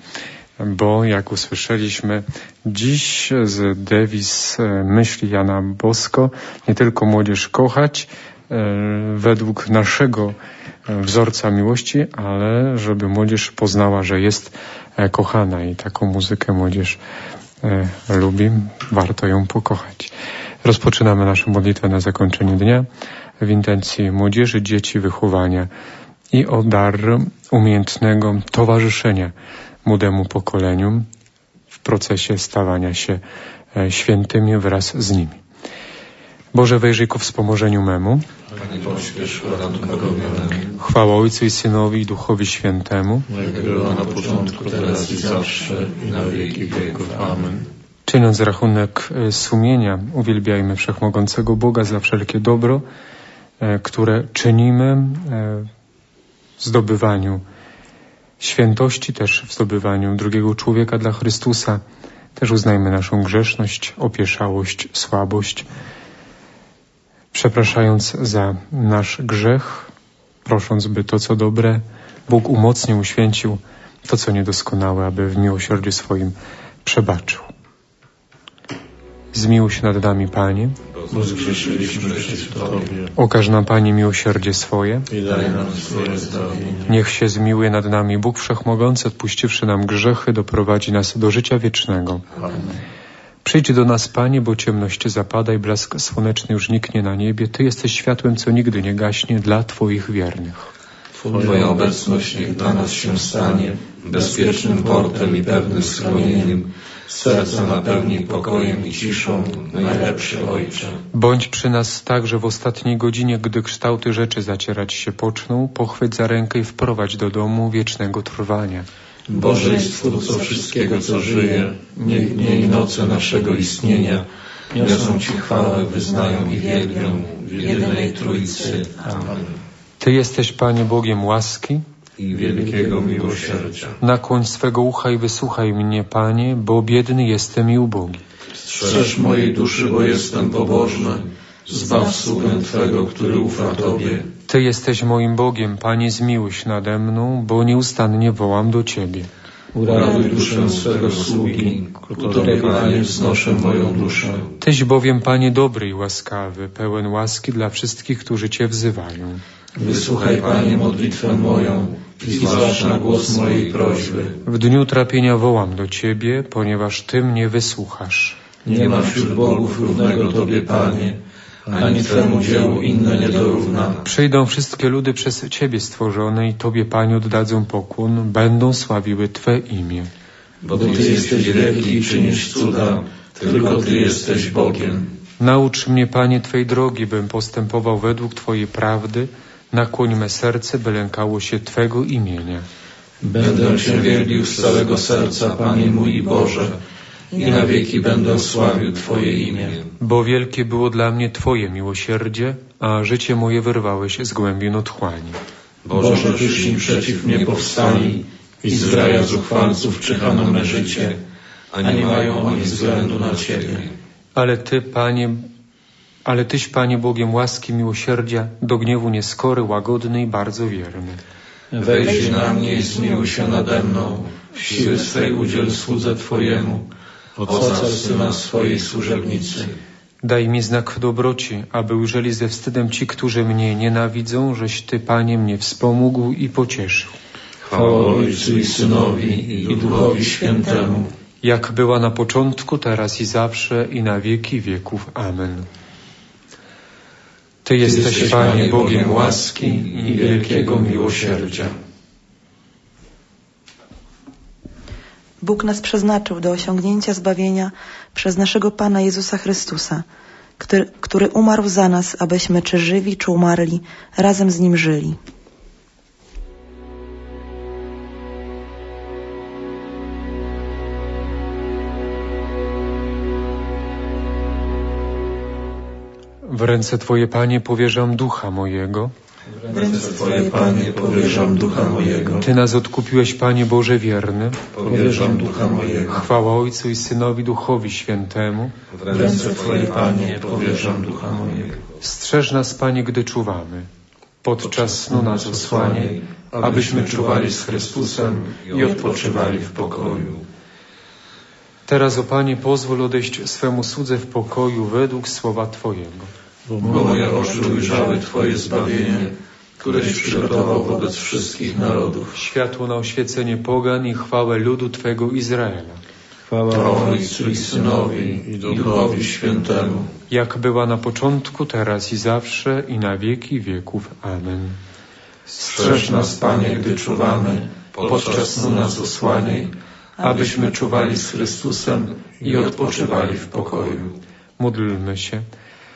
A: Bo jak usłyszeliśmy dziś z dewiz myśli Jana Bosko, nie tylko młodzież kochać według naszego wzorca miłości, ale żeby młodzież poznała, że jest kochana i taką muzykę młodzież lubi, warto ją pokochać. Rozpoczynamy naszą modlitwę na zakończenie dnia w intencji młodzieży, dzieci, wychowania i o dar umiejętnego towarzyszenia młodemu pokoleniu w procesie stawania się świętymi wraz z nimi. Boże, wejrzyj ku wspomożeniu memu.
F: Panie, pośpiesz ratunku memu.
A: Chwała Ojcu i Synowi i Duchowi Świętemu.
F: Jak była na początku, teraz i zawsze, i na wieki wieków. Amen.
A: Czyniąc rachunek sumienia, uwielbiajmy Wszechmogącego Boga za wszelkie dobro, które czynimy w zdobywaniu świętości, też w zdobywaniu drugiego człowieka dla Chrystusa. Też uznajmy naszą grzeszność, opieszałość, słabość, przepraszając za nasz grzech, prosząc, by to, co dobre, Bóg umocnił, uświęcił, to, co niedoskonałe, aby w miłosierdziu swoim przebaczył. Zmiłuj się nad nami, Panie.
F: Bo zgrzeszyliśmy przeciw Tobie.
A: Okaż nam, Panie, miłosierdzie swoje.
F: I daj nam swoje zbawienie.
A: Niech się zmiłuje nad nami Bóg Wszechmogący, odpuściwszy nam grzechy, doprowadzi nas do życia wiecznego.
F: Amen.
A: Przyjdź do nas, Panie, bo ciemność zapada i blask słoneczny już niknie na niebie. Ty jesteś światłem, co nigdy nie gaśnie dla Twoich wiernych.
F: Twoja obecność niech dla nas się stanie bezpiecznym portem i pewnym schronieniem. Serca napełni pokojem i ciszą, najlepszy Ojcze.
A: Bądź przy nas także w ostatniej godzinie, gdy kształty rzeczy zacierać się poczną, pochwyć za rękę i wprowadź do domu wiecznego trwania.
F: Boże i Stwórco wszystkiego, co żyje, niech dnie i noce naszego istnienia niosą Ci chwałę, wyznają i wielbią w jedynej Trójcy. Amen.
A: Ty jesteś, Panie, Bogiem łaski
F: i wielkiego miłosierdzia.
A: Nakłoń swego ucha i wysłuchaj mnie, Panie, bo biedny jestem i ubogi.
F: Strzeż mojej duszy, bo jestem pobożny. Zbaw sługę Twego, który ufa Tobie.
A: Ty jesteś moim Bogiem, Panie, zmiłuj się nade mną, bo nieustannie wołam do Ciebie.
F: Uraduj duszę swego sługi, ku Tobie, Panie, wznoszę moją duszę.
A: Tyś bowiem, Panie, dobry i łaskawy, pełen łaski dla wszystkich, którzy Cię wzywają.
F: Wysłuchaj, Panie, modlitwę moją i zważ na głos mojej prośby.
A: W dniu trapienia wołam do Ciebie, ponieważ Ty mnie wysłuchasz.
F: Nie ma wśród bogów równego Tobie, Panie, ani Twemu dziełu inne nie dorówna.
A: Przyjdą wszystkie ludy przez Ciebie stworzone i Tobie, Panie, oddadzą pokłon, będą sławiły Twe imię.
F: Bo Ty jesteś wielki i czynisz cuda, tylko Ty jesteś Bogiem.
A: Naucz mnie, Panie, Twej drogi, bym postępował według Twojej prawdy. Nakłoń me serce, by lękało się Twego imienia.
F: Będę Cię wielbił z całego serca, Panie mój i Boże, i na wieki będę sławił Twoje imię.
A: Bo wielkie było dla mnie Twoje miłosierdzie, a życie moje wyrwałeś z głębin otchłani.
F: Boże, Tyś przeciw mnie powstali i z raja zuchwalców czyha na me życie, a nie mają oni względu na Ciebie.
A: Ale Tyś, Panie, Bogiem łaski, miłosierdzia, do gniewu nieskory, łagodny i bardzo wierny.
F: Wejdź na mnie i zmiłuj się nade mną, siły swej udziel słudze Twojemu, ocal Syna swojej służebnicy.
A: Daj mi znak dobroci, aby ujrzeli ze wstydem ci, którzy mnie nienawidzą, żeś Ty, Panie, mnie wspomógł i pocieszył.
F: Chwała Ojcu i Synowi i Duchowi Świętemu.
A: Jak była na początku, teraz i zawsze, i na wieki wieków. Amen. Ty jesteś, Panie, Bogiem łaski i wielkiego miłosierdzia.
E: Bóg nas przeznaczył do osiągnięcia zbawienia przez naszego Pana Jezusa Chrystusa, który umarł za nas, abyśmy czy żywi, czy umarli, razem z Nim żyli.
A: W ręce Twoje, Panie, powierzam ducha mojego.
F: W ręce Twoje, Panie, powierzam ducha mojego.
A: Ty nas odkupiłeś, Panie Boże wierny.
F: Powierzam ducha mojego.
A: Chwała Ojcu i Synowi, Duchowi Świętemu.
F: W ręce Twoje, Panie, powierzam ducha mojego.
A: Strzeż nas, Panie, gdy czuwamy. Podczas snu nas osłaniaj, abyśmy czuwali z Chrystusem i odpoczywali w pokoju. Teraz, o Panie, pozwól odejść swemu słudze w pokoju według słowa Twojego.
F: Bo moje oczy ujrzały Twoje zbawienie, któreś przygotował wobec wszystkich narodów.
A: Światło na oświecenie pogan i chwałę ludu Twego Izraela.
F: Chwała Ojcu i Synowi i Duchowi Świętemu.
A: Jak była na początku, teraz i zawsze, i na wieki wieków. Amen.
F: Strzeż nas, Panie, gdy czuwamy, podczas snu nas osłaniaj, abyśmy czuwali z Chrystusem i odpoczywali w pokoju.
A: Módlmy się.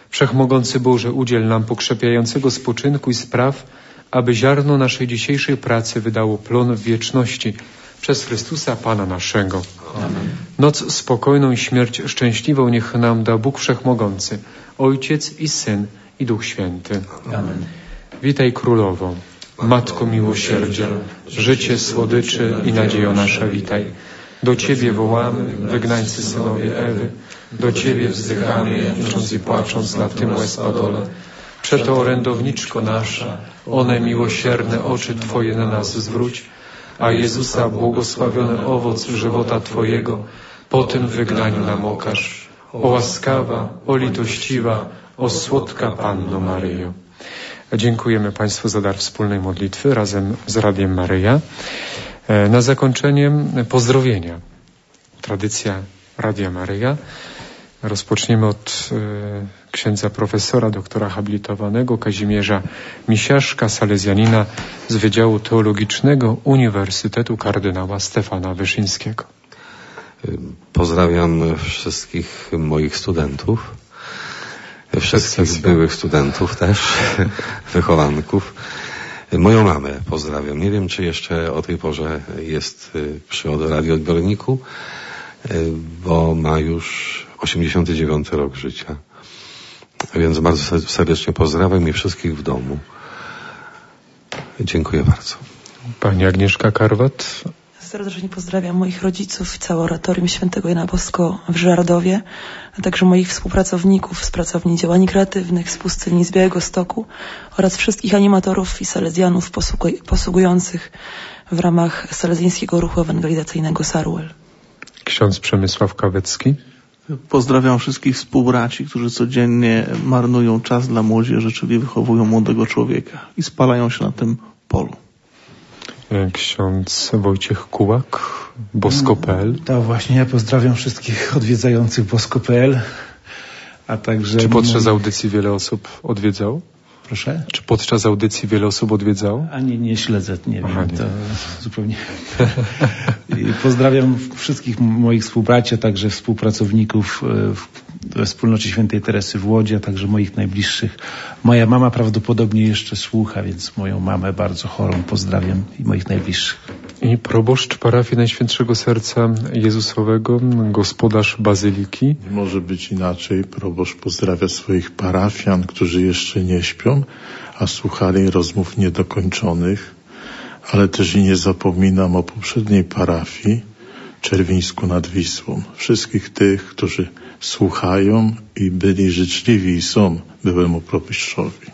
A: Wszechmogący Boże, udziel nam pokrzepiającego spoczynku i spraw, aby ziarno naszej dzisiejszej pracy wydało plon w wieczności przez Chrystusa Pana naszego. Amen. Noc spokojną i śmierć szczęśliwą niech nam da Bóg Wszechmogący, Ojciec i Syn i Duch Święty. Amen. Witaj Królowo, Matko miłosierdzia, życie, słodyczy i nadziejo nasza, witaj. Do Ciebie wołamy, wygnańcy synowie Ewy, do Ciebie wzdychamy, jęcząc i płacząc na tym łez-padole. Przeto, orędowniczko nasza, one miłosierne oczy Twoje na nas zwróć, a Jezusa błogosławiony owoc żywota Twojego po tym wygnaniu nam okaż. O łaskawa, o litościwa, o słodka Panno Maryjo. Dziękujemy Państwu za dar wspólnej modlitwy razem z Radiem Maryja. Na zakończenie pozdrowienia. Tradycja Radia Maryja. Rozpoczniemy od księdza profesora, doktora habilitowanego Kazimierza Misiaszka, salezjanina z Wydziału Teologicznego Uniwersytetu Kardynała Stefana Wyszyńskiego.
B: Pozdrawiam wszystkich moich studentów, wszystkich byłych studentów też, wychowanków. Moją mamę pozdrawiam. Nie wiem, czy jeszcze o tej porze jest przy radioodbiorniku, bo ma już 89 rok życia. Więc bardzo serdecznie pozdrawiam i wszystkich w domu. Dziękuję bardzo.
A: Pani Agnieszka Karwat.
E: Serdecznie pozdrawiam moich rodziców i całe oratorium Świętego Jana Bosko w Żardowie, a także moich współpracowników z pracowni działań kreatywnych z Pustyni z Białegostoku oraz wszystkich animatorów i salezjanów posługujących w ramach salezjańskiego ruchu ewangelizacyjnego Sarwell.
A: Ksiądz Przemysław Kawecki.
D: Pozdrawiam wszystkich współbraci, którzy codziennie marnują czas dla młodzieży, czyli wychowują młodego człowieka i spalają się na tym polu.
A: Ksiądz Wojciech Kułak, Bosko.pl.
C: To właśnie, ja pozdrawiam wszystkich odwiedzających Bosko.pl, a także...
A: Czy podczas audycji wiele osób odwiedzało?
C: Proszę?
A: Czy podczas audycji wiele osób odwiedzało?
C: A nie śledzę, nie wiem, to zupełnie... I pozdrawiam wszystkich moich współbraci, a także współpracowników we wspólnocie Świętej Teresy w Łodzi, a także moich najbliższych. Moja mama prawdopodobnie jeszcze słucha, więc moją mamę bardzo chorą pozdrawiam i moich najbliższych.
A: I proboszcz parafii Najświętszego Serca Jezusowego, gospodarz bazyliki.
F: Nie może być inaczej. Proboszcz pozdrawia swoich parafian, którzy jeszcze nie śpią, a słuchali rozmów niedokończonych, ale też i nie zapominam o poprzedniej parafii, Czerwińsku nad Wisłą. Wszystkich tych, którzy słuchają i byli życzliwi i są byłemu proboszczowi.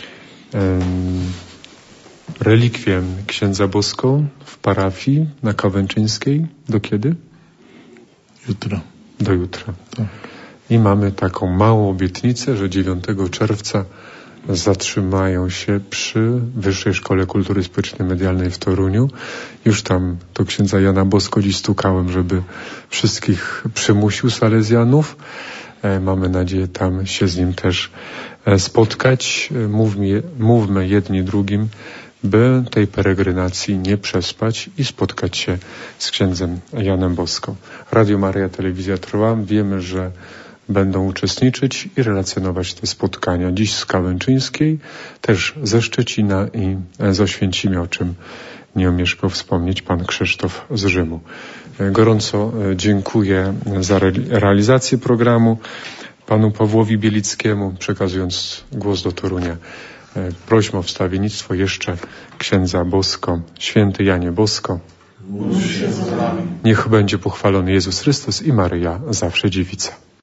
A: Relikwiem księdza Bosko w parafii na Kawęczyńskiej. Do kiedy?
F: Jutro.
A: Do jutra.
F: Tak.
A: I mamy taką małą obietnicę, że 9 czerwca zatrzymają się przy Wyższej Szkole Kultury Społecznej Medialnej w Toruniu. Już tam do księdza Jana Bosko dziś stukałem, żeby wszystkich przymusił salezjanów. Mamy nadzieję tam się z nim też spotkać. Mówmy jedni drugim, by tej peregrinacji nie przespać i spotkać się z księdzem Janem Bosko. Radio Maryja, telewizja trwa. Wiemy, że będą uczestniczyć i relacjonować te spotkania. Dziś z Kawęczyńskiej, też ze Szczecina i z Oświęcimia, o czym nie omieszkał wspomnieć pan Krzysztof z Rzymu. Gorąco dziękuję za realizację programu panu Pawłowi Bielickiemu, przekazując głos do Torunia. Prośmy o wstawiennictwo jeszcze księdza Bosko. Święty Janie Bosko, niech będzie pochwalony Jezus Chrystus i Maryja, zawsze dziewica.